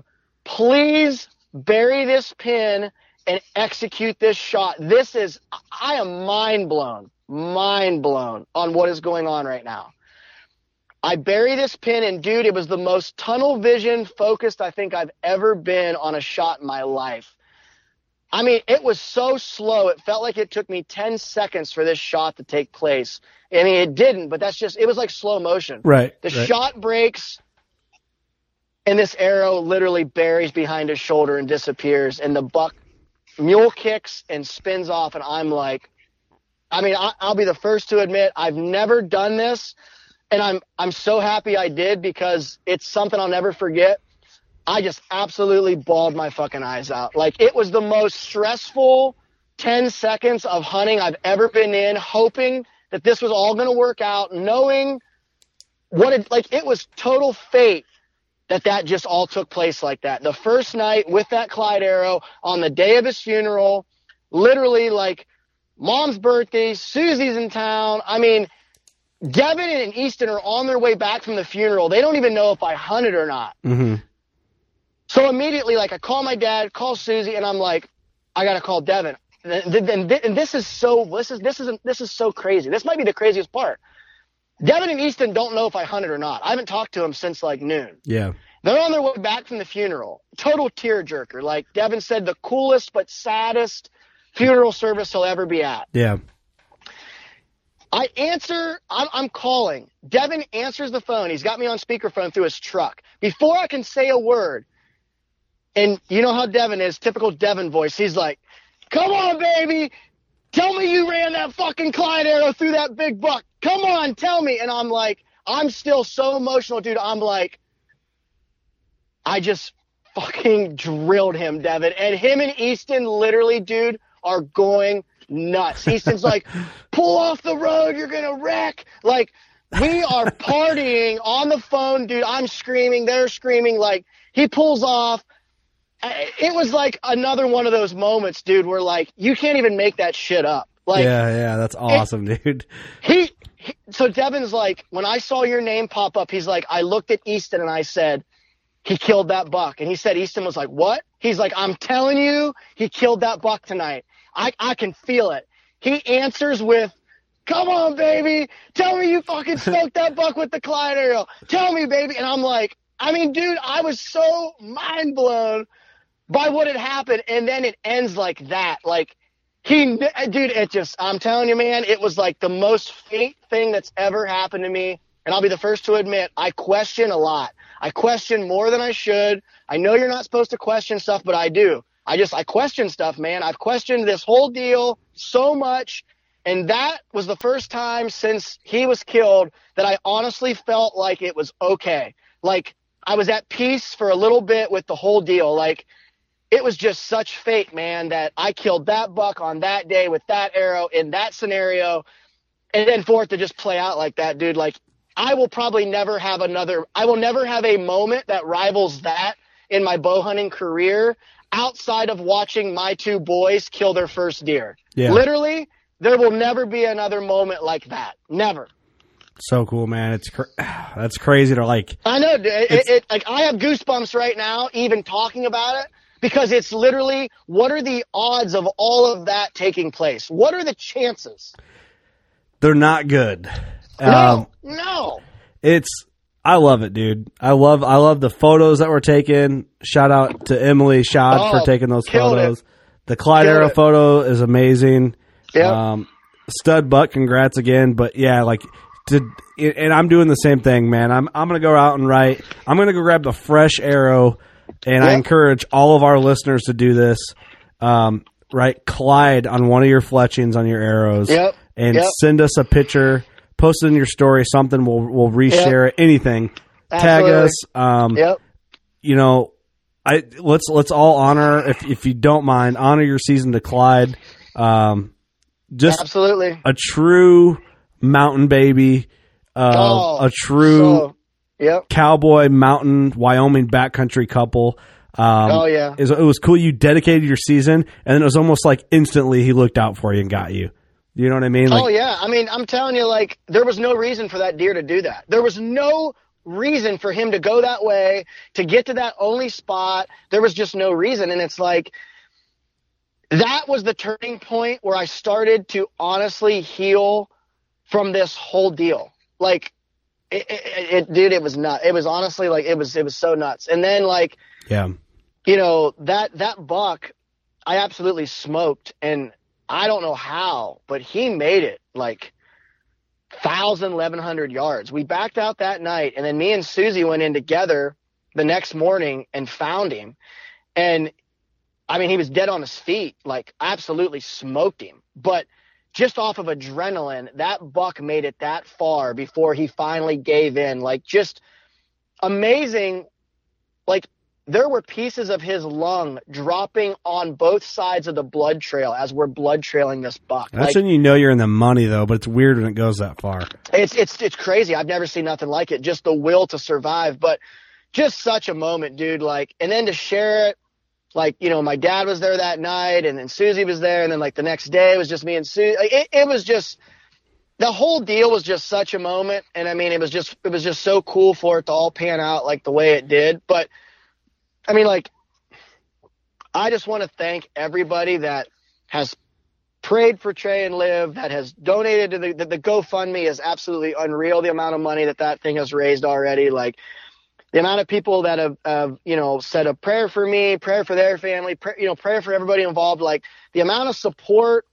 please bury this pin and execute this shot. This is, I am mind blown, mind blown on what is going on right now. I bury this pin, and dude, it was the most tunnel vision focused I think I've ever been on a shot in my life. I mean, it was so slow. It felt like it took me ten seconds for this shot to take place. I mean, it didn't, but that's just, it was like slow motion. Right. The right. shot breaks, and this arrow literally buries behind his shoulder and disappears, and the buck mule kicks and spins off, and I'm like, I mean, I, I'll be the first to admit I've never done this, and I'm I'm so happy I did because it's something I'll never forget. I just absolutely bawled my fucking eyes out. Like, it was the most stressful ten seconds of hunting I've ever been in, hoping that this was all going to work out, knowing what it, like, it was total fate that that just all took place like that. The first night with that Clyde arrow on the day of his funeral, literally, like, Mom's birthday, Susie's in town. I mean, Devin and Easton are on their way back from the funeral. They don't even know if I hunted or not. Mm-hmm. So immediately, like, I call my dad, call Susie, and I'm like, I got to call Devin. And, and, and this is so, this is, this is, this is so crazy. This might be the craziest part. Devin and Easton don't know if I hunted or not. I haven't talked to them since like noon. Yeah. They're on their way back from the funeral. Total tearjerker. Like Devin said, the coolest but saddest funeral service he'll ever be at. Yeah. I answer, I'm, I'm calling. Devin answers the phone. He's got me on speakerphone through his truck. Before I can say a word, and you know how Devin is, typical Devin voice, he's like, come on, baby. Tell me you ran that fucking Clyde arrow through that big buck. Come on, tell me. And I'm like, I'm still so emotional, dude. I'm like, I just fucking drilled him, Devin. And him and Easton literally, dude, are going nuts. Easton's like, pull off the road. You're going to wreck. Like, we are partying on the phone, dude. I'm screaming. They're screaming. Like, he pulls off. It was like another one of those moments, dude, where like you can't even make that shit up. Like, yeah, yeah, that's awesome, it, dude. He, he, so Devin's like, when I saw your name pop up, he's like, I looked at Easton and I said, he killed that buck. And he said, Easton was like, what? He's like, I'm telling you, he killed that buck tonight. I, I can feel it. He answers with, come on, baby. Tell me you fucking smoked that buck with the Clyde arrow. Tell me, baby. And I'm like, I mean, dude, I was so mind blown by what had happened, and then it ends like that. Like, he, dude, it just, I'm telling you, man, it was like the most fate thing that's ever happened to me, and I'll be the first to admit, I question a lot. I question more than I should. I know you're not supposed to question stuff, but I do. I just, I question stuff, man. I've questioned this whole deal so much, and that was the first time since he was killed that I honestly felt like it was okay. Like, I was at peace for a little bit with the whole deal. Like, it was just such fate, man, that I killed that buck on that day with that arrow in that scenario. And then for it to just play out like that, dude, like, I will probably never have another, I will never have a moment that rivals that in my bow hunting career outside of watching my two boys kill their first deer. Yeah. Literally, there will never be another moment like that. Never. So cool, man. It's cr- that's crazy to like. I know, dude. It, it, it, like, I have goosebumps right now, even talking about it. Because it's literally, what are the odds of all of that taking place? What are the chances? They're not good. No, um, no. It's, I love it, dude. I love, I love the photos that were taken. Shout out to Emily Schad oh, for taking those photos. It. The Clyde killed arrow it. photo is amazing. Yeah. Um, stud buck, congrats again. But yeah, like, to, and I'm doing the same thing, man. I'm, I'm going to go out and write. I'm going to go grab the fresh arrow. And yep. I encourage all of our listeners to do this. Um, right, Clyde on one of your fletchings on your arrows, yep. and yep. send us a picture. Post it in your story. Something we'll we'll reshare yep. it. Anything. Absolutely. Tag us. Um, yep. You know, I let's let's all honor, if if you don't mind, honor your season to Clyde. Um, just absolutely a true mountain baby. Uh, oh, a true. So- Yep. Cowboy, mountain, Wyoming backcountry couple. Um, oh, yeah. It was, it was cool. You dedicated your season, and then it was almost like instantly he looked out for you and got you. You know what I mean? Like, oh, yeah. I mean, I'm telling you, like, there was no reason for that deer to do that. There was no reason for him to go that way, to get to that only spot. There was just no reason. And it's like, that was the turning point where I started to honestly heal from this whole deal. Like, it, it, it dude, it was nuts. It was honestly like, it was, it was so nuts. And then like, yeah, you know, that, that buck I absolutely smoked, and I don't know how, but he made it like thousand, eleven hundred yards. We backed out that night, and then me and Susie went in together the next morning and found him. And I mean, he was dead on his feet, like absolutely smoked him. But just off of adrenaline, that buck made it that far before he finally gave in. Like, just amazing. Like, there were pieces of his lung dropping on both sides of the blood trail as we're blood trailing this buck. That's like, when you know you're in the money, though, but it's weird when it goes that far. It's it's it's crazy. I've never seen nothing like it. Just the will to survive, but just such a moment, dude. Like, and then to share it, like, you know, my dad was there that night, and then Susie was there, and then like the next day it was just me and Susie. Like, it, it was just, the whole deal was just such a moment, and I mean, it was just it was just so cool for it to all pan out like the way it did. But I mean, like, I just want to thank everybody that has prayed for Trey and Liv, that has donated to the, the, the GoFundMe is absolutely unreal. The amount of money that that thing has raised already, like the amount of people that have, have you know, said a prayer for me, prayer for their family, pray, you know, prayer for everybody involved. Like, the amount of support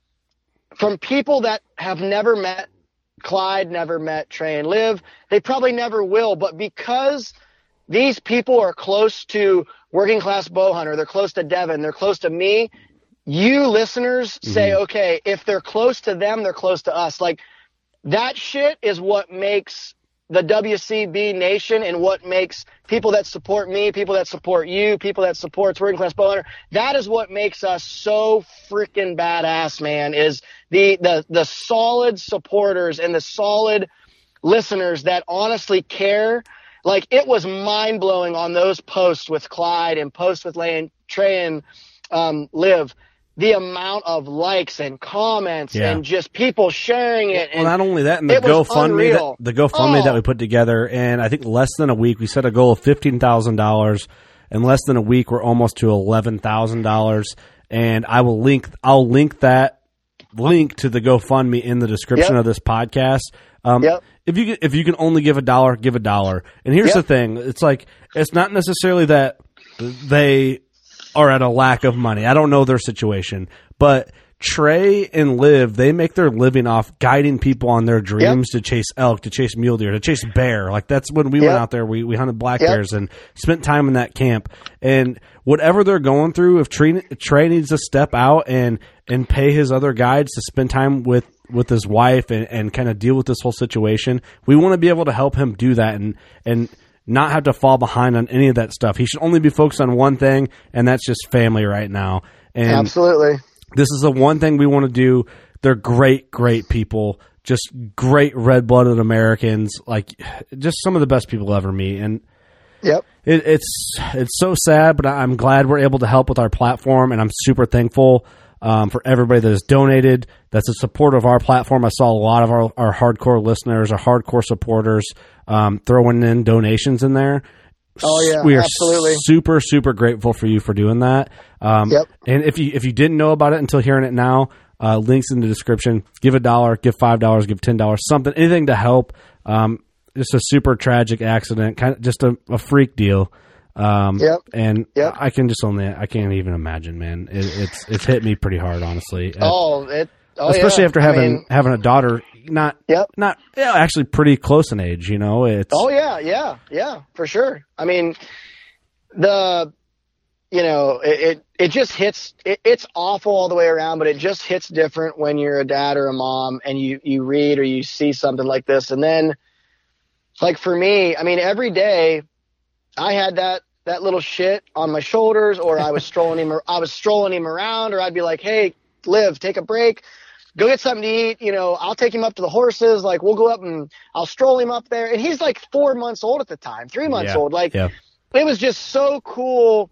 from people that have never met Clyde, never met Trey and Liv. They probably never will, but because these people are close to Working Class Bowhunter, they're close to Devin, they're close to me, you listeners say, mm-hmm. okay, if they're close to them, they're close to us. Like, that shit is what makes the W C B Nation, and what makes people that support me, people that support you, people that supports Working Class Bowhunter, that is what makes us so freaking badass, man, is the, the, the solid supporters and the solid listeners that honestly care. Like, it was mind blowing on those posts with Clyde and posts with Lane, Trey and um, Liv, the amount of likes and comments yeah. and just people sharing it. Well, and not only that, and the GoFundMe, that, the GoFundMe oh. that we put together, and I think less than a week, we set a goal of fifteen thousand dollars. In less than a week, we're almost to eleven thousand dollars. And I will link, I'll link that link to the GoFundMe in the description yep. of this podcast. Um, yep. If you if you can only give a dollar, give a dollar. And here's yep. the thing: it's like, it's not necessarily that they are at a lack of money. I don't know their situation, but Trey and Liv, they make their living off guiding people on their dreams yep. to chase elk, to chase mule deer, to chase bear. Like, that's when we yep. went out there. We we hunted black yep. bears and spent time in that camp. And whatever they're going through, if Trey, Trey needs to step out and and pay his other guides to spend time with with his wife and, and kind of deal with this whole situation, we want to be able to help him do that and and not have to fall behind on any of that stuff. He should only be focused on one thing, and that's just family right now. And absolutely. This is the one thing we want to do. They're great, great people, just great red-blooded Americans, like just some of the best people I'll ever meet. And yep. it, it's it's so sad, but I'm glad we're able to help with our platform, and I'm super thankful um, for everybody that has donated, that's a supporter of our platform. I saw a lot of our, our hardcore listeners, our hardcore supporters um, throwing in donations in there. Oh yeah, we are absolutely. super, super grateful for you for doing that. Um, yep. And if you if you didn't know about it until hearing it now, uh, links in the description. Give a dollar, give five dollars, give ten dollars, something, anything to help. Um, just a super tragic accident, kind of just a, a freak deal. Um, yep. And yep. I can just only I can't even imagine, man. It, it's it's hit me pretty hard, honestly. Oh, it. Oh, especially yeah. after having I mean, having a daughter, not yep. not yeah, actually pretty close in age. You know, it's oh yeah, yeah, yeah, for sure. I mean, the you know it it, it just hits. It, it's awful all the way around, but it just hits different when you're a dad or a mom and you you read or you see something like this, and then like for me, I mean, every day I had that. that little shit on my shoulders, or I was strolling him, I was strolling him around, or I'd be like, hey, Liv, take a break, go get something to eat. You know, I'll take him up to the horses. Like, we'll go up and I'll stroll him up there. And he's like four months old at the time, three months yeah, old. Like, yeah. It was just so cool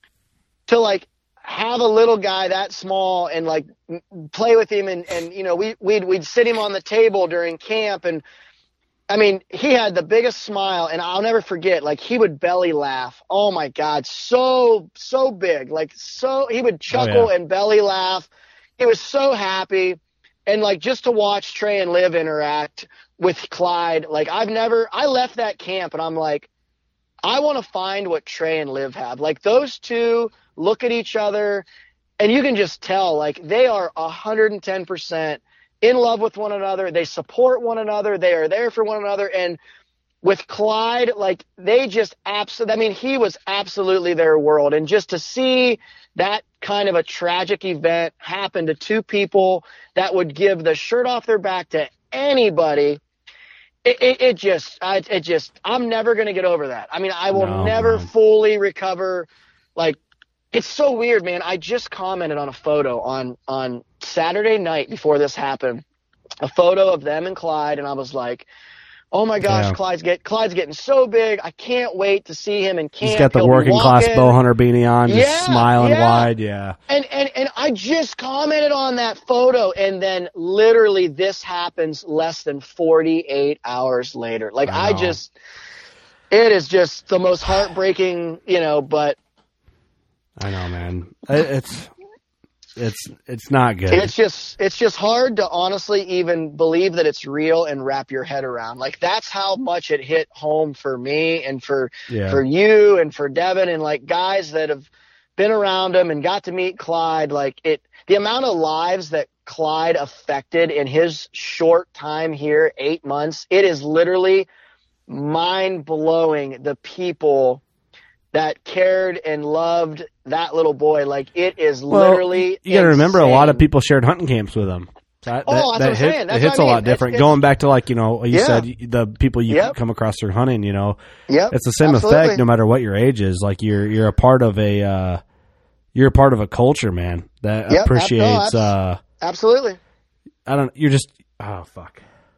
to like have a little guy that small and like play with him. And, and, you know, we, we'd, we'd sit him on the table during camp and I mean, he had the biggest smile, and I'll never forget, like, he would belly laugh. Oh, my God, so, so big. Like, so, he would chuckle Oh, yeah. and belly laugh. He was so happy. And, like, just to watch Trey and Liv interact with Clyde, like, I've never, I left that camp, and I'm like, I want to find what Trey and Liv have. Like, those two look at each other, and you can just tell, like, they are one hundred ten percent in love with one another. They support one another. They are there for one another. And with Clyde, like, they just absolutely, I mean, he was absolutely their world. And just to see that kind of a tragic event happen to two people that would give the shirt off their back to anybody, it, it, it just, I, it just, I'm never going to get over that. I mean, I will No, never man. fully recover. Like, it's so weird, man. I just commented on a photo on, on Saturday night before this happened, a photo of them and Clyde, and I was like, oh my gosh, Yeah. Clyde's get Clyde's getting so big. I can't wait to see him in camp. He's got the He'll be working class walking. bow hunter beanie on, just Yeah, smiling yeah. wide. Yeah. And, and and I just commented on that photo, and then literally this happens less than forty-eight hours later. Like, I I, know. just, it is just the most heartbreaking, you know, but I know, man. It, it's it's it's not good. it's just it's just hard to honestly even believe that it's real and wrap your head around. Like, that's how much it hit home for me and for Yeah. for you and for Devin and, like, guys that have been around him and got to meet Clyde. Like, it, the amount of lives that Clyde affected in his short time here, eight months, it is literally mind blowing. The people that cared and loved that little boy, like, it is Well, literally. you got to remember, a lot of insane. people shared hunting camps with him. That, Oh, that, that's what that I'm hit, saying. That's it hits what I a lot mean. different. It's- Going back to, like, you know, you Yeah. said the people you Yep. come across through hunting, you know, Yep, it's the same absolutely. effect no matter what your age is. Like, you're you're a part of a uh, you're a part of a culture, man, that Yep, appreciates. ab- no, uh, Absolutely. I don't. You're just. Oh fuck.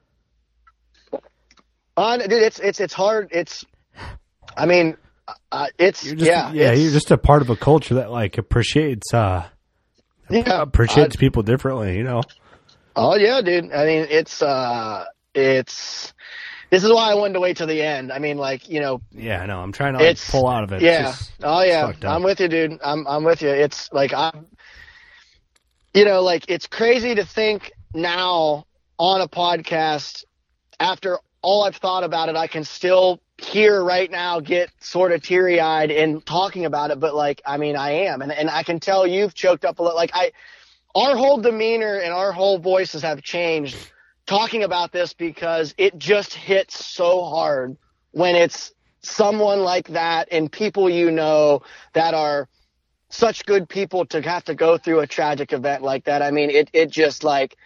Uh, dude, it's it's it's hard. It's, I mean, uh, it's You're just, yeah, yeah. it's- You're just a part of a culture that, like, appreciates uh, yeah, appreciates uh, people differently. You know. Oh yeah, dude. I mean, it's uh, it's. This is why I wanted to wait till the end. I mean, like, you know. Yeah, I know. I'm trying to, like, It's pull out of it. It's Yeah. just- Oh it's yeah. fucked up. I'm with you, dude. I'm I'm with you. It's like I'm. You know, like, it's crazy to think now on a podcast, after all I've thought about it, I can still here right now get sort of teary eyed in talking about it. But, like, I mean, I am, and and I can tell you've choked up a little. Like, I, our whole demeanor and our whole voices have changed talking about this because it just hits so hard when it's someone like that and people you know that are such good people to have to go through a tragic event like that. I mean, it, it just like,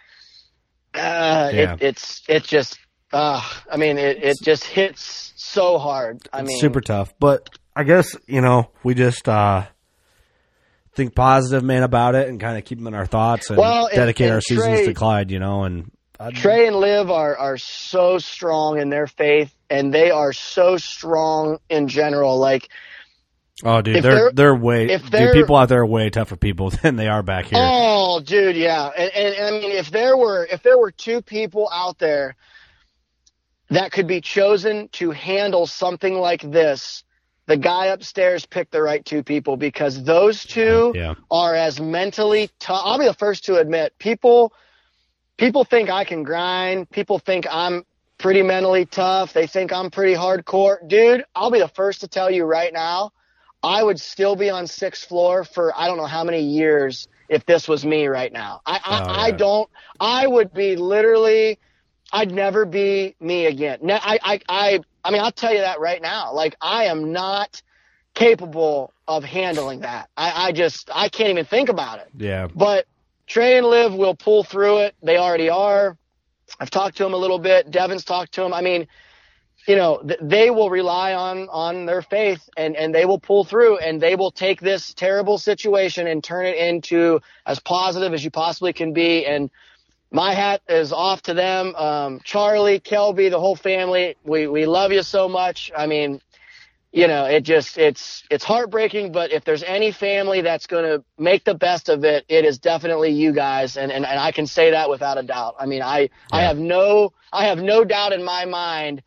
uh, Yeah. it, it's, it's just, uh, I mean, it, it just hits so hard. I It's mean, super tough. But I guess, you know, we just uh, think positive, man, about it and kind of keep them in our thoughts and Well, and- dedicate and our seasons Trey- to Clyde, you know. And I'd- Trey and Liv are, are so strong in their faith, and they are so strong in general. Like, oh, dude, if they're they're- they're way if dude, they're- people out there are way tougher people than they are back here. oh, dude, yeah. And, and, and I mean, if there were if there were two people out there that could be chosen to handle something like this, the guy upstairs picked the right two people, because those two Yeah. are as mentally tough. I'll be the first to admit, people people think I can grind. People think I'm pretty mentally tough. They think I'm pretty hardcore. Dude, I'll be the first to tell you right now, I would still be on sixth floor for I don't know how many years if this was me right now. I, I, Oh, yeah. I don't, I would be literally, I'd never be me again. Ne- I, I, I, I mean, I'll tell you that right now. Like, I am not capable of handling that. I, I just, I can't even think about it. Yeah. But Trey and Liv will pull through it. They already are. I've talked to them a little bit. Devin's talked to them. I mean, you know, th- they will rely on, on their faith, and, and they will pull through, and they will take this terrible situation and turn it into as positive as you possibly can be. And my hat is off to them. Um, Charlie, Kelby, the whole family, we, we love you so much. I mean, you know, it just, it's, it's heartbreaking, but if there's any family that's going to make the best of it, it is definitely you guys. And, and, and I can say that without a doubt. I mean, I, yeah. I have no, I have no doubt in my mind,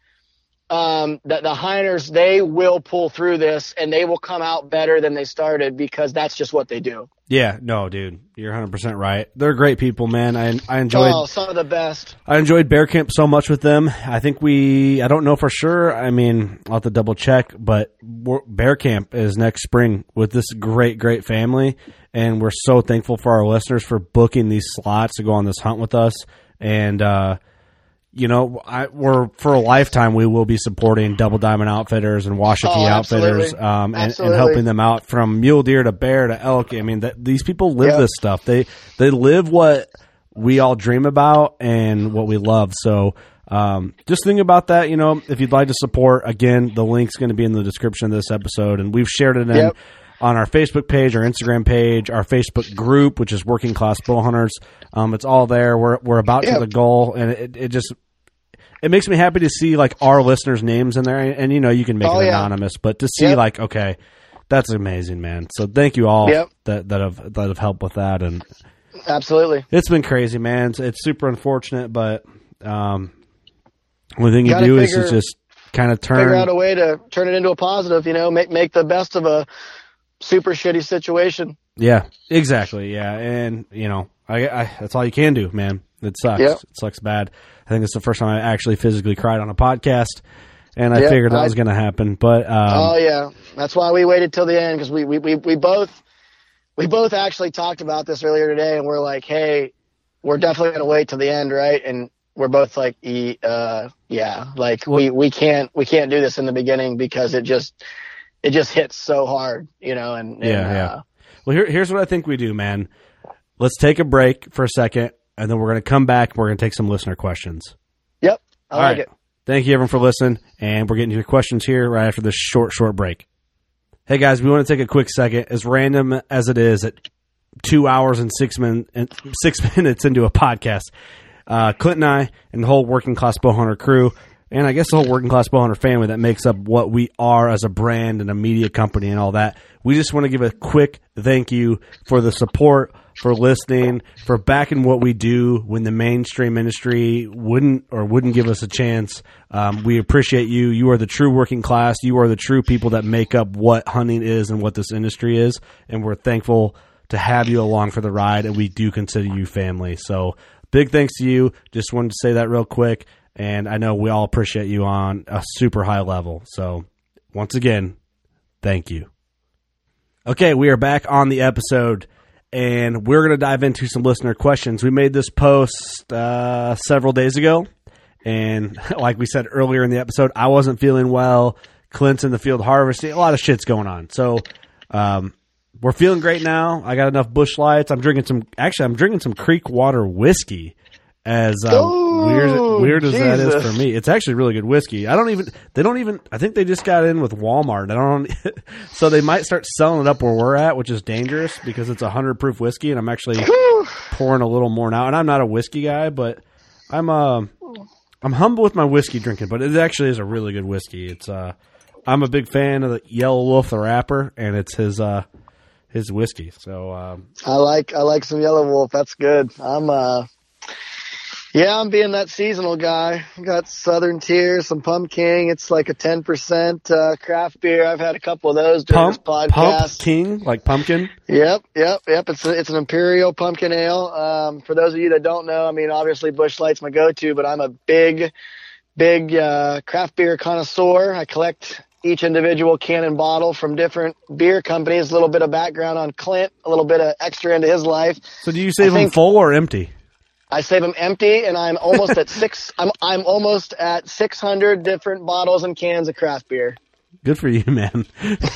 um, that the Heiners, they will pull through this and they will come out better than they started because that's just what they do. Yeah, no, dude, you're one hundred percent right. They're great people, man. I I enjoyed oh, some of the best. I enjoyed Bear Camp so much with them. I think we, I don't know for sure. I mean, I'll have to double check, but Bear Camp is next spring with this great, great family, and we're so thankful for our listeners for booking these slots to go on this hunt with us. And uh, you know, I, we're for a lifetime we will be supporting Double Diamond Outfitters and Washakie oh, Outfitters, um, and, and helping them out from mule deer to bear to elk. I mean, that, these people live yep. this stuff. They they live what we all dream about and what we love. So um, just think about that. You know, if you'd like to support, again, the link's going to be in the description of this episode, and we've shared it in. Yep. on our Facebook page, our Instagram page, our Facebook group, which is Working Class Bowhunters. Um, it's all there. We're we're about yep. to the goal, and it, it just it makes me happy to see like our listeners' names in there. And, and you know, you can make oh, it yeah. anonymous, but to see yep. like, okay, that's amazing, man. So thank you all yep. that that have that have helped with that. And absolutely, it's been crazy, man. It's, it's super unfortunate, but um, one thing you, you do figure, is to just kind of turn figure out a way to turn it into a positive. You know, make make the best of a super shitty situation. Yeah, exactly. Yeah, and you know, I, I that's all you can do, man. It sucks. Yep. It sucks bad. I think it's the first time I actually physically cried on a podcast, and I yep, figured that I, was going to happen. But um, oh yeah, that's why we waited till the end because we, we we we both we both actually talked about this earlier today, and we're like, hey, we're definitely going to wait till the end, right? And we're both like, uh, yeah, like well, we we can't we can't do this in the beginning because it just. It just hits so hard, you know, and, and yeah, yeah. Uh, well, here, here's what I think we do, man. Let's take a break for a second, and then we're going to come back and we're going to take some listener questions. Yep, I All like right. it. Thank you, everyone, for listening, and we're getting to your questions here right after this short, short break. Hey, guys, we want to take a quick second, as random as it is, at two hours and six, min- and six minutes into a podcast. Uh, Clint and I and the whole Working Class Bowhunter crew, and I guess the whole Working Class Bowhunter family that makes up what we are as a brand and a media company and all that. We just want to give a quick thank you for the support, for listening, for backing what we do when the mainstream industry wouldn't or wouldn't give us a chance. Um, we appreciate you. You are the true working class. You are the true people that make up what hunting is and what this industry is. And we're thankful to have you along for the ride, and we do consider you family. So big thanks to you. Just wanted to say that real quick. And I know we all appreciate you on a super high level. So, once again, thank you. Okay, we are back on the episode, and we're going to dive into some listener questions. We made this post uh, several days ago, and like we said earlier in the episode, I wasn't feeling well. Clint's in the field harvesting. A lot of shit's going on. So, um, we're feeling great now. I got enough Busch Lights. I'm drinking some, actually, I'm drinking some Creek Water whiskey. As um, oh, weird, weird as Jesus. that is for me, it's actually really good whiskey. I don't even, they don't even, I think they just got in with Walmart. I don't, so they might start selling it up where we're at, which is dangerous because it's a hundred proof whiskey, and I'm actually pouring a little more now. And I'm not a whiskey guy, but I'm, uh, I'm humble with my whiskey drinking. But it actually is a really good whiskey. It's, uh, I'm a big fan of the Yellow Wolf, the rapper, and it's his, uh, his whiskey. So um, I like, I like some Yellow Wolf. That's good. I'm, uh. Yeah, I'm being that seasonal guy. Got Southern Tier, some Pumpkin. It's like a ten percent uh, craft beer. I've had a couple of those during Pump, this podcast. Pumpkin, like pumpkin? Yep, yep, yep. It's a, it's an Imperial Pumpkin Ale. Um, for those of you that don't know, I mean, obviously Busch Light's my go-to, but I'm a big, big uh, craft beer connoisseur. I collect each individual can and bottle from different beer companies. A little bit of background on Clint, a little bit of extra into his life. So do you save them full or empty? I save them empty, and I'm almost at six. I'm I'm almost at six hundred different bottles and cans of craft beer. Good for you, man.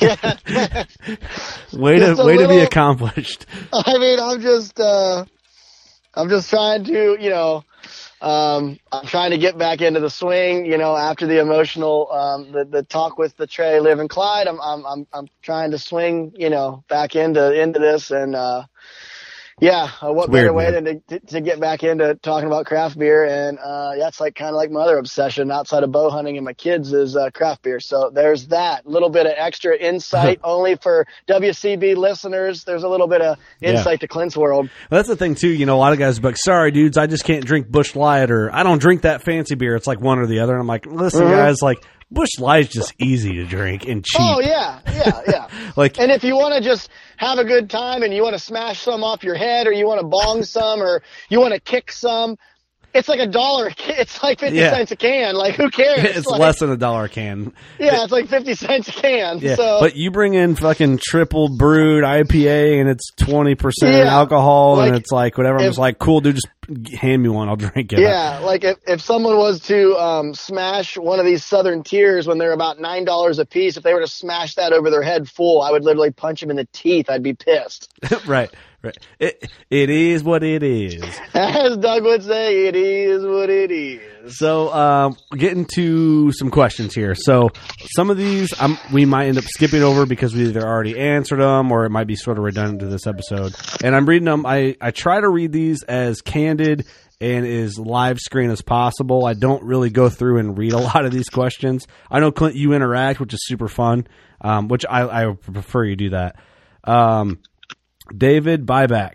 way to way little, to be accomplished. I mean, I'm just uh, I'm just trying to, you know, um, I'm trying to get back into the swing. You know, after the emotional, um, the the talk with the Trey, Liv, and Clyde, I'm I'm I'm I'm trying to swing, you know, back into into this and. uh Yeah, uh, what It's better weird, way man. than to, to get back into talking about craft beer? And uh, yeah, it's like kind of like my other obsession outside of bow hunting and my kids is uh, craft beer. So there's that little bit of extra insight only for W C B listeners. There's a little bit of insight Yeah. to Clint's world. Well, that's the thing too. You know, a lot of guys are like, "Sorry, dudes, I just can't drink Busch Light, or I don't drink that fancy beer." It's like one or the other. And I'm like, listen, Mhm. guys, like Busch Light is just easy to drink and cheap. Oh yeah, yeah, yeah. Like, and if you want to just have a good time and you want to smash some off your head, or you want to bong some, or you want to kick some, it's like a dollar. a ca- It's like fifty Yeah. cents a can. Like, who cares? it's like, less than a dollar a can. Yeah, it's like fifty cents a can. Yeah, So but you bring in fucking triple brewed I P A and it's twenty percent Yeah. alcohol, Like, and it's like whatever. I'm if- just like, cool, dude, just hand me one, I'll drink it. yeah, like if, if someone was to um, smash one of these Southern Tiers when they're about nine dollars a piece, if they were to smash that over their head full, I would literally punch them in the teeth. I'd be pissed. right, right. It it is what it is. As Doug would say, it is what it is. So, um, getting to some questions here. So, some of these um, we might end up skipping over because we either already answered them or it might be sort of redundant to this episode. And I'm reading them. I, I try to read these as candid and as live screen as possible. I don't really go through and read a lot of these questions. I know, Clint, you interact, which is super fun, um, which I, I prefer you do that. Um, David Buyback.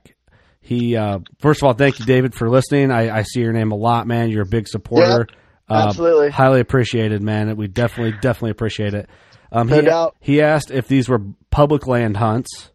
He uh, first of all, thank you, David, for listening. I, I see your name a lot, man. You're a big supporter. Yeah, absolutely. Uh, highly appreciated, man. We definitely, definitely appreciate it. Um, No he, doubt. he asked if these were public land hunts.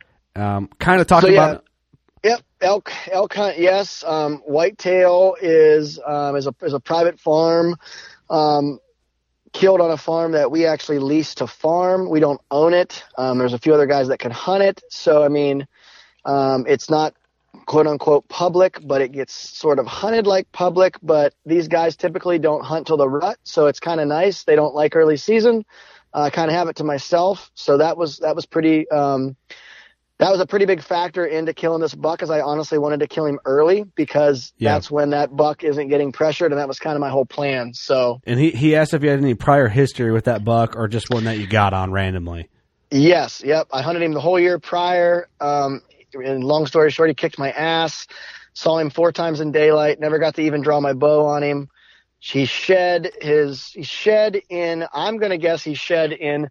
Um, kind of talking So, yeah. about. Yep, elk elk hunt. Yes, um, Whitetail is um, is a is a private farm, um, killed on a farm that we actually lease to farm. We don't own it. Um, there's a few other guys that can hunt it. So I mean, um, it's not quote unquote public, but it gets sort of hunted like public. But these guys typically don't hunt till the rut, so it's kind of nice. They don't like early season. I uh, kind of have it to myself, so that was that was pretty. Um, That was a pretty big factor into killing this buck, as I honestly wanted to kill him early because Yeah. that's when that buck isn't getting pressured, and that was kind of my whole plan. So, And he, he asked if you had any prior history with that buck or just one that you got on randomly. yes, yep, I hunted him the whole year prior. Um, and long story short, he kicked my ass. Saw him four times in daylight. Never got to even draw my bow on him. He shed his. He shed in. I'm gonna guess he shed in.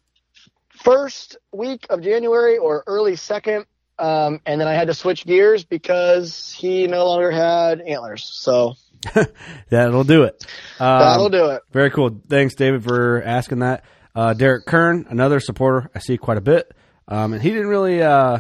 First week of January or early second, um, and then I had to switch gears because he no longer had antlers. So That'll do it. Um, that'll do it. Very cool. Thanks, David, for asking that. Uh, Derek Kern, another supporter I see quite a bit. Um, and he didn't really uh,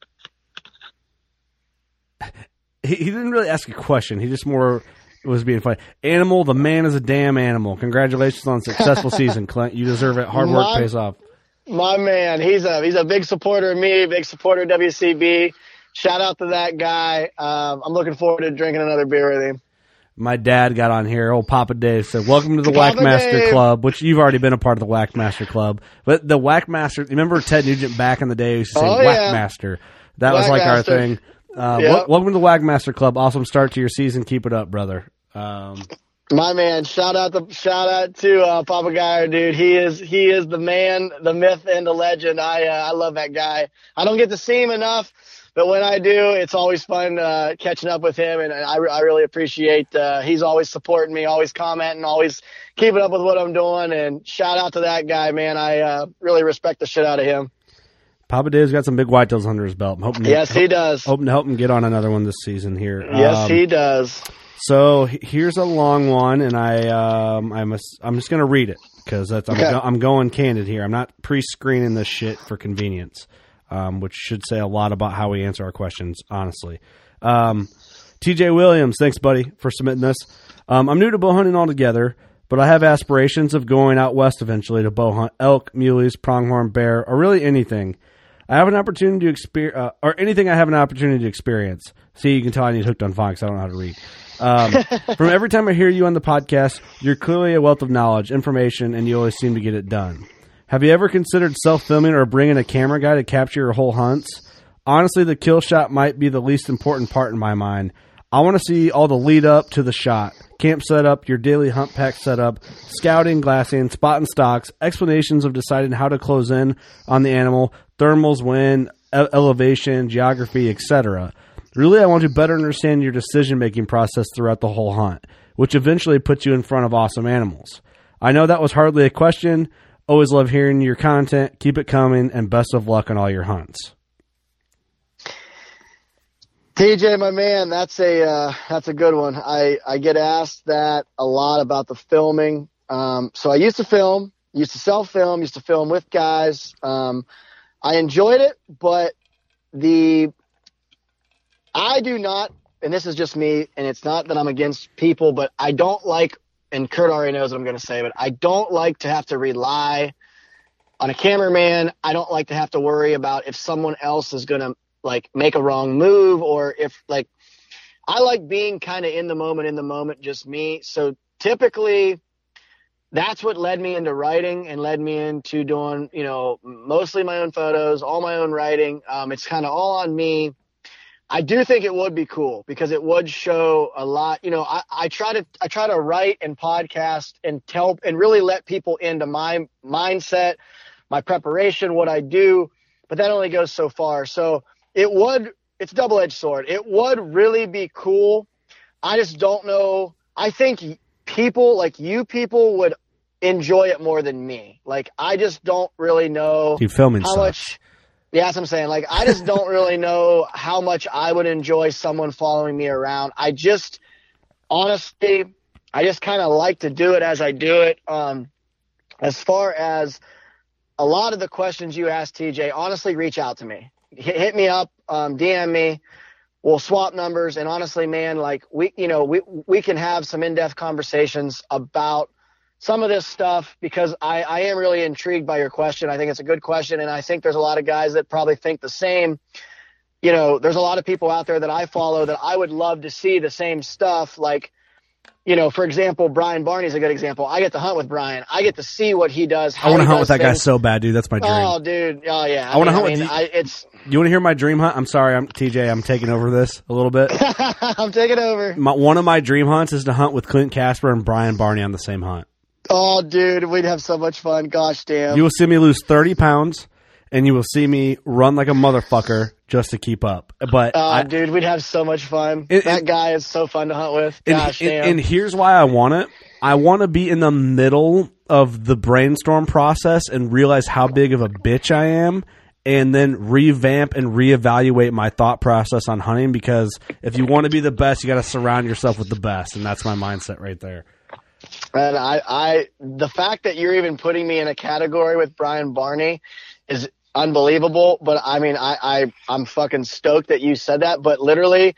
he, he didn't really ask a question. He just more was being funny. Animal, the man is a damn animal. Congratulations on a successful season, Clint. You deserve it. Hard work My- pays off. My man, he's a he's a big supporter of me, big supporter of W C B. Shout out to that guy. Um, I'm looking forward to drinking another beer with him. My dad got on here. Old Papa Dave said, "Welcome to the Papa Whackmaster Dave. Club," which you've already been a part of the Whackmaster Club. But the Whackmaster, remember Ted Nugent back in the day used to say Oh, yeah. Whackmaster. That was like our Whackmaster. thing. Uh, Yep. wel- welcome to the Whackmaster Club. Awesome start to your season. Keep it up, brother. Um, My man, shout out to shout out to uh, Papa Geyer, dude. He is he is the man, the myth, and the legend. I uh, I love that guy. I don't get to see him enough, but when I do, it's always fun uh, catching up with him, and I, I really appreciate. Uh, he's always supporting me, always commenting, always keeping up with what I'm doing. And shout out to that guy, man. I uh, really respect the shit out of him. Papa Dave's got some big whitetails under his belt. I'm hoping to, Yes, he does. hoping to help him get on another one this season here. Yes, Um, he does. So he- here's a long one, and I um, I'm a, I'm just gonna read it because that's I'm, Okay. go, I'm going candid here. I'm not pre-screening this shit for convenience, um, which should say a lot about how we answer our questions. Honestly, um, T J Williams, thanks, buddy, for submitting this. Um, I'm new to bow hunting altogether, but I have aspirations of going out west eventually to bow hunt elk, muleys, pronghorn, bear, or really anything. I have an opportunity to experience, uh, or anything I have an opportunity to experience. See, you can tell I need hooked on phonics. I don't know how to read. Um, from every time I hear you on the podcast, you're clearly a wealth of knowledge, information, and you always seem to get it done. Have you ever considered self-filming or bringing a camera guy to capture your whole hunts? Honestly, the kill shot might be the least important part in my mind. I want to see all the lead up to the shot. Camp setup, your daily hunt pack setup, scouting, glassing, spot and stocks, explanations of deciding how to close in on the animal, thermals, wind, e- elevation, geography, et cetera. Really, I want to better understand your decision-making process throughout the whole hunt, which eventually puts you in front of awesome animals. I know that was hardly a question. Always love hearing your content. Keep it coming, and best of luck on all your hunts. T J, my man, that's a uh, that's a good one. I, I get asked that a lot about the filming. Um, so I used to film, used to self-film, used to film with guys. Um, I enjoyed it, but the I do not, and this is just me, and it's not that I'm against people, but I don't like, and Kurt already knows what I'm going to say, but I don't like to have to rely on a cameraman. I don't like to have to worry about if someone else is going to, like, make a wrong move, or if, like, I like being kind of in the moment, in the moment, just me. So typically that's what led me into writing and led me into doing, you know, mostly my own photos, all my own writing. Um, it's kind of all on me. I do think it would be cool because it would show a lot. You know, I, I try to I try to write and podcast and tell and really let people into my mindset, my preparation, what I do, but that only goes so far. So it would it's a double-edged sword. It would really be cool. I just don't know. I think people like you people would enjoy it more than me. Like, I just don't really know Dude, filming how sucks. much. Yeah, that's what I'm saying. Like, I just don't really know how much I would enjoy someone following me around. I just, honestly, I just kind of like to do it as I do it. Um, as far as a lot of the questions you asked, T J, honestly, reach out to me. Hit, hit me up, um, D M me. We'll swap numbers. And honestly, man, like, we, you know, we, we can have some in-depth conversations about some of this stuff because I, I am really intrigued by your question. I think it's a good question, and I think there's a lot of guys that probably think the same. You know, there's a lot of people out there that I follow that I would love to see the same stuff. Like, you know, for example, Brian Barney's a good example. I get to hunt with Brian. I get to see what he does. I want to hunt with that things. guy so bad, dude. That's my dream. Oh, dude. Oh, yeah. I, I want to hunt I mean, with you. I, it's. You want to hear my dream hunt? I'm sorry, I'm T J. I'm taking over this a little bit. I'm taking over. My, one of my dream hunts is to hunt with Clint Casper and Brian Barney on the same hunt. Oh, dude, we'd have so much fun. Gosh, damn. You will see me lose thirty pounds, and you will see me run like a motherfucker just to keep up. But oh, I, dude, we'd have so much fun. It, that it, guy is so fun to hunt with. Gosh, and, damn. And, and here's why I want it. I want to be in the middle of the brainstorm process and realize how big of a bitch I am, and then revamp and reevaluate my thought process on hunting, because if you want to be the best, you got to surround yourself with the best, and that's my mindset right there. And I, I, the fact that you're even putting me in a category with Brian Barney is unbelievable. But I mean, I, I, I'm fucking stoked that you said that. But literally,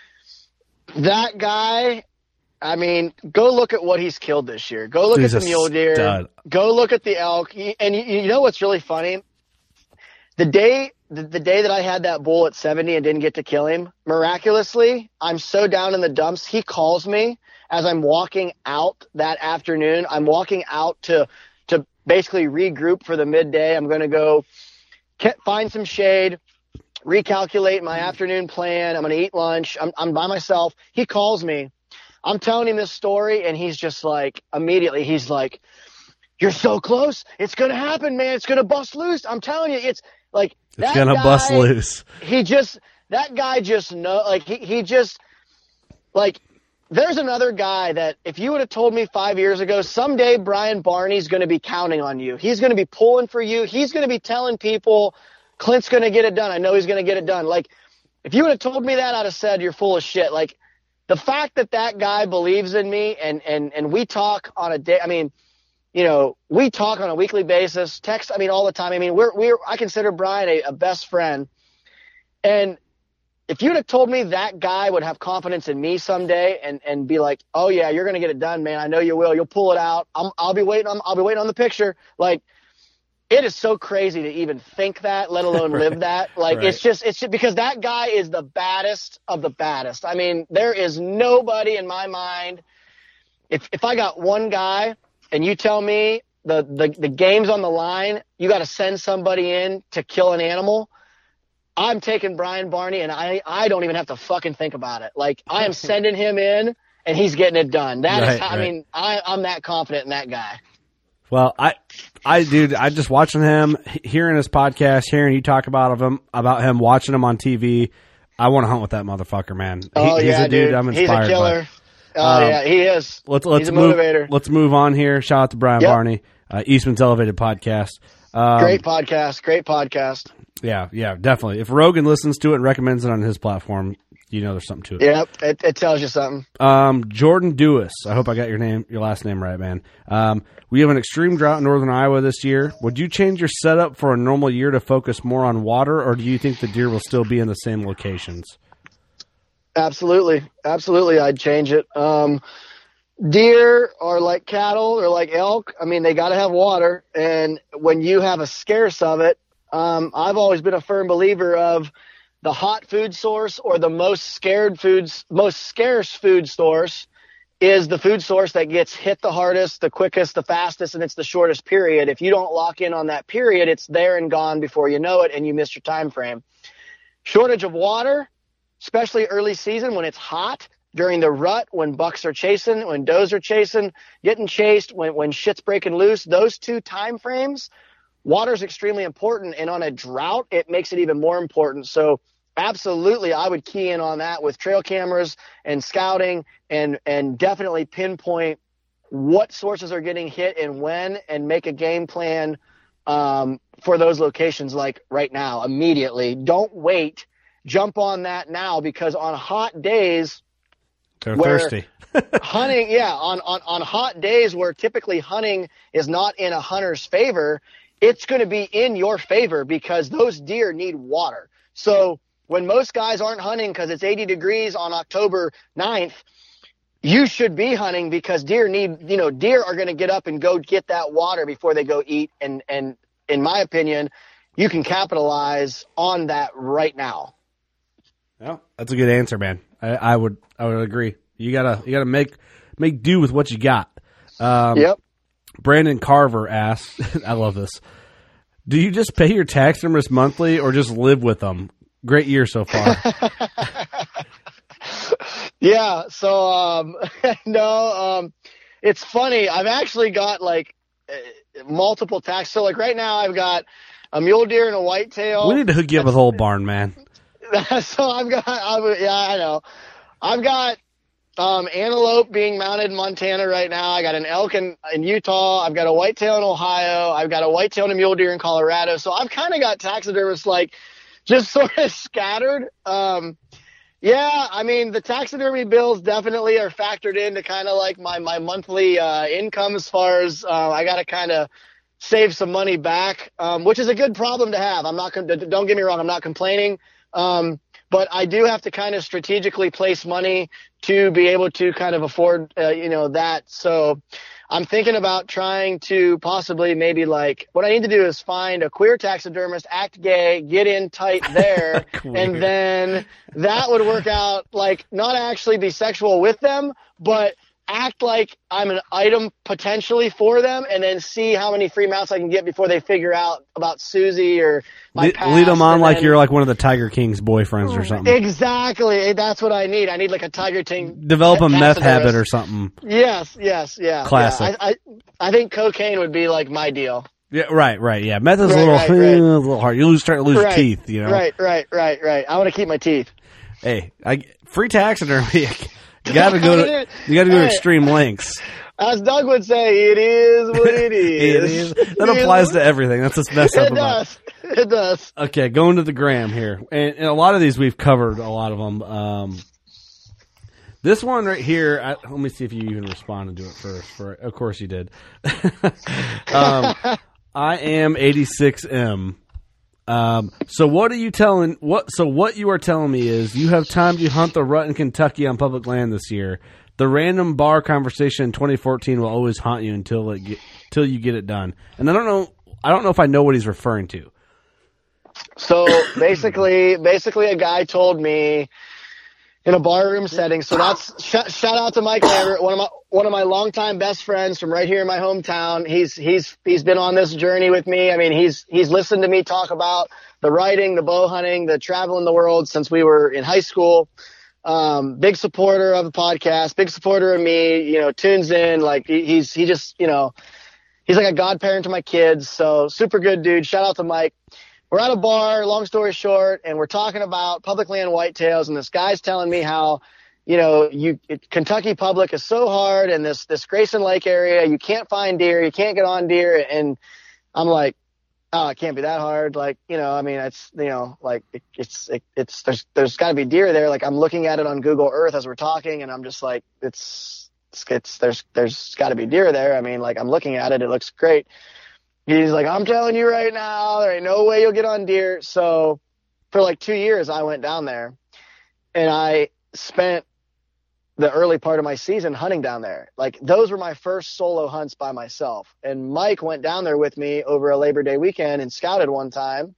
that guy, I mean, go look at what he's killed this year. Go look Dude, at the mule deer. Stud. Go look at the elk. And you, you know what's really funny? The day, the, the day that I had that bull at seventy and didn't get to kill him, miraculously, I'm so down in the dumps. He calls me as I'm walking out that afternoon. I'm walking out to, to basically regroup for the midday. I'm going to go find some shade, recalculate my afternoon plan. I'm going to eat lunch. I'm, I'm by myself. He calls me. I'm telling him this story, and he's just like, immediately, he's like, "You're so close. It's going to happen, man. It's going to bust loose. I'm telling you, it's like, it's going to bust loose." He just, that guy just know, like, he, he just, like, there's another guy that if you would have told me five years ago, someday Brian Barney's going to be counting on you. He's going to be pulling for you. He's going to be telling people Clint's going to get it done. I know he's going to get it done. Like, if you would have told me that, I'd have said you're full of shit. Like, the fact that that guy believes in me, and, and, and we talk on a day, I mean, you know, we talk on a weekly basis, text, I mean, all the time. I mean, we're, we're, I consider Brian a, a best friend. And if you'd have told me that guy would have confidence in me someday and, and be like, "Oh yeah, you're going to get it done, man. I know you will. You'll pull it out. I'm, I'll be waiting on, I'll be waiting on the picture." Like, it is so crazy to even think that, let alone right. live that. Like, right. it's just, it's just because that guy is the baddest of the baddest. I mean, there is nobody in my mind. If, if I got one guy and you tell me the, the, the game's on the line, you got to send somebody in to kill an animal, I'm taking Brian Barney, and I, I don't even have to fucking think about it. Like, I am sending him in, and he's getting it done. That right, is, how, right. I mean, I, I'm that confident in that guy. Well, I, I, dude, I just watching him, hearing his podcast, hearing you talk about him, about him, watching him on T V. I want to hunt with that motherfucker, man. He, Oh he's yeah, a dude, dude. I'm He's inspired a killer. by. Oh Um, yeah, he is. Let's let's He's a move. motivator. Let's move on here. Shout out to Brian Yep. Barney, uh, Eastman's Elevated Podcast. Um, Great podcast. Great podcast. Yeah, yeah, definitely. If Rogan listens to it and recommends it on his platform, you know there's something to it. Yep, it, it tells you something. Um, Jordan Dewis. I hope I got your name, your last name right, man. Um, we have an extreme drought in northern Iowa this year. Would you change your setup for a normal year to focus more on water, or do you think the deer will still be in the same locations? Absolutely, absolutely. I'd change it. Um, deer are like cattle, they're like elk. I mean, they got to have water, and when you have a scarce of it, um, I've always been a firm believer of the hot food source or the most scared foods, most scarce food source is the food source that gets hit the hardest, the quickest, the fastest, and it's the shortest period. If you don't lock in on that period, it's there and gone before you know it, and you miss your time frame. Shortage of water, especially early season when it's hot, during the rut, when bucks are chasing, when does are chasing, getting chased, when, when shit's breaking loose, those two time frames, water is extremely important. And on a drought, it makes it even more important. So absolutely, I would key in on that with trail cameras and scouting and, and definitely pinpoint what sources are getting hit and when, and make a game plan um, for those locations like right now, immediately. Don't wait. Jump on that now, because on hot days, they're where thirsty. hunting, yeah, on, on, on hot days where typically hunting is not in a hunter's favor, it's going to be in your favor because those deer need water. So when most guys aren't hunting because it's eighty degrees on October ninth, you should be hunting because deer need, you know, deer are going to get up and go get that water before they go eat. And, and in my opinion, you can capitalize on that right now. Yeah, that's a good answer, man. I, I would, I would agree. You gotta, you gotta make, make do with what you got. Um, yep. Brandon Carver asks, I love this. Do you just pay your taxidermist monthly or just live with them? Great year so far. Yeah. So, um, no, um, it's funny. I've actually got like uh, multiple tax. So like right now I've got a mule deer and a whitetail. We need to hook you up with the whole barn, man. So I've got, I, yeah, I know. I've got um, antelope being mounted in Montana right now. I got an elk in, in Utah. I've got a whitetail in Ohio. I've got a whitetail and a mule deer in Colorado. So I've kind of got taxidermists like just sort of scattered. Um, yeah, I mean, the taxidermy bills definitely are factored into kind of like my, my monthly uh, income as far as uh, I got to kind of save some money back, um, which is a good problem to have. I'm not, don't get me wrong, I'm not complaining. Um, but I do have to kind of strategically place money to be able to kind of afford, uh, you know, that. So I'm thinking about trying to possibly maybe like what I need to do is find a queer taxidermist, act gay, get in tight there. And then that would work out like not actually be sexual with them, but act like I'm an item potentially for them, and then see how many free mounts I can get before they figure out about Susie or my lead, past. Lead them on like then, you're like one of the Tiger King's boyfriends or something. Exactly. That's what I need. I need like a Tiger King. Develop a meth taxidermist. habit or something. Yes, yes, yeah. Classic. Yeah. I, I, I think cocaine would be like my deal. Yeah, right, right. Yeah, meth is right, a little, right, right. a little hard. You lose, start to lose right, teeth. You know. Right, right, right, right. I want to keep my teeth. Hey, I, free taxidermy. You gotta go to you gotta go to extreme lengths. As Doug would say, it is what it is. It is. That applies to everything. That's what's messed up it about does. It does. Okay, going to the gram here, and, and a lot of these we've covered. A lot of them. Um, this one right here. I, let me see if you even responded to it first. For of course you did. um, I am eighty-six M. Um, so what are you telling? What? So what you are telling me is you have time to hunt the rut in Kentucky on public land this year. The random bar conversation in twenty fourteen will always haunt you until it get, until you get it done. And I don't know. I don't know if I know what he's referring to. So basically, basically, a guy told me in a barroom setting. So that's sh- shout out to Mike Lambert, one of my one of my longtime best friends from right here in my hometown. He's he's he's been on this journey with me. I mean, he's he's listened to me talk about the writing, the bow hunting, the traveling the world since we were in high school. Um, big supporter of the podcast, big supporter of me. You know, tunes in like he, he's he just you know he's like a godparent to my kids. So super good dude. Shout out to Mike. we're at a bar, long story short, and we're talking about public land whitetails, and this guy's telling me how, you know, you it, Kentucky public is so hard, and this this Grayson Lake area, you can't find deer, you can't get on deer, and I'm like, oh, it can't be that hard. Like, you know, I mean, it's, you know, like it, it's, it, it's, there's, there's gotta be deer there. Like I'm looking at it on Google Earth as we're talking, and I'm just like, it's, it's, it's there's, there's gotta be deer there. I mean, like I'm looking at it. It looks great. He's like, I'm telling you right now, there ain't no way you'll get on deer. So for like two years, I went down there and I spent the early part of my season hunting down there. Like those were my first solo hunts by myself. And Mike went down there with me over a Labor Day weekend and scouted one time.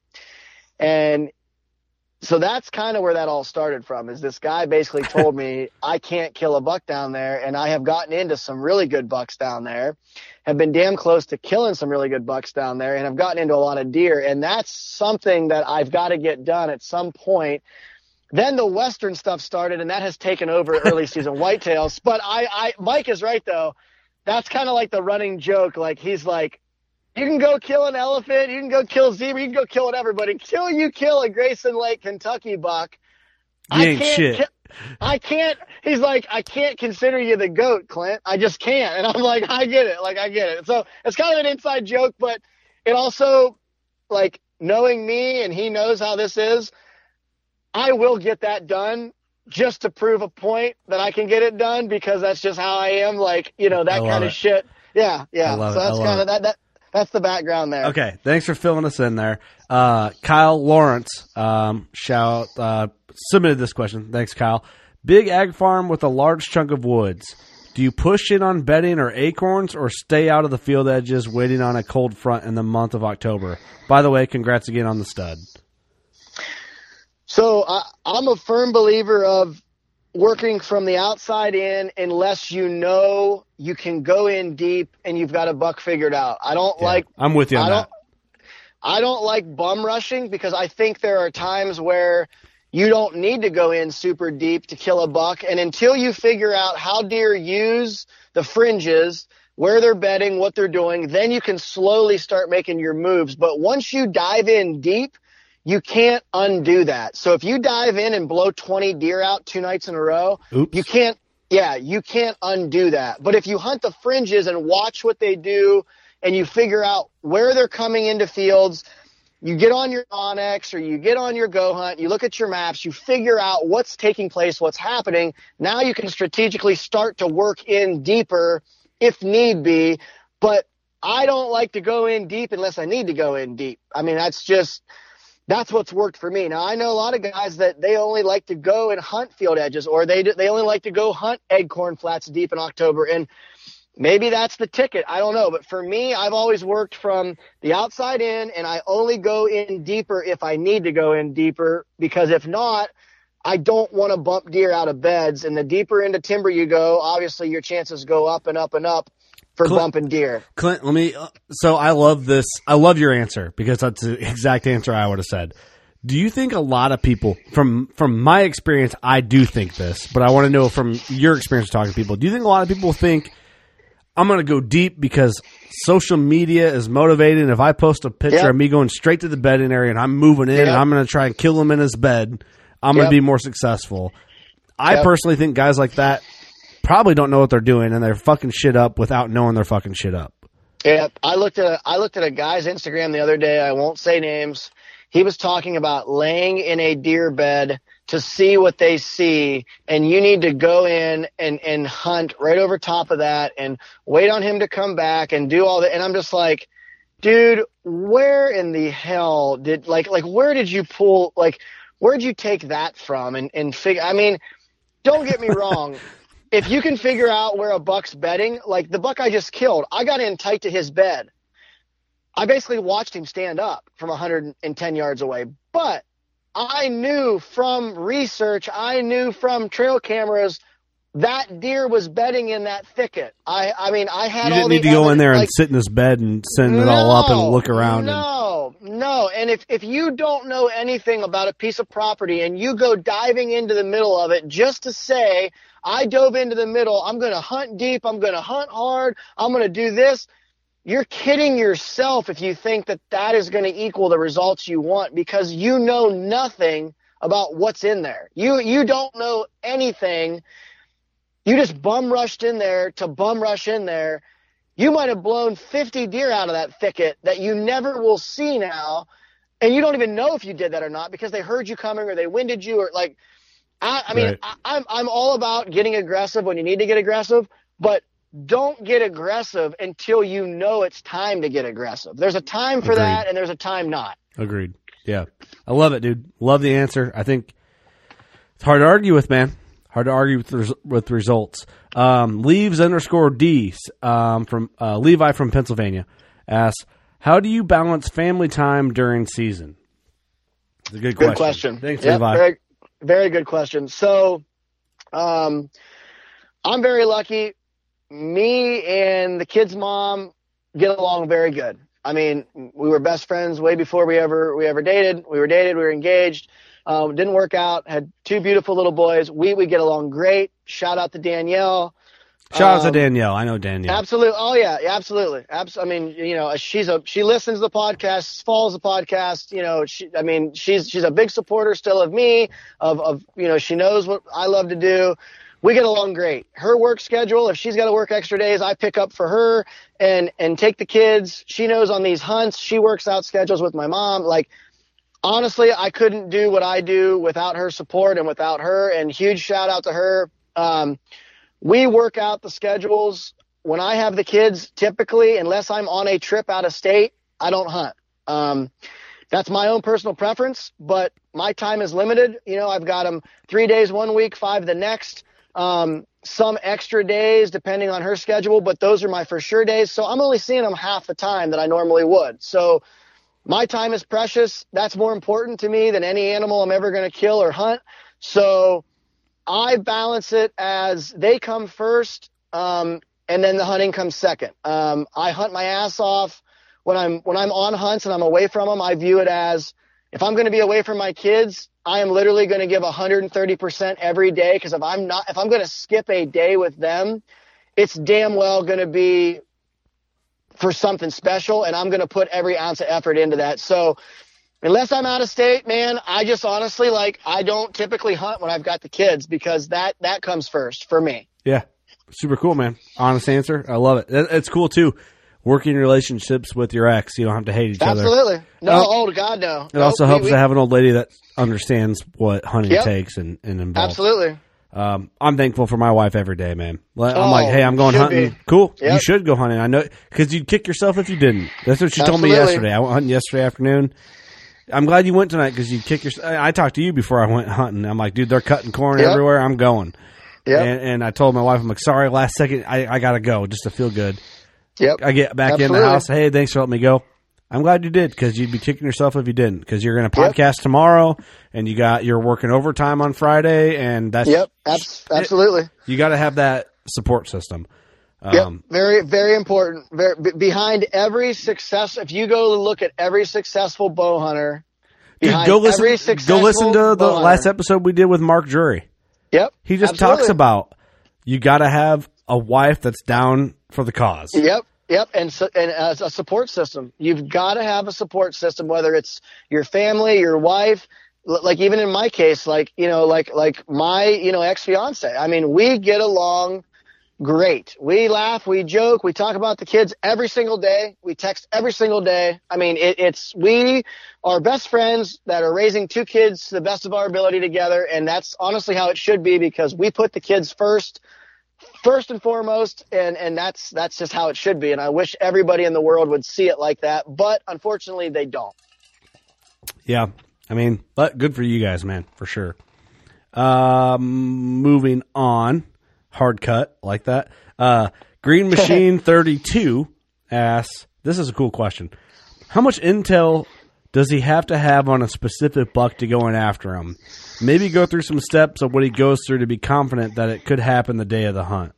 And so that's kind of where that all started from, is this guy basically told me I can't kill a buck down there. And I have gotten into some really good bucks down there, have been damn close to killing some really good bucks down there, and have gotten into a lot of deer. And that's something that I've got to get done at some point. Then the Western stuff started, and that has taken over early season whitetails. But I, I, Mike is right though. That's kind of like the running joke. Like he's like, you can go kill an elephant, you can go kill zebra, you can go kill whatever, but until you kill a Grayson Lake, Kentucky buck, you I ain't can't. shit. Ki- I can't. He's like, I can't consider you the GOAT, Clint. I just can't. And I'm like, I get it. Like I get it. So it's kind of an inside joke, but it also, like knowing me, and he knows how this is, I will get that done just to prove a point that I can get it done, because that's just how I am. Like, you know, that kind of it. shit. Yeah. Yeah. So it. that's kind of that, that, that's the background there. Okay. Thanks for filling us in there. Uh, Kyle Lawrence, um, shout, uh, submitted this question. Thanks, Kyle. Big ag farm with a large chunk of woods. Do you push in on bedding or acorns, or stay out of the field edges waiting on a cold front in the month of October? By the way, congrats again on the stud. So I, I'm a firm believer of working from the outside in, unless you know you can go in deep and you've got a buck figured out. I don't Yeah, like. I'm with you on I that. don't, I don't like bum rushing, because I think there are times where you don't need to go in super deep to kill a buck. And until you figure out how deer use the fringes, where they're bedding, what they're doing, then you can slowly start making your moves. But once you dive in deep, you can't undo that. So if you dive in and blow twenty deer out two nights in a row, Oops. you can't, yeah, you can't undo that. But if you hunt the fringes and watch what they do, and you figure out where they're coming into fields, you get on your Onyx or you get on your Go Hunt, you look at your maps, you figure out what's taking place, what's happening. Now you can strategically start to work in deeper if need be. But I don't like to go in deep unless I need to go in deep. I mean, that's just, that's what's worked for me. Now, I know a lot of guys that they only like to go and hunt field edges, or they they only like to go hunt Acorn Flats deep in October, and maybe that's the ticket. I don't know. But for me, I've always worked from the outside in, and I only go in deeper if I need to go in deeper, because if not, I don't want to bump deer out of beds. And the deeper into timber you go, obviously your chances go up and up and up for Clint, bumping deer. Clint, let me. So I love this. I love your answer, because that's the exact answer I would have said. Do you think a lot of people, from from my experience, I do think this, but I want to know from your experience talking to people, do you think a lot of people think, I'm going to go deep because social media is motivating? If I post a picture Yep. of me going straight to the bedding area and I'm moving in Yep. and I'm going to try and kill him in his bed, I'm going Yep. to be more successful. I Yep. personally think guys like that probably don't know what they're doing, and they're fucking shit up without knowing they're fucking shit up. Yeah, I looked at a, I looked at a guy's Instagram the other day. I won't say names. He was talking about laying in a deer bed to see what they see, and you need to go in and, and hunt right over top of that and wait on him to come back and do all that. And I'm just like, dude, where in the hell did, like, like, where did you pull, like, where'd you take that from? And, and figure, I mean, don't get me wrong. If you can figure out where a buck's bedding, like the buck I just killed, I got in tight to his bed. I basically watched him stand up from one hundred ten yards away. But I knew from research, I knew from trail cameras, that deer was bedding in that thicket. I, I mean, I had You all didn't the need to go in there like, and sit in his bed and send it all up and look around. No, no. And if, if you don't know anything about a piece of property and you go diving into the middle of it just to say, I dove into the middle, I'm going to hunt deep, I'm going to hunt hard, I'm going to do this, you're kidding yourself if you think that that is going to equal the results you want, because you know nothing about what's in there. You you don't know anything. You just bum rushed in there to bum rush in there. You might have blown fifty deer out of that thicket that you never will see now, and you don't even know if you did that or not because they heard you coming or they winded you or like. I, I mean, right. I, I'm I'm all about getting aggressive when you need to get aggressive, but don't get aggressive until you know it's time to get aggressive. There's a time for Agreed. that, and there's a time not. Agreed. Yeah. I love it, dude. Love the answer. I think it's hard to argue with, man. Hard to argue with res- with results. Um, Leaves underscore D um, from uh, Levi from Pennsylvania asks, how do you balance family time during season? It's a good question. Good question. Thanks, Yep, Levi. Very, very good question. So um, I'm very lucky. Me and the kid's mom get along very good. I mean, we were best friends way before we ever we ever dated. We were dated. We were engaged. Um, didn't work out. Had two beautiful little boys. We we get along great. Shout out to Danielle. Shout out Um, to Danielle. I know Danielle. Absolutely. Oh yeah, yeah, absolutely. Abs- I mean, you know, she's a she listens to the podcast, follows the podcast. You know, she. I mean, she's she's a big supporter still of me. Of of you know, she knows what I love to do. We get along great. Her work schedule, if she's got to work extra days, I pick up for her and and take the kids. She knows on these hunts, she works out schedules with my mom. Like, honestly, I couldn't do what I do without her support and without her. And huge shout out to her. Um, we work out the schedules. When I have the kids, typically, unless I'm on a trip out of state, I don't hunt. Um, that's my own personal preference, but my time is limited. You know, I've got them three days one week, five the next. Um, some extra days depending on her schedule, but those are my for sure days. So I'm only seeing them half the time that I normally would. So my time is precious. That's more important to me than any animal I'm ever going to kill or hunt. So I balance it as they come first, um, and then the hunting comes second. Um, I hunt my ass off when I'm, when I'm on hunts and I'm away from them. I view it as, if I'm going to be away from my kids, I am literally going to give one hundred thirty percent every day. Cause if I'm not, if I'm going to skip a day with them, it's damn well going to be for something special. And I'm going to put every ounce of effort into that. So unless I'm out of state, man, I just honestly, like, I don't typically hunt when I've got the kids because that, that comes first for me. Yeah. Super cool, man. Honest answer. I love it. It's cool too. Working relationships with your ex, you don't have to hate each Absolutely. other. Absolutely. No, Uh, oh, God, no. It also Nope, helps we, to we, have an old lady that understands what hunting Yep. takes and, and involves. Absolutely. Um, I'm thankful for my wife every day, man. I'm Oh, like, hey, I'm going should hunting. be. Cool. Yep. You should go hunting. I know, because you'd kick yourself if you didn't. That's what she told me Absolutely. yesterday. I went hunting yesterday afternoon. I'm glad you went tonight because you'd kick yourself. I talked to you before I went hunting. I'm like, dude, they're cutting corn Yep. everywhere. I'm going. Yep. And, and I told my wife, I'm like, sorry, last second, I, I got to go just to feel good. Yep. I get back Absolutely. in the house. Hey, thanks for letting me go. I'm glad you did because you'd be kicking yourself if you didn't because you're going to Yep. podcast tomorrow and you got you're working overtime on Friday and that's Yep. Abs- absolutely. you got to have that support system. Um, Yep. Very, very important. Very, b- behind every success, if you go look at every successful bow hunter, dude, behind go listen. every Go successful listen to the bow hunter- last episode we did with Mark Drury. Yep. He just absolutely. talks about you got to have a wife that's down for the cause. Yep. Yep, and so, and as a support system, you've got to have a support system, whether it's your family, your wife, l- like even in my case, like you know, like like my you know ex fiance. I mean, we get along great. We laugh, we joke, we talk about the kids every single day. We text every single day. I mean, it, it's we are best friends that are raising two kids to the best of our ability together, and that's honestly how it should be because we put the kids first. First and foremost, and, and that's that's just how it should be. And I wish everybody in the world would see it like that, but unfortunately they don't. Yeah, I mean, but good for you guys, man, for sure. Um, moving on, hard cut like that. Uh, Green Machine thirty-two asks, this is a cool question. How much intel does he have to have on a specific buck to go in after him? Maybe go through some steps of what he goes through to be confident that it could happen the day of the hunt.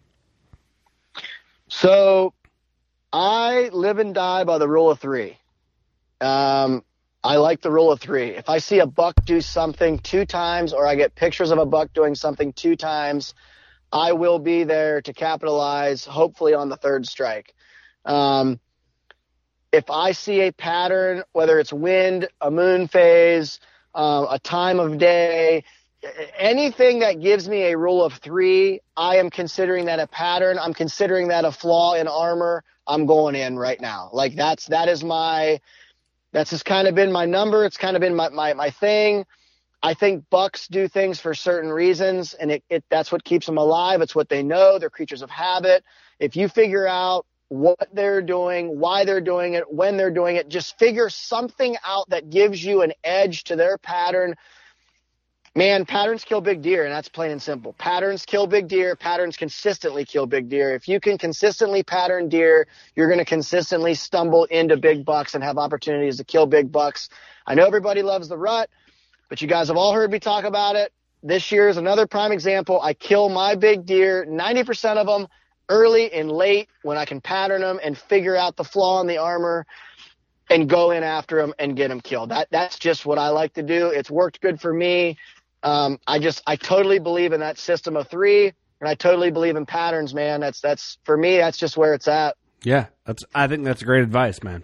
So I live and die by the rule of three. Um, I like the rule of three. If I see a buck do something two times or I get pictures of a buck doing something two times, I will be there to capitalize, hopefully on the third strike. Um, if I see a pattern, whether it's wind, a moon phase, uh, a time of day, anything that gives me a rule of three, I am considering that a pattern. I'm considering that a flaw in armor. I'm going in right now. Like that's, that is my, that's just kind of been my number. It's kind of been my, my, my thing. I think bucks do things for certain reasons, and it, it that's what keeps them alive. It's what they know. They're creatures of habit. If you figure out what they're doing, why they're doing it, when they're doing it, just figure something out that gives you an edge to their pattern. Man, patterns kill big deer, and that's plain and simple. Patterns kill big deer. Patterns consistently kill big deer. If you can consistently pattern deer, you're going to consistently stumble into big bucks and have opportunities to kill big bucks. I know everybody loves the rut, but you guys have all heard me talk about it. This year is another prime example. I kill my big deer, ninety percent of them, early and late when I can pattern them and figure out the flaw in the armor and go in after them and get them killed. That That's just what I like to do. It's worked good for me. Um, I just, I totally believe in that system of three, and I totally believe in patterns, man. That's, that's for me, that's just where it's at. Yeah. That's, I think that's great advice, man.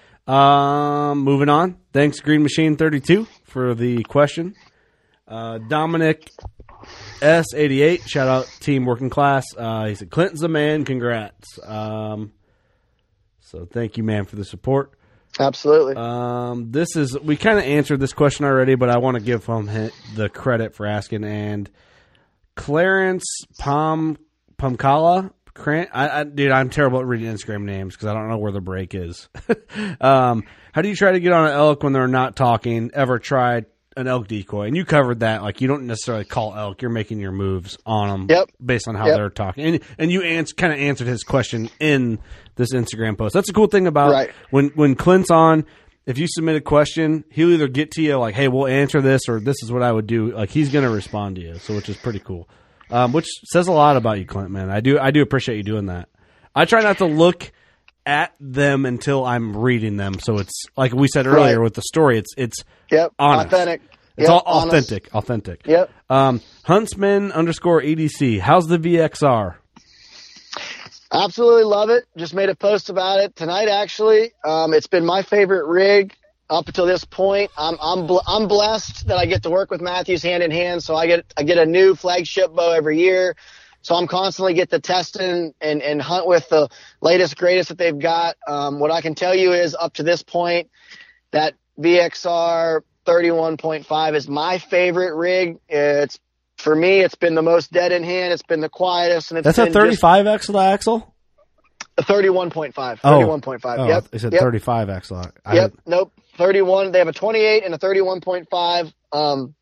Um, moving on. Thanks, Green Machine thirty-two, for the question. Uh, Dominic S eighty-eight, shout out Team Working Class. Uh, he said, Clinton's a man. Congrats. Um, so thank you, man, for the support. Absolutely. Um, this is, we kind of answered this question already, but I want to give him the credit for asking. And Clarence Pom Pomkala, I, I, dude, I'm terrible at reading Instagram names because I don't know where the break is. um, how do you try to get on an elk when they're not talking? Ever tried an elk decoy? And you covered that. Like, you don't necessarily call elk. You're making your moves on them yep. based on how yep. they're talking. And and you ans- kind of answered his question in this Instagram post. That's a cool thing about right. when, when Clint's on. If you submit a question, he'll either get to you like, hey, we'll answer this, or this is what I would do. Like, he's going to respond to you, so which is pretty cool. Um, which says a lot about you, Clint, man. I do I do appreciate you doing that. I try not to look at them until I'm reading them. So it's like we said earlier right. with the story, it's it's yep. honest. Authentic. It's yep. all authentic. Honest. Authentic. Yep. Um, Huntsman underscore E D C. How's the V X R? Absolutely love it. Just made a post about it tonight, actually. Um, it's been my favorite rig up until this point. I'm I'm bl- I'm blessed that I get to work with Mathews hand in hand. So I get I get a new flagship bow every year. So I'm constantly get to testing and, and hunt with the latest, greatest that they've got. Um, what I can tell you is up to this point, that V X R thirty-one point five is my favorite rig. It's for me, it's been the most dead in hand. It's been the quietest. And it's That's been a thirty-five axle axle? A thirty-one point five. Oh. thirty-one point five. Oh, yep. It's a yep. thirty-five axle. I yep. Nope. thirty-one. They have a twenty-eight and a thirty-one point five. Um,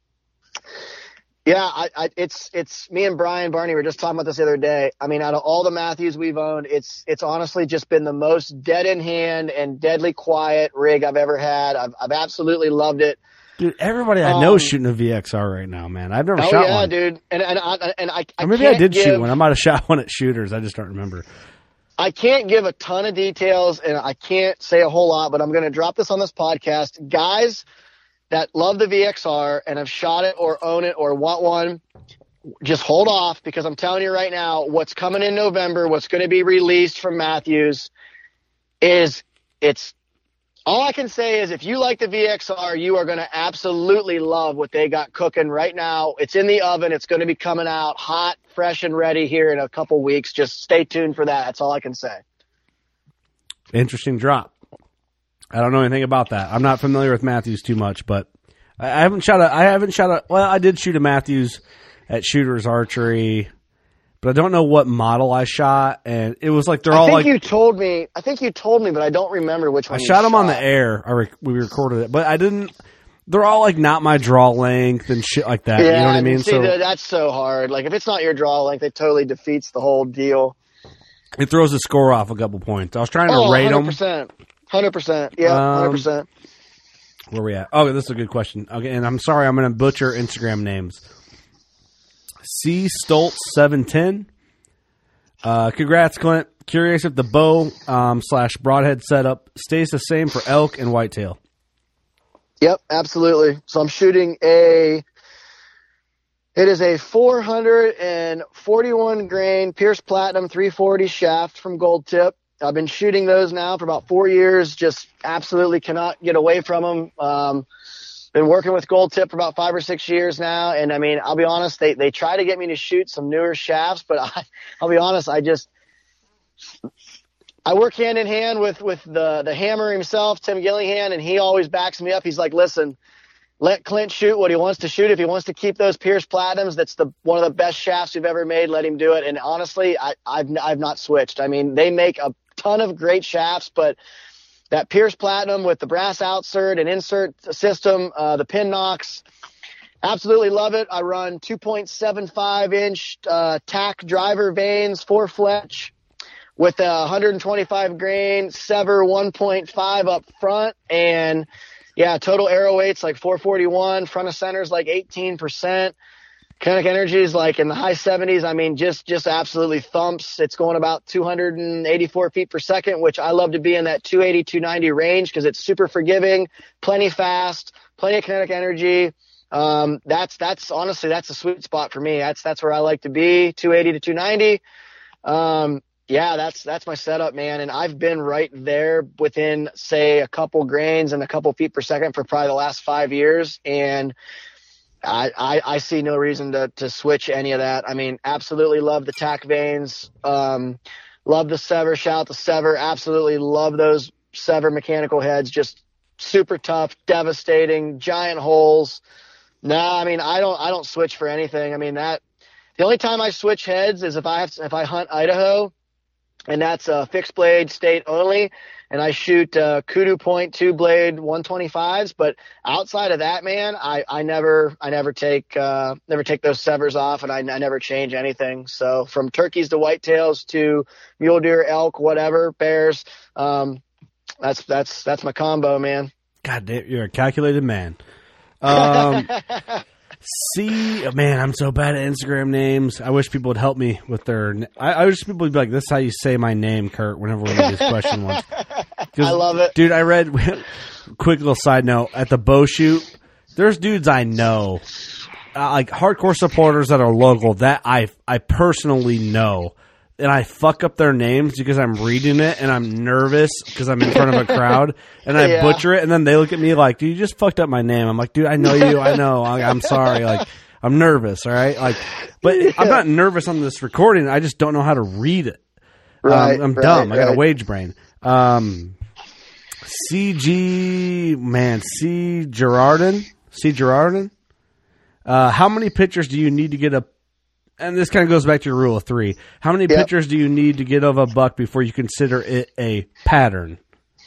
yeah, I, I, it's, it's me and Brian Barney were just talking about this the other day. I mean, out of all the Mathews we've owned, it's, it's honestly just been the most dead in hand and deadly quiet rig I've ever had. I've, I've absolutely loved it. Dude, everybody I know um, is shooting a V X R right now, man. I've never oh shot yeah, one. dude. And, and, I, and I, I or maybe can't I did give, shoot one. I might have shot one at Shooters. I just don't remember. I can't give a ton of details and I can't say a whole lot, but I'm going to drop this on this podcast. Guys that love the V X R and have shot it or own it or want one, just hold off, because I'm telling you right now, what's coming in November, what's going to be released from Mathews is it's all I can say is if you like the V X R, you are going to absolutely love what they got cooking right now. It's in the oven. It's going to be coming out hot, fresh, and ready here in a couple weeks. Just stay tuned for that. That's all I can say. Interesting drop. I don't know anything about that. I'm not familiar with Mathews too much, but I haven't shot a, I haven't shot a, well, I did shoot a Mathews at Shooters Archery, but I don't know what model I shot, and it was like they're I all think like. you told me. I think you told me, but I don't remember which one. I you shot them shot. on the air. I rec- we recorded it, but I didn't. They're all like not my draw length and shit like that. Yeah, you know what I mean? See, so that's so hard. Like if it's not your draw length, it totally defeats the whole deal. It throws the score off a couple points. I was trying to oh, rate one hundred them. percent. one hundred percent. Yeah, one hundred percent. Um, where we at? Oh, this is a good question. Okay, and I'm sorry, I'm going to butcher Instagram names. C Stoltz seven ten. Uh, congrats, Clint. Curious if the bow um, slash broadhead setup stays the same for elk and whitetail. Yep, absolutely. So I'm shooting a. It is a four hundred forty-one grain Pierce Platinum three forty shaft from Gold Tip. I've been shooting those now for about four years. Just absolutely cannot get away from them. Um, been working with Gold Tip for about five or six years now. And I mean, I'll be honest, they, they try to get me to shoot some newer shafts, but I, I'll be honest, I just, I work hand in hand with, with the, the hammer himself, Tim Gillihan, and he always backs me up. He's like, listen, let Clint shoot what he wants to shoot. If he wants to keep those Pierce Platinums, that's the one of the best shafts we've ever made. Let him do it. And honestly, I, I've I've not switched. I mean, they make a ton of great shafts, but that Pierce Platinum with the brass outsert and insert system, uh, the pin knocks, absolutely love it. I run two point seven five inch uh, tack driver vanes, four fletch, with a one hundred twenty-five grain Sever one point five up front, and yeah, total arrow weight's like four forty-one, front of center's like eighteen percent. Kinetic energy is like in the high seventies. I mean, just, just absolutely thumps. It's going about two hundred eighty-four feet per second, which I love to be in that two eighty, two ninety range because it's super forgiving, plenty fast, plenty of kinetic energy. Um, that's, that's honestly, that's a sweet spot for me. That's, that's where I like to be, two eighty to two ninety. Um, yeah, that's, that's my setup, man. And I've been right there within, say, a couple grains and a couple feet per second for probably the last five years. And I, I, I see no reason to, to switch any of that. I mean, absolutely love the tack vanes. Um, love the Sever. Shout out to Sever. Absolutely love those Sever mechanical heads. Just super tough, devastating, giant holes. No, I mean, I don't, I don't switch for anything. I mean, that the only time I switch heads is if I have, if I hunt Idaho, and that's a fixed blade state only. And I shoot uh, Kudu point two blade one twenty-fives, but outside of that, man, I, I never I never take uh, never take those Severs off, and I, I never change anything. So from turkeys to whitetails to mule deer, elk, whatever, bears, um, that's that's that's my combo, man. God damn, you're a calculated man. Um, see, man, I'm so bad at Instagram names. I wish people would help me with their. I, I wish people would be like, "This is how you say my name, Kurt." Whenever we do this question once. I love it. Dude, I read, quick little side note, at the bow shoot, there's dudes I know, uh, like hardcore supporters that are local that I I personally know, and I fuck up their names because I'm reading it and I'm nervous because I'm in front of a crowd, and I yeah. butcher it, and then they look at me like, dude, you just fucked up my name. I'm like, dude, I know you, I know, I, I'm sorry, like, I'm nervous, all right? Like, but yeah. I'm not nervous on this recording, I just don't know how to read it. Right, um, I'm right, dumb, right. I got a wage brain. Um... C G, man, C. Gerardin? C. Gerardin? Uh, how many pictures do you need to get a, and this kind of goes back to your rule of three, how many yep. pictures do you need to get of a buck before you consider it a pattern?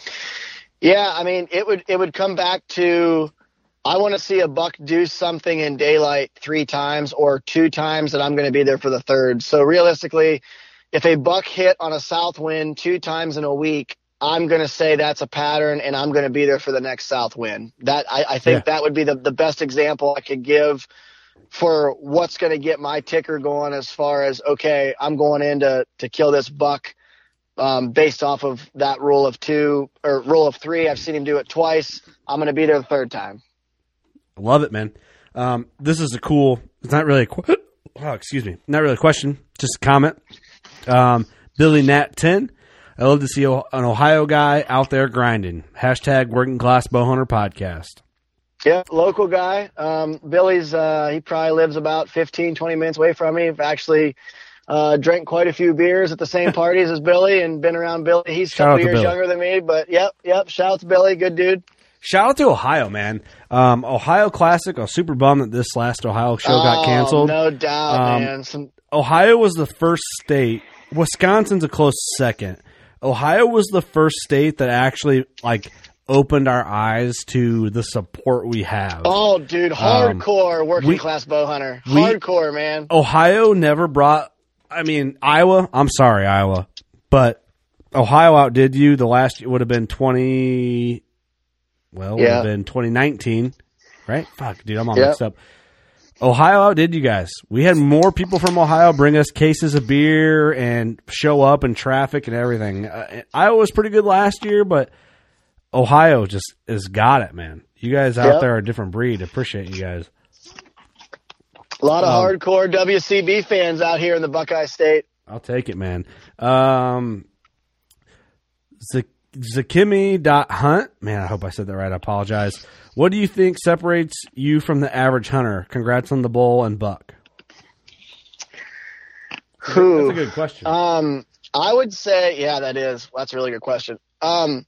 Yeah, I mean, it would, it would come back to, I want to see a buck do something in daylight three times or two times that I'm going to be there for the third. So realistically, if a buck hit on a south wind two times in a week, I'm going to say that's a pattern, and I'm going to be there for the next south wind. That I, I think yeah. that would be the, the best example I could give for what's going to get my ticker going as far as, okay, I'm going in to, to kill this buck um, based off of that rule of two or rule of three. I've seen him do it twice. I'm going to be there the third time. I love it, man. Um, this is a cool, it's not really a, qu- oh, excuse me, not really a question, just a comment. Um, Billy Nat ten. I love to see an Ohio guy out there grinding. Hashtag Working Class Bowhunter Podcast. Yeah, local guy. Um, Billy's, uh, he probably lives about fifteen, twenty minutes away from me. I've actually uh, drank quite a few beers at the same parties as Billy and been around Billy. He's a couple years Billy. younger than me, but yep, yep. Shout out to Billy. Good dude. Shout out to Ohio, man. Um, Ohio Classic. I was super bummed that this last Ohio show oh, got canceled. No doubt, um, man. Some... Ohio was the first state. Wisconsin's a close second. Ohio was the first state that actually, like, opened our eyes to the support we have. Oh, dude, hardcore um, working we, class bow hunter. Hardcore, we, man. Ohio never brought, I mean, Iowa, I'm sorry, Iowa, but Ohio outdid you. The last, it would have been twenty, well, it would yeah. have been twenty nineteen, right? Fuck, dude, I'm all yep. mixed up. Ohio outdid you guys. We had more people from Ohio bring us cases of beer and show up and traffic and everything. Uh, Iowa was pretty good last year, but Ohio just has got it, man. You guys out yep. there are a different breed. Appreciate you guys. A lot of um, hardcore W C B fans out here in the Buckeye State. I'll take it, man. Um, Z- Zakimi.hunt. Man, I hope I said that right. I apologize. What do you think separates you from the average hunter? Congrats on the bull and buck. Who? That's a good question. Um, I would say, yeah, that is. That's a really good question. Um,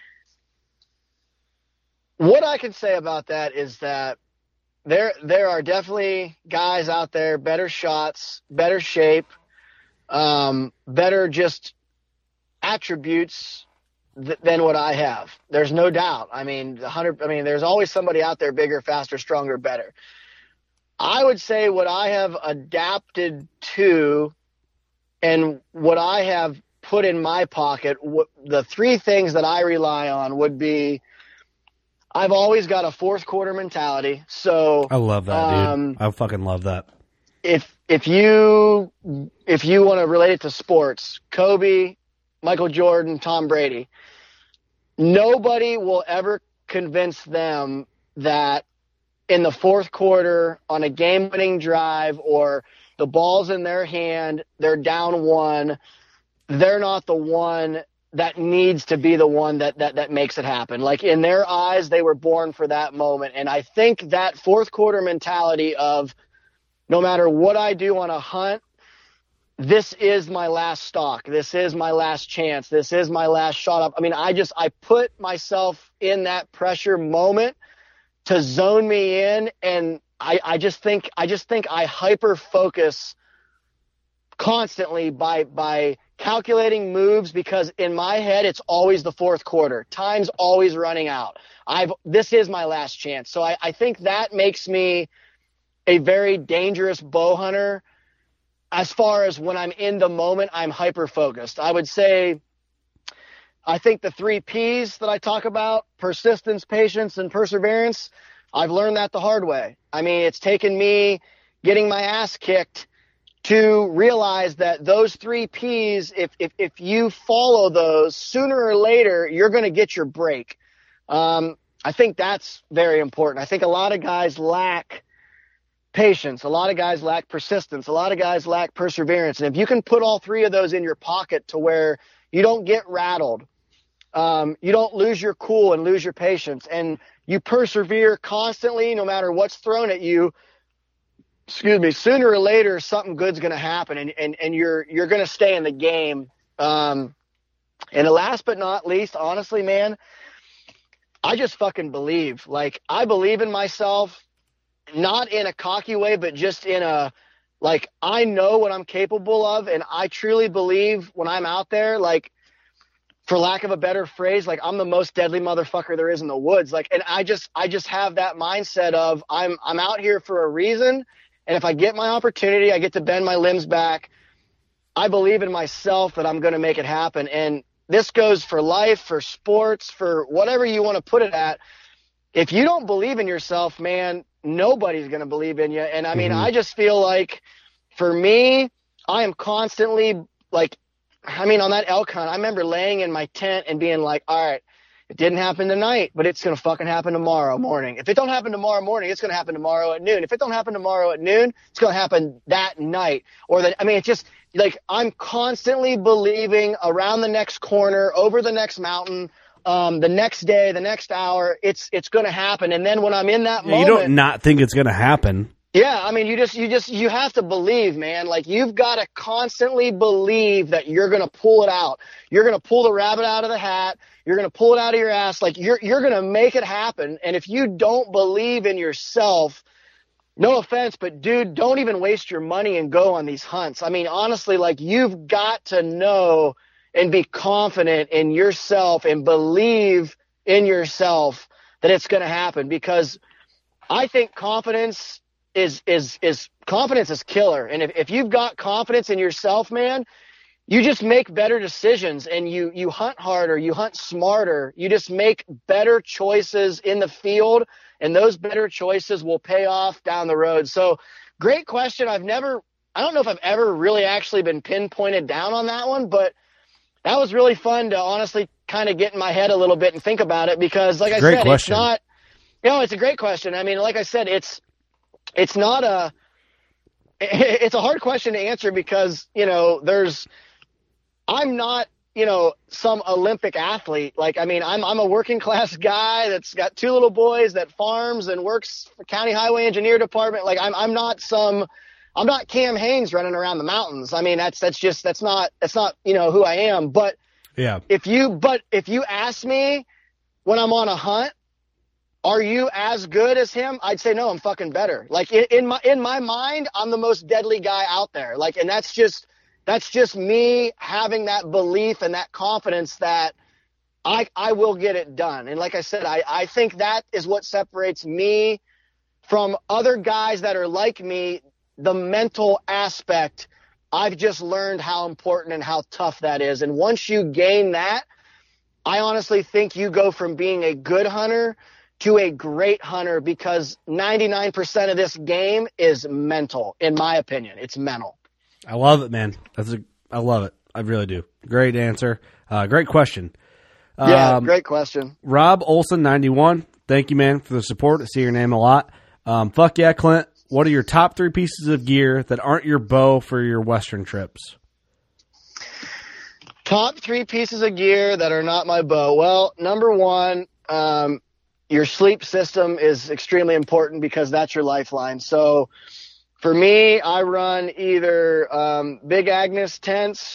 what I can say about that is that there there are definitely guys out there, better shots, better shape, um, better just attributes th- than what I have. There's no doubt. I mean, the hundred. I mean, there's always somebody out there bigger, faster, stronger, better. I would say what I have adapted to and what I have put in my pocket, what, the three things that I rely on would be, I've always got a fourth quarter mentality. So I love that, um, dude. I fucking love that. If if you if you want to relate it to sports, Kobe, Michael Jordan, Tom Brady, nobody will ever convince them that in the fourth quarter on a game-winning drive or the ball's in their hand, they're down one, they're not the one that needs to be the one that, that, that makes it happen. Like in their eyes, they were born for that moment. And I think that fourth quarter mentality of no matter what I do on a hunt, this is my last stalk. This is my last chance. This is my last shot up. I mean, I just, I put myself in that pressure moment to zone me in. And I, I just think, I just think I hyper focus constantly by, by calculating moves, because in my head, it's always the fourth quarter. Time's always running out. I've, this is my last chance. So I, I think that makes me a very dangerous bow hunter. As far as when I'm in the moment, I'm hyper focused. I would say, I think the three P's that I talk about, persistence, patience, and perseverance, I've learned that the hard way. I mean, it's taken me getting my ass kicked to realize that those three P's, if, if, if you follow those, sooner or later, you're going to get your break. Um, I think that's very important. I think a lot of guys lack patience. A lot of guys lack persistence. A lot of guys lack perseverance. And if you can put all three of those in your pocket to where you don't get rattled, um, you don't lose your cool and lose your patience, and you persevere constantly no matter what's thrown at you, excuse me, sooner or later something good's going to happen, and, and, and you're you're going to stay in the game. Um, and last but not least, honestly, man, I just fucking believe. Like, I believe in myself, not in a cocky way, but just in a, like, I know what I'm capable of, and I truly believe when I'm out there, like, for lack of a better phrase, like, I'm the most deadly motherfucker there is in the woods. Like, and I just, I just have that mindset of I'm, I'm out here for a reason. And if I get my opportunity, I get to bend my limbs back. I believe in myself that I'm going to make it happen. And this goes for life, for sports, for whatever you want to put it at. If you don't believe in yourself, man, nobody's going to believe in you. And I mean, mm-hmm. I just feel like for me, I am constantly like, I mean, on that elk hunt, I remember laying in my tent and being like, all right, it didn't happen tonight, but it's going to fucking happen tomorrow morning. If it don't happen tomorrow morning, it's going to happen tomorrow at noon. If it don't happen tomorrow at noon, it's going to happen that night. Or that, I mean, it's just like, I'm constantly believing around the next corner, over the next mountain, um, the next day, the next hour, it's, it's going to happen. And then when I'm in that yeah, moment, you don't not think it's going to happen. Yeah, I mean, you just, you just, you have to believe, man. Like, you've got to constantly believe that you're going to pull it out. You're going to pull the rabbit out of the hat. You're going to pull it out of your ass. Like, you're, you're going to make it happen. And if you don't believe in yourself, no offense, but dude, don't even waste your money and go on these hunts. I mean, honestly, like, you've got to know and be confident in yourself and believe in yourself that it's going to happen, because I think confidence is, is, is confidence is killer. And if, if you've got confidence in yourself, man, you just make better decisions, and you, you hunt harder, you hunt smarter, you just make better choices in the field, and those better choices will pay off down the road. So great question. I've never, I don't know if I've ever really actually been pinpointed down on that one, but that was really fun to honestly kind of get in my head a little bit and think about it, because like I great said, question. It's not, you know, it's a great question. I mean, like I said, it's, it's not a, it's a hard question to answer, because, you know, there's, I'm not you know, some Olympic athlete. Like, I mean, I'm I'm a working class guy that's got two little boys that farms and works for county highway engineer department. Like, I'm I'm not some, I'm not Cam Hanes running around the mountains. I mean, that's that's just that's not that's not you know who I am. But yeah, if you but if you ask me when I'm on a hunt, are you as good as him? I'd say no, I'm fucking better. Like in, in my in my mind, I'm the most deadly guy out there. Like, and that's just that's just me having that belief and that confidence that I I will get it done. And like I said, I, I think that is what separates me from other guys that are like me. The mental aspect, I've just learned how important and how tough that is. And once you gain that, I honestly think you go from being a good hunter to a great hunter, because ninety-nine percent of this game is mental, in my opinion. It's mental. I love it, man. That's a, I love it. I really do. Great answer. Uh, great question. Yeah, um, great question. Rob Olson, ninety-one. Thank you, man, for the support. I see your name a lot. Um, fuck yeah, Clint. What are your top three pieces of gear that aren't your bow for your Western trips? Top three pieces of gear that are not my bow. Well, number one, um, your sleep system is extremely important, because that's your lifeline. So for me, I run either um, Big Agnes tents.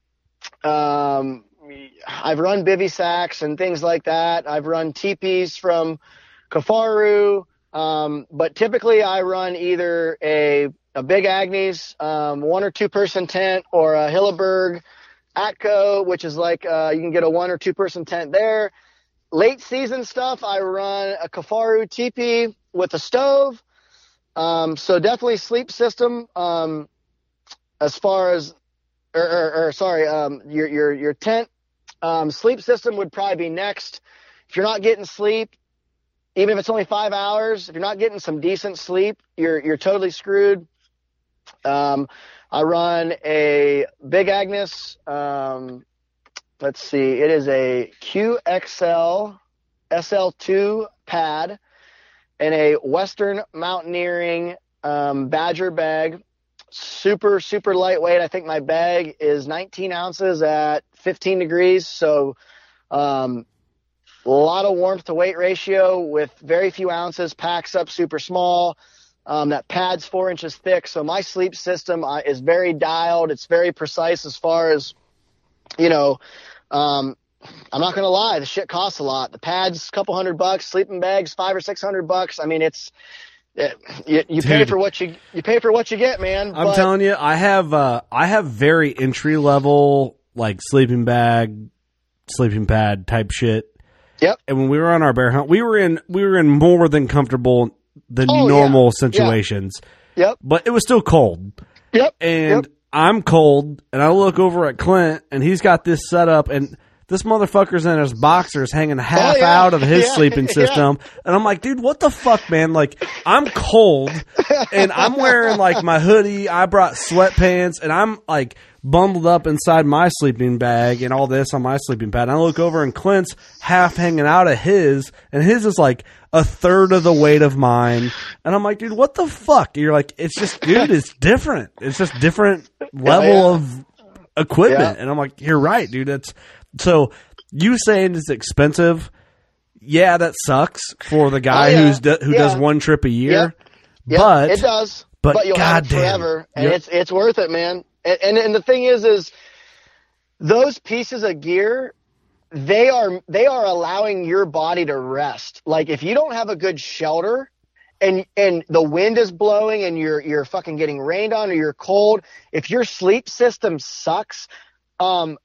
Um, I've run bivy sacks and things like that. I've run teepees from Kifaru. Um, but typically I run either a, a Big Agnes, um, one or two person tent, or a Hilleberg Atco, which is like, uh, you can get a one or two person tent there. Late season stuff, I run a Kifaru teepee with a stove. Um, so definitely sleep system. Um, as far as, or, or, or sorry, um, your, your, your tent, um, sleep system would probably be next. If you're not getting sleep, even if it's only five hours, if you're not getting some decent sleep, you're, you're totally screwed. Um, I run a Big Agnes, um, let's see, it is a Q X L S L two pad and a Western Mountaineering um, Badger bag. Super, super lightweight. I think my bag is nineteen ounces at fifteen degrees. So um, a lot of warmth to weight ratio with very few ounces, packs up super small. Um, that pad's four inches thick. So my sleep system uh, is very dialed. It's very precise as far as, you know, um, I'm not going to lie. The shit costs a lot. The pad's a couple hundred bucks, sleeping bags, five or six hundred bucks. I mean, it's, it, you, you pay for what you, you pay for what you get, man. I'm but, telling you, I have, uh, I have very entry level, like sleeping bag, sleeping pad type shit. Yep. And when we were on our bear hunt, we were in, we were in more than comfortable than oh, normal yeah. situations. Yeah. Yep. But it was still cold. Yep. And yep. I'm cold, and I look over at Clint, and he's got this set up, and this motherfucker's in his boxers hanging half oh, yeah. out of his yeah. sleeping system. Yeah. And I'm like, dude, what the fuck, man? Like, I'm cold, and I'm wearing, like, my hoodie. I brought sweatpants, and I'm, like, bundled up inside my sleeping bag and all this on my sleeping pad. And I look over, and Clint's half hanging out of his, and his is, like, a third of the weight of mine. And I'm like, dude, what the fuck? And you're like, it's just, dude, it's different. It's just different level yeah, yeah. of equipment. Yeah. And I'm like, you're right, dude. That's so you saying it's expensive. Yeah, that sucks for the guy oh, yeah. who's do, who yeah. does one trip a year. Yep. Yep. But it does. But, but you'll have it goddamn. forever, and Yep. it's it's worth it, man. And, and and the thing is, is those pieces of gear, they are they are allowing your body to rest. Like if you don't have a good shelter, and and the wind is blowing, and you're you're fucking getting rained on, or you're cold, if your sleep system sucks, um,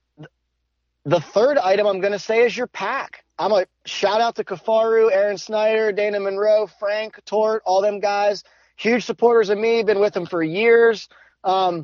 the third item I'm going to say is your pack. I'm a shout out to Kifaru, Aaron Snyder, Dana Monroe, Frank Tort, all them guys, huge supporters of me, been with them for years. Um,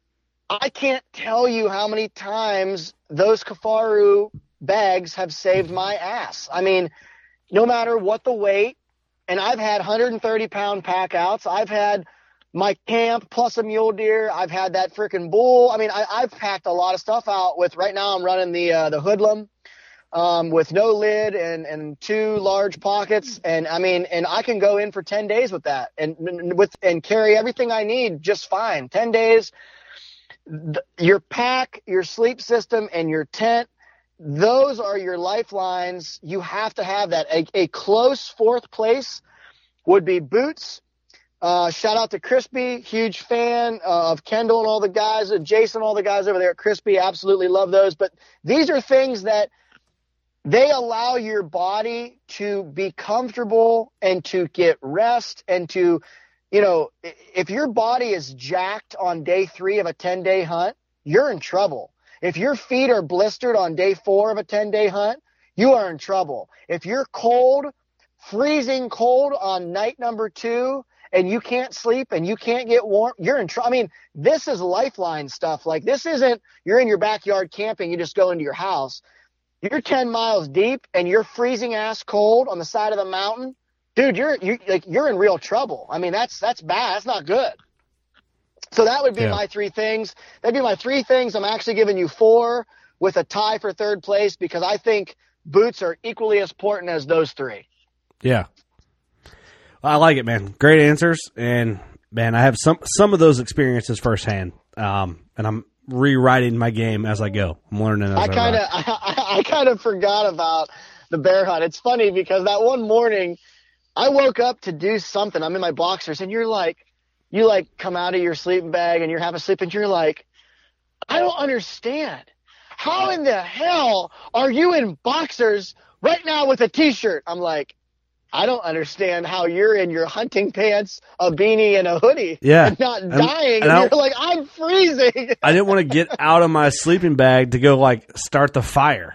I can't tell you how many times those Kifaru bags have saved my ass. I mean, no matter what the weight, and I've had one hundred thirty pound pack outs. I've had my camp plus a mule deer. I've had that freaking bull. I mean, I, I've packed a lot of stuff out with, right now I'm running the, uh, the hoodlum, um, with no lid and, and two large pockets. And I mean, and I can go in for ten days with that and with, and carry everything I need just fine. ten days. th- your pack, your sleep system, and your tent, those are your lifelines. You have to have that. A, a close fourth place would be boots. Uh, shout out to Crispy, huge fan uh, of Kendall and all the guys, uh, Jason, all the guys over there at Crispy, absolutely love those. But these are things that they allow your body to be comfortable and to get rest and to, you know, if your body is jacked on day three of a ten-day hunt, you're in trouble. If your feet are blistered on day four of a ten-day hunt, you are in trouble. If you're cold, freezing cold on night number two, and you can't sleep and you can't get warm, you're in trouble. I mean, this is lifeline stuff. Like, this isn't you're in your backyard camping, you just go into your house. You're ten miles deep and you're freezing ass cold on the side of the mountain. Dude, you're you like you're in real trouble. I mean, that's that's bad. That's not good. So that would be yeah. my three things. That'd be my three things. I'm actually giving you four with a tie for third place because I think boots are equally as important as those three. Yeah. I like it, man. Great answers. And, man, I have some some of those experiences firsthand, um, and I'm rewriting my game as I go. I'm learning as I kind of I, I, I kind of forgot about the bear hunt. It's funny because that one morning I woke up to do something. I'm in my boxers, and you're like, you, like, come out of your sleeping bag, and you're half asleep, and you're like, I don't understand. How in the hell are you in boxers right now with a T-shirt? I'm like, I don't understand how you're in your hunting pants, a beanie, and a hoodie yeah. and not and, dying. And, and I, you're like, I'm freezing. I didn't want to get out of my sleeping bag to go, like, start the fire.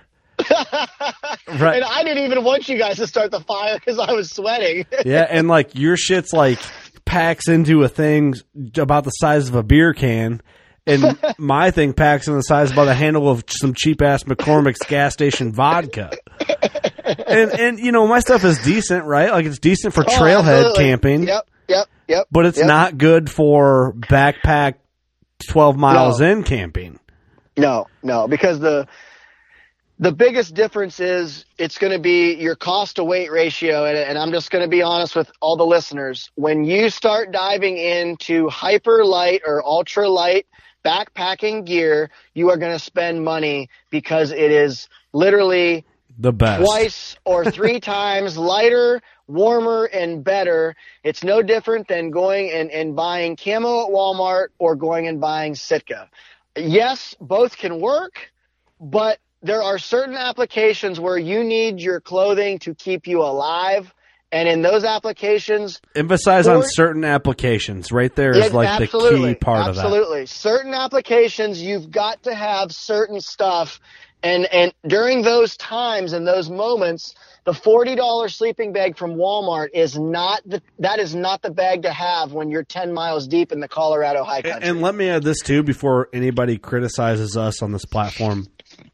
Right. And I didn't even want you guys to start the fire because I was sweating. Yeah, and, like, your shit's, like, packs into a thing about the size of a beer can, and my thing packs in the size by the handle of some cheap-ass McCormick's gas station vodka. And, and you know, my stuff is decent, right? Like, it's decent for trailhead oh, camping. Yep, yep, yep. But it's yep. not good for backpack twelve miles no. in camping. No, no, because the the biggest difference is it's going to be your cost to weight ratio. And, and I'm just going to be honest with all the listeners. When you start diving into hyper light or ultra light backpacking gear, you are going to spend money because it is literally the best. Twice or three times lighter, warmer, and better. It's no different than going and, and buying camo at Walmart or going and buying Sitka. Yes, both can work, but there are certain applications where you need your clothing to keep you alive. And in those applications... Emphasize for, on certain applications. Right there is yeah, like the key part of that. Absolutely. Certain applications, you've got to have certain stuff. And and during those times and those moments, the forty dollars sleeping bag from Walmart is not the, that is not the bag to have when you're ten miles deep in the Colorado high country. And, and let me add this too before anybody criticizes us on this platform.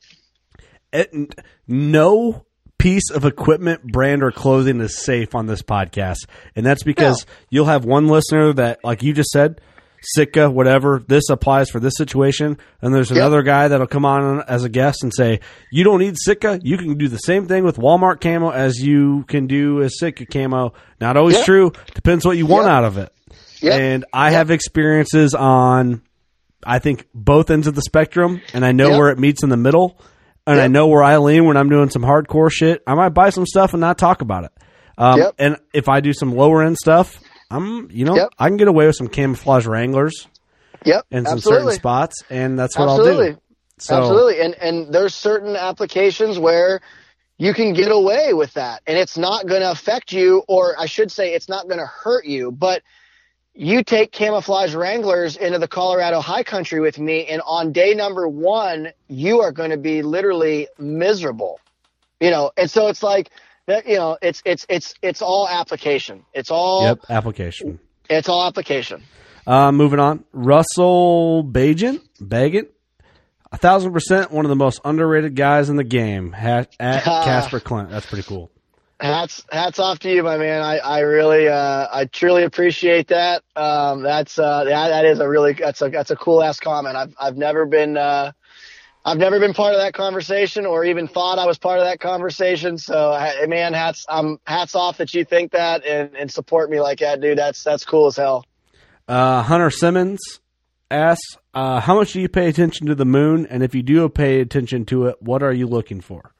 It, no piece of equipment, brand, or clothing is safe on this podcast. And that's because no. you'll have one listener that, like you just said, Sitka, whatever, this applies for this situation. And there's another yep. guy that'll come on as a guest and say, you don't need Sitka. You can do the same thing with Walmart camo as you can do as Sitka camo. Not always yep. true. Depends what you want yep. out of it. Yep. And I yep. have experiences on, I think, both ends of the spectrum. And I know yep. where it meets in the middle. And yep. I know where I lean when I'm doing some hardcore shit. I might buy some stuff and not talk about it. Um, yep. And if I do some lower end stuff, I'm, you know, yep. I can get away with some camouflage Wranglers. Yep, in some absolutely. certain spots, and that's what absolutely. I'll do. So, absolutely, and and there's certain applications where you can get away with that, and it's not going to affect you, or I should say, it's not going to hurt you. But you take camouflage Wranglers into the Colorado high country with me, and on day number one, you are going to be literally miserable. You know, and so it's like. You know, it's it's it's it's all application. It's all yep, application. It's all application. Uh, moving on, Russell Bagan, Bagan, a thousand percent one of the most underrated guys in the game. Hat, at Casper Clint, that's pretty cool. Hats hats off to you, my man. I I really uh, I truly appreciate that. Um, that's uh, that, that is a really that's a that's a cool ass comment. I've I've never been. Uh, I've never been part of that conversation or even thought I was part of that conversation. So, man, hats um, hats off that you think that and, and support me like that, dude. That's that's cool as hell. Uh, Hunter Simmons, asks, uh, how much do you pay attention to the moon? And if you do pay attention to it, what are you looking for?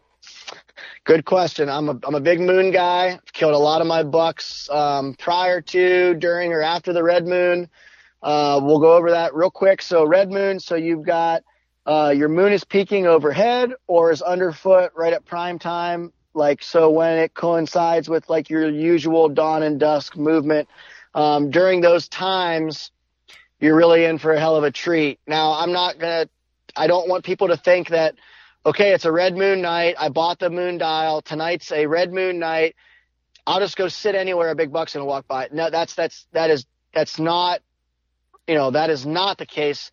Good question. I'm a I'm a big moon guy. I've killed a lot of my bucks um, prior to, during, or after the red moon. Uh, we'll go over that real quick. So red moon. So you've got uh, your moon is peaking overhead or is underfoot right at prime time. Like so, when it coincides with like your usual dawn and dusk movement, um, during those times, you're really in for a hell of a treat. Now, I'm not gonna. I don't want people to think that. Okay, it's a red moon night. I bought the moon dial. Tonight's a red moon night. I'll just go sit anywhere a big buck's gonna walk by. No, that's that's that is that's not, you know, that is not the case.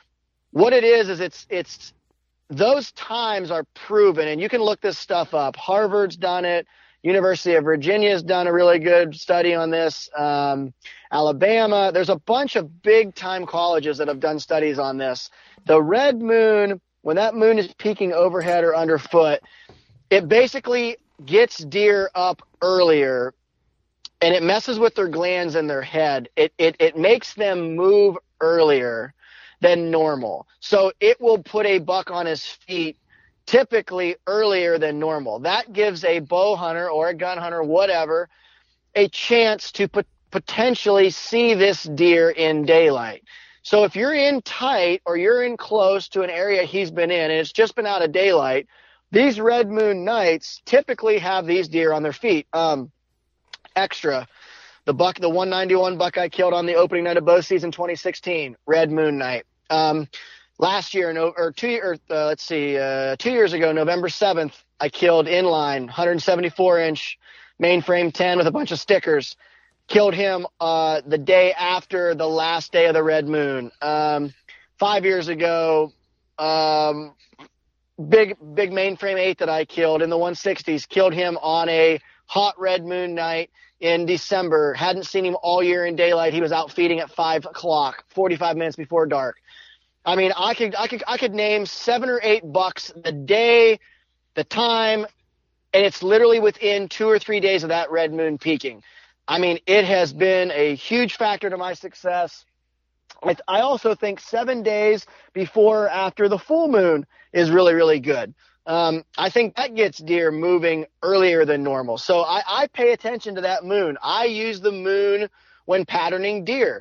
What it is is it's it's those times are proven, and you can look this stuff up. Harvard's done it. University of Virginia's done a really good study on this. Um, Alabama, there's a bunch of big time colleges that have done studies on this. The red moon, when that moon is peaking overhead or underfoot, it basically gets deer up earlier, and it messes with their glands in their head. It it it makes them move earlier than normal. So it will put a buck on his feet typically earlier than normal. That gives a bow hunter or a gun hunter, whatever, a chance to pot- potentially see this deer in daylight. So if you're in tight or you're in close to an area he's been in and it's just been out of daylight, these red moon nights typically have these deer on their feet. Um, extra, the buck, the one ninety-one buck I killed on the opening night of bow season twenty sixteen, red moon night. Um, last year, no, or two, or uh, let's see, uh, two years ago, November seventh, I killed inline, one seventy-four inch mainframe ten with a bunch of stickers. Killed him uh, the day after the last day of the red moon. Um, five years ago, um, big big mainframe eight that I killed in the one sixties, killed him on a hot red moon night in December. Hadn't seen him all year in daylight. He was out feeding at five o'clock, forty-five minutes before dark. I mean, I could I could I could name seven or eight bucks the day, the time, and it's literally within two or three days of that red moon peaking. I mean, it has been a huge factor to my success. I also think seven days before or after the full moon is really, really good. Um, I think that gets deer moving earlier than normal. So I, I pay attention to that moon. I use the moon when patterning deer.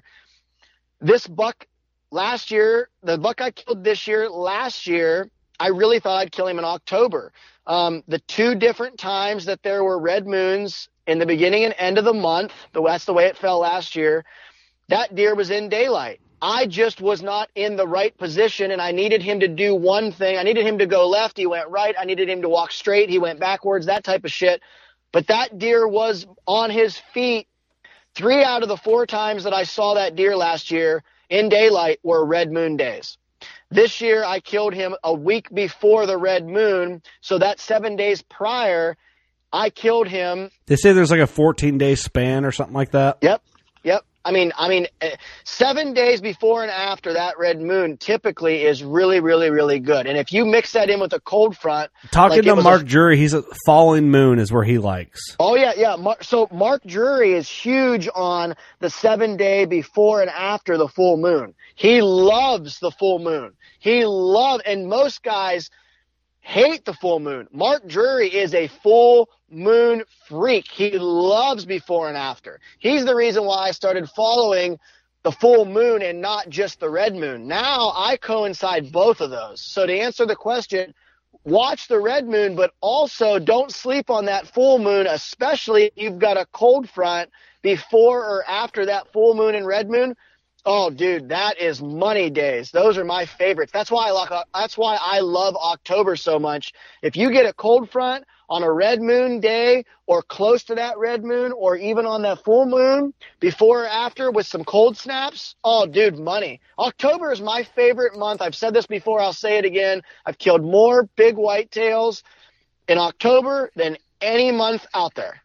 This buck last year, the buck I killed this year, last year, I really thought I'd kill him in October. Um, the two different times that there were red moons in the beginning and end of the month, that's the way it fell last year, that deer was in daylight. I just was not in the right position, and I needed him to do one thing. I needed him to go left. He went right. I needed him to walk straight. He went backwards, that type of shit. But that deer was on his feet. Three out of the four times that I saw that deer last year in daylight were red moon days. This year, I killed him a week before the red moon, so that seven days prior, I killed him. They say there's like a fourteen day span or something like that. Yep. Yep. I mean, I mean, seven days before and after that red moon typically is really, really, really good. And if you mix that in with a cold front, talking like to Mark a, Jury, he's a falling moon is where he likes. Oh yeah, yeah. So Mark Jury is huge on the seven day before and after the full moon. He loves the full moon. He loves, and most guys hate the full moon. Mark Jury is a full moon freak. He loves before and after. He's the reason why I started following the full moon and not just the red moon. Now I coincide both of those. So to answer the question, watch the red moon, but also don't sleep on that full moon, especially if you've got a cold front before or after that full moon and red moon. Oh, dude, that is money days. Those are my favorites. That's why I like. That's why I love October so much. If you get a cold front on a red moon day or close to that red moon or even on that full moon before or after with some cold snaps, oh, dude, money. October is my favorite month. I've said this before. I'll say it again. I've killed more big whitetails in October than any month out there.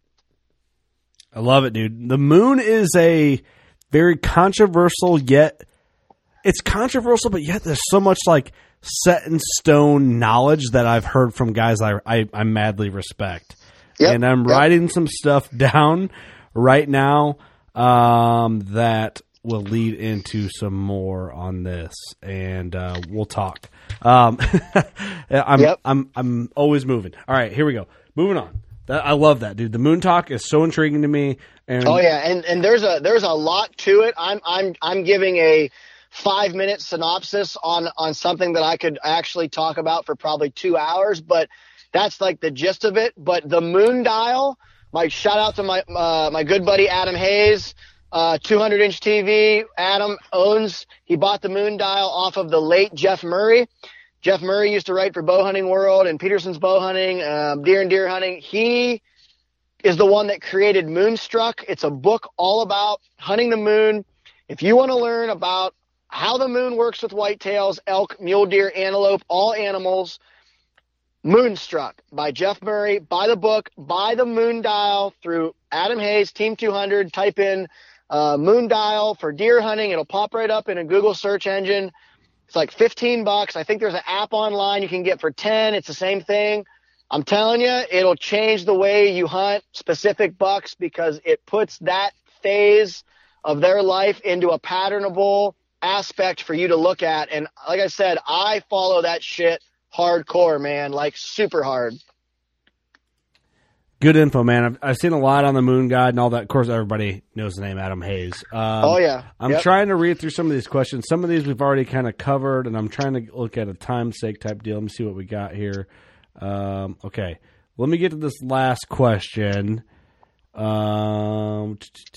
I love it, dude. The moon is a very controversial, yet it's controversial, but yet there's so much like set in stone knowledge that I've heard from guys I I, I madly respect. Yep, and I'm yep. writing some stuff down right now um, that will lead into some more on this, and uh, we'll talk. Um, I'm, yep. I'm I'm always moving. All right, here we go. Moving on. That, I love that, dude. The moon talk is so intriguing to me. And oh yeah, and and there's a there's a lot to it. I'm I'm I'm giving a five minute synopsis on on something that I could actually talk about for probably two hours, but that's like the gist of it. But the moon dial, my shout out to my uh, my good buddy Adam Hayes, uh, two hundred inch T V. Adam owns. He bought the moon dial off of the late Jeff Murray. Jeff Murray used to write for Bow Hunting World and Peterson's Bow Hunting, um, Deer and Deer Hunting. He is the one that created Moonstruck. It's a book all about hunting the moon. If you want to learn about how the moon works with whitetails, elk, mule deer, antelope, all animals, Moonstruck by Jeff Murray. Buy the book, buy the moon dial through Adam Hayes, Team two hundred. Type in uh, moon dial for deer hunting. It'll pop right up in a Google search engine. It's like fifteen bucks. I think there's an app online you can get for ten. It's the same thing. I'm telling you, it'll change the way you hunt specific bucks because it puts that phase of their life into a patternable aspect for you to look at. And like I said, I follow that shit hardcore, man, like super hard. Good info, man. I've, I've seen a lot on the Moon Guide and all that. Of course, everybody knows the name Adam Hayes. Um, oh, yeah. I'm yep. trying to read through some of these questions. Some of these we've already kind of covered, and I'm trying to look at a time sake type deal. Let me see what we got here. Um, okay. Let me get to this last question. Um,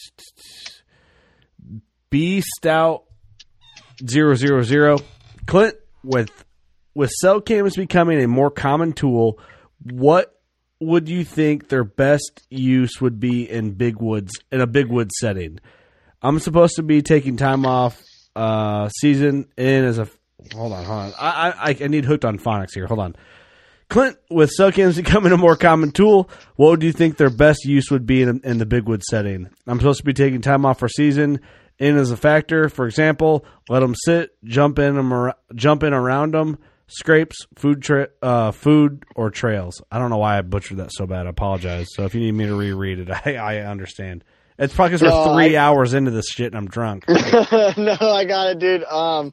B Stout zero zero zero. Clint, with with cell cams becoming a more common tool, what would you think their best use would be in big woods in a big wood setting? I'm supposed to be taking time off uh, season in as a hold on, hold on. I, I I need hooked on phonics here. Hold on. Clint, with cell cams becoming a more common tool, what would you think their best use would be in, in the big wood setting? I'm supposed to be taking time off for season in as a factor. For example, let them sit, jump in them, jump in around them. Scrapes, food, tra- uh, food or trails. I don't know why I butchered that so bad. I apologize. So if you need me to reread it, I, I understand. It's probably because no, we're three I... hours into this shit and I'm drunk. no, I got it, dude. Um,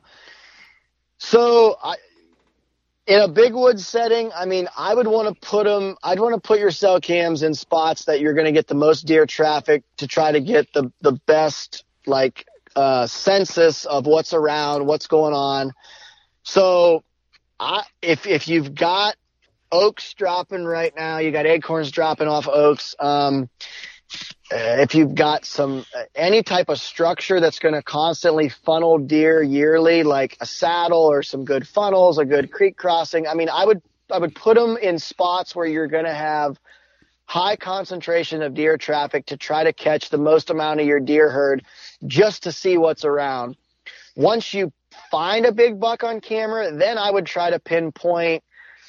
so I, in a big wood setting, I mean, I would want to put them. I'd want to put your cell cams in spots that you're going to get the most deer traffic to try to get the the best like uh, census of what's around, what's going on. So. I, if if you've got oaks dropping right now, you got acorns dropping off oaks. Um, if you've got some any type of structure that's going to constantly funnel deer yearly, like a saddle or some good funnels, a good creek crossing. I mean, I would I would put them in spots where you're going to have high concentration of deer traffic to try to catch the most amount of your deer herd, just to see what's around. Once you find a big buck on camera, then I would try to pinpoint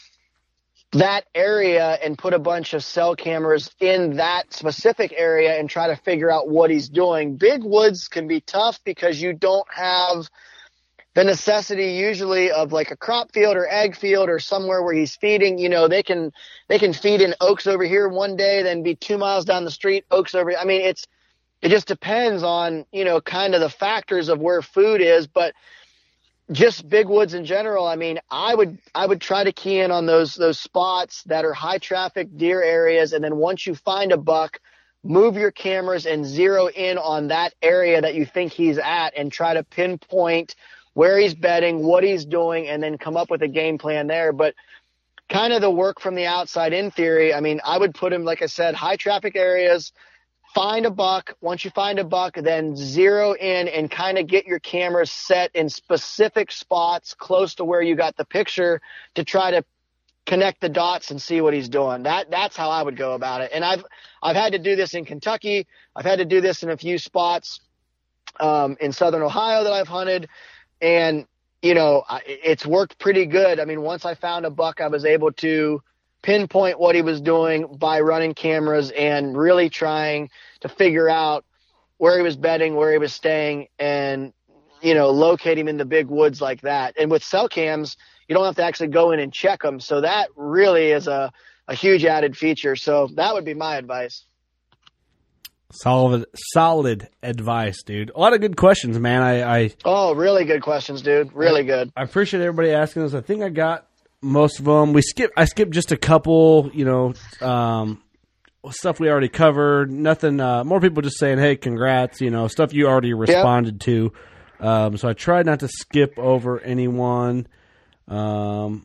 that area and put a bunch of cell cameras in that specific area and try to figure out what he's doing. Big woods can be tough because you don't have the necessity usually of like a crop field or egg field or somewhere where he's feeding. You know, they can they can feed in oaks over here one day, then be two miles down the street, oaks over. I mean, it's it just depends on, you know, kind of the factors of where food is, but just big woods in general. I mean, I would, I would try to key in on those, those spots that are high traffic deer areas. And then once you find a buck, move your cameras and zero in on that area that you think he's at and try to pinpoint where he's bedding, what he's doing, and then come up with a game plan there. But kind of the work from the outside in theory, I mean, I would put him, like I said, high traffic areas, find a buck. Once you find a buck, then zero in and kind of get your cameras set in specific spots close to where you got the picture to try to connect the dots and see what he's doing. That that's how I would go about it. And I've I've had to do this in Kentucky. I've had to do this in a few spots um, in Southern Ohio that I've hunted, and you know it's worked pretty good. I mean, once I found a buck, I was able to pinpoint what he was doing by running cameras and really trying to figure out where he was bedding, where he was staying, and, you know, locate him in the big woods like that. And with cell cams, you don't have to actually go in and check them. So that really is a, a huge added feature. So that would be my advice. Solid, solid advice, dude. A lot of good questions, man. I, I oh, really good questions, dude. Really good. I appreciate everybody asking us. I think I got most of them. We skip. I skipped just a couple. You know, um, stuff we already covered. Nothing. Uh, more people just saying, "Hey, congrats." You know, stuff you already responded yep. to. Um, so I tried not to skip over anyone. Um,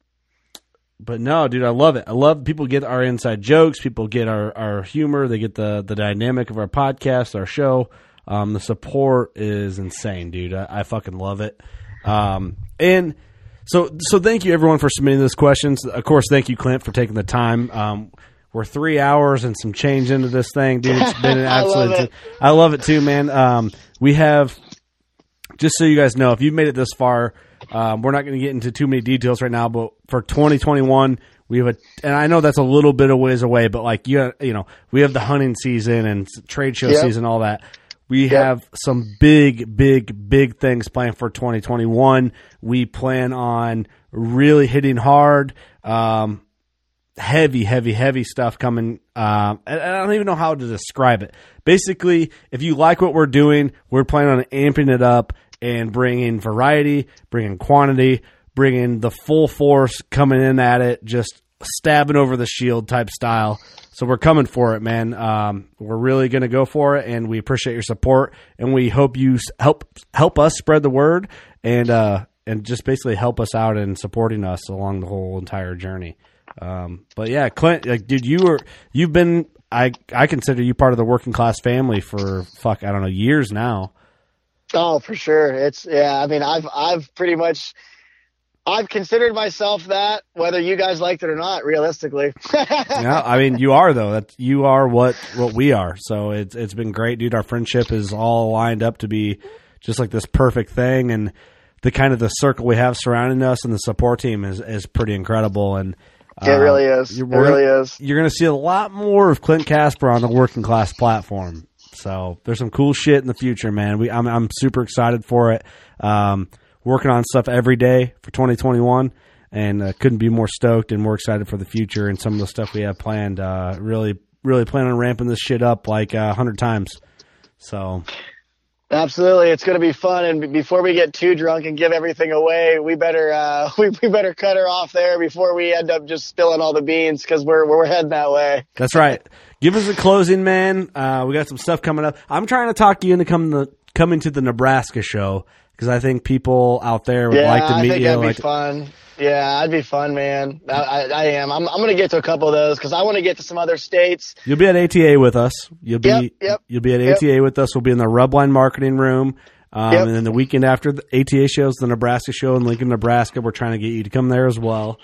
But no, dude, I love it. I love people get our inside jokes. People get our, our humor. They get the, the dynamic of our podcast, our show. Um, the support is insane, dude. I, I fucking love it. Um, and so, so thank you everyone for submitting those questions. Of course, thank you, Clint, for taking the time. Um, we're three hours and some change into this thing, dude. It's been an absolute. I love it, I love it too, man. Um, we have, just so you guys know, if you've made it this far. Um, we're not going to get into too many details right now, but for twenty twenty-one, we have a, and I know that's a little bit of ways away, but like, you, you know, we have the hunting season and trade show yep. season, all that. We yep. have some big, big, big things planned for twenty twenty-one. We plan on really hitting hard, um, heavy, heavy, heavy stuff coming. Um, and I don't even know how to describe it. Basically, if you like what we're doing, we're planning on amping it up. And bringing variety, bringing quantity, bringing the full force, coming in at it, just stabbing over the shield type style. So we're coming for it, man. Um, we're really going to go for it, and we appreciate your support. And we hope you help help us spread the word and uh, and just basically help us out in supporting us along the whole entire journey. Um, but yeah, Clint, like, dude, you were you've been I I consider you part of the working class family for fuck I don't know years now. Oh, for sure. It's yeah. I mean, I've I've pretty much I've considered myself that, whether you guys liked it or not. Realistically, yeah. I mean, you are though. That you are what what we are. So it's it's been great, dude. Our friendship is all lined up to be just like this perfect thing, and the kind of the circle we have surrounding us and the support team is is pretty incredible. And uh, it really is. It really is. You're going to see a lot more of Clint Casper on the Working Class platform. So there's some cool shit in the future, man. We I'm I'm super excited for it. Um, working on stuff every day for twenty twenty-one, and uh, couldn't be more stoked and more excited for the future and some of the stuff we have planned. Uh, really, really plan on ramping this shit up like a uh, hundred times. So. Absolutely, it's going to be fun. And before we get too drunk and give everything away, we better uh, we we better cut her off there before we end up just spilling all the beans because we're we're heading that way. That's right. Give us a closing, man. Uh, we got some stuff coming up. I'm trying to talk you into coming the coming to the Nebraska show because I think people out there would yeah, like to meet I think you. That'd like be fun. Yeah, that'd be fun, man. I, I, I am. I'm, I'm going to get to a couple of those because I want to get to some other states. You'll be at A T A with us. You'll be. Yep, yep, you'll be at yep. A T A with us. We'll be in the Rubline marketing room. Um, yep. And then the weekend after the A T A shows, the Nebraska show in Lincoln, Nebraska. We're trying to get you to come there as well.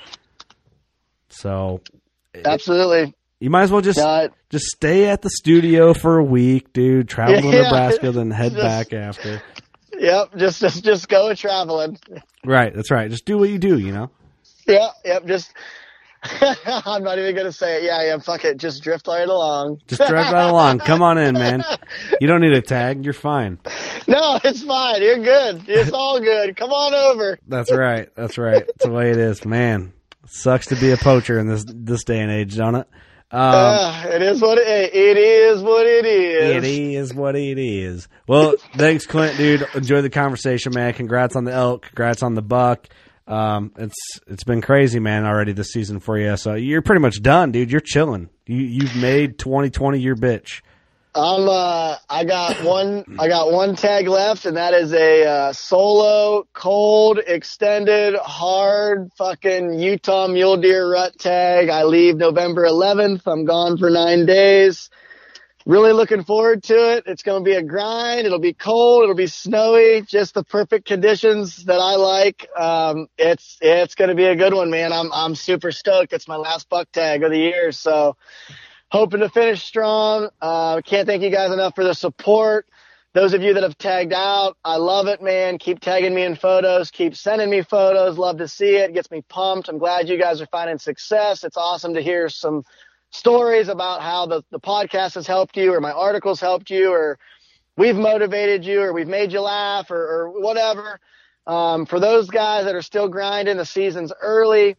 So, absolutely. It, you might as well just uh, just stay at the studio for a week, dude. Travel yeah, to Nebraska, then head just, back after. Yep, just just just go traveling. Right, that's right. Just do what you do, you know. Yep, yep. Just I'm not even gonna say it. Yeah, yeah. Fuck it. Just drift right along. Just drift right along. Come on in, man. You don't need a tag. You're fine. No, it's fine. You're good. It's all good. Come on over. That's right. That's right. That's the way it is, man. It sucks to be a poacher in this this day and age, don't it? Um, uh, it is what it, it is. What it is. It is what it is. Well, thanks, Clint, dude. Enjoy the conversation, man. Congrats on the elk. Congrats on the buck. Um, it's it's been crazy, man, already this season for you. So you're pretty much done, dude. You're chilling. You you've made twenty twenty your bitch. I'm uh I got one I got one tag left, and that is a uh, solo cold extended hard fucking Utah mule deer rut tag. I leave November eleventh. I'm gone for nine days. Really looking forward to it. It's going to be a grind. It'll be cold. It'll be snowy. Just the perfect conditions that I like. Um, it's it's going to be a good one, man. I'm I'm super stoked. It's my last buck tag of the year, so hoping to finish strong. Uh, can't thank you guys enough for the support. Those of you that have tagged out, I love it, man. Keep tagging me in photos. Keep sending me photos. Love to see it. It gets me pumped. I'm glad you guys are finding success. It's awesome to hear some stories about how the, the podcast has helped you, or my articles helped you, or we've motivated you, or we've made you laugh, or, or whatever. Um, for those guys that are still grinding, the season's early.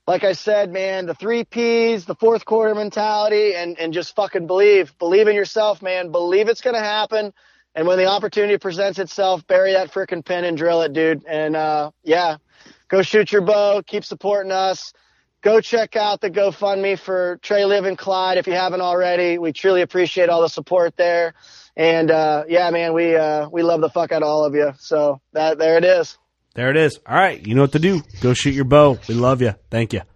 like I said, man, the three P's, the fourth quarter mentality, and, and just fucking believe. Believe in yourself, man. Believe it's going to happen. And when the opportunity presents itself, bury that frickin' pin and drill it, dude. And, uh, yeah, go shoot your bow. Keep supporting us. Go check out the GoFundMe for Trey, Liv, and Clyde if you haven't already. We truly appreciate all the support there. And, uh, yeah, man, we, uh, we love the fuck out of all of you. So that, there it is. There it is. All right. You know what to do. Go shoot your bow. We love you. Thank you.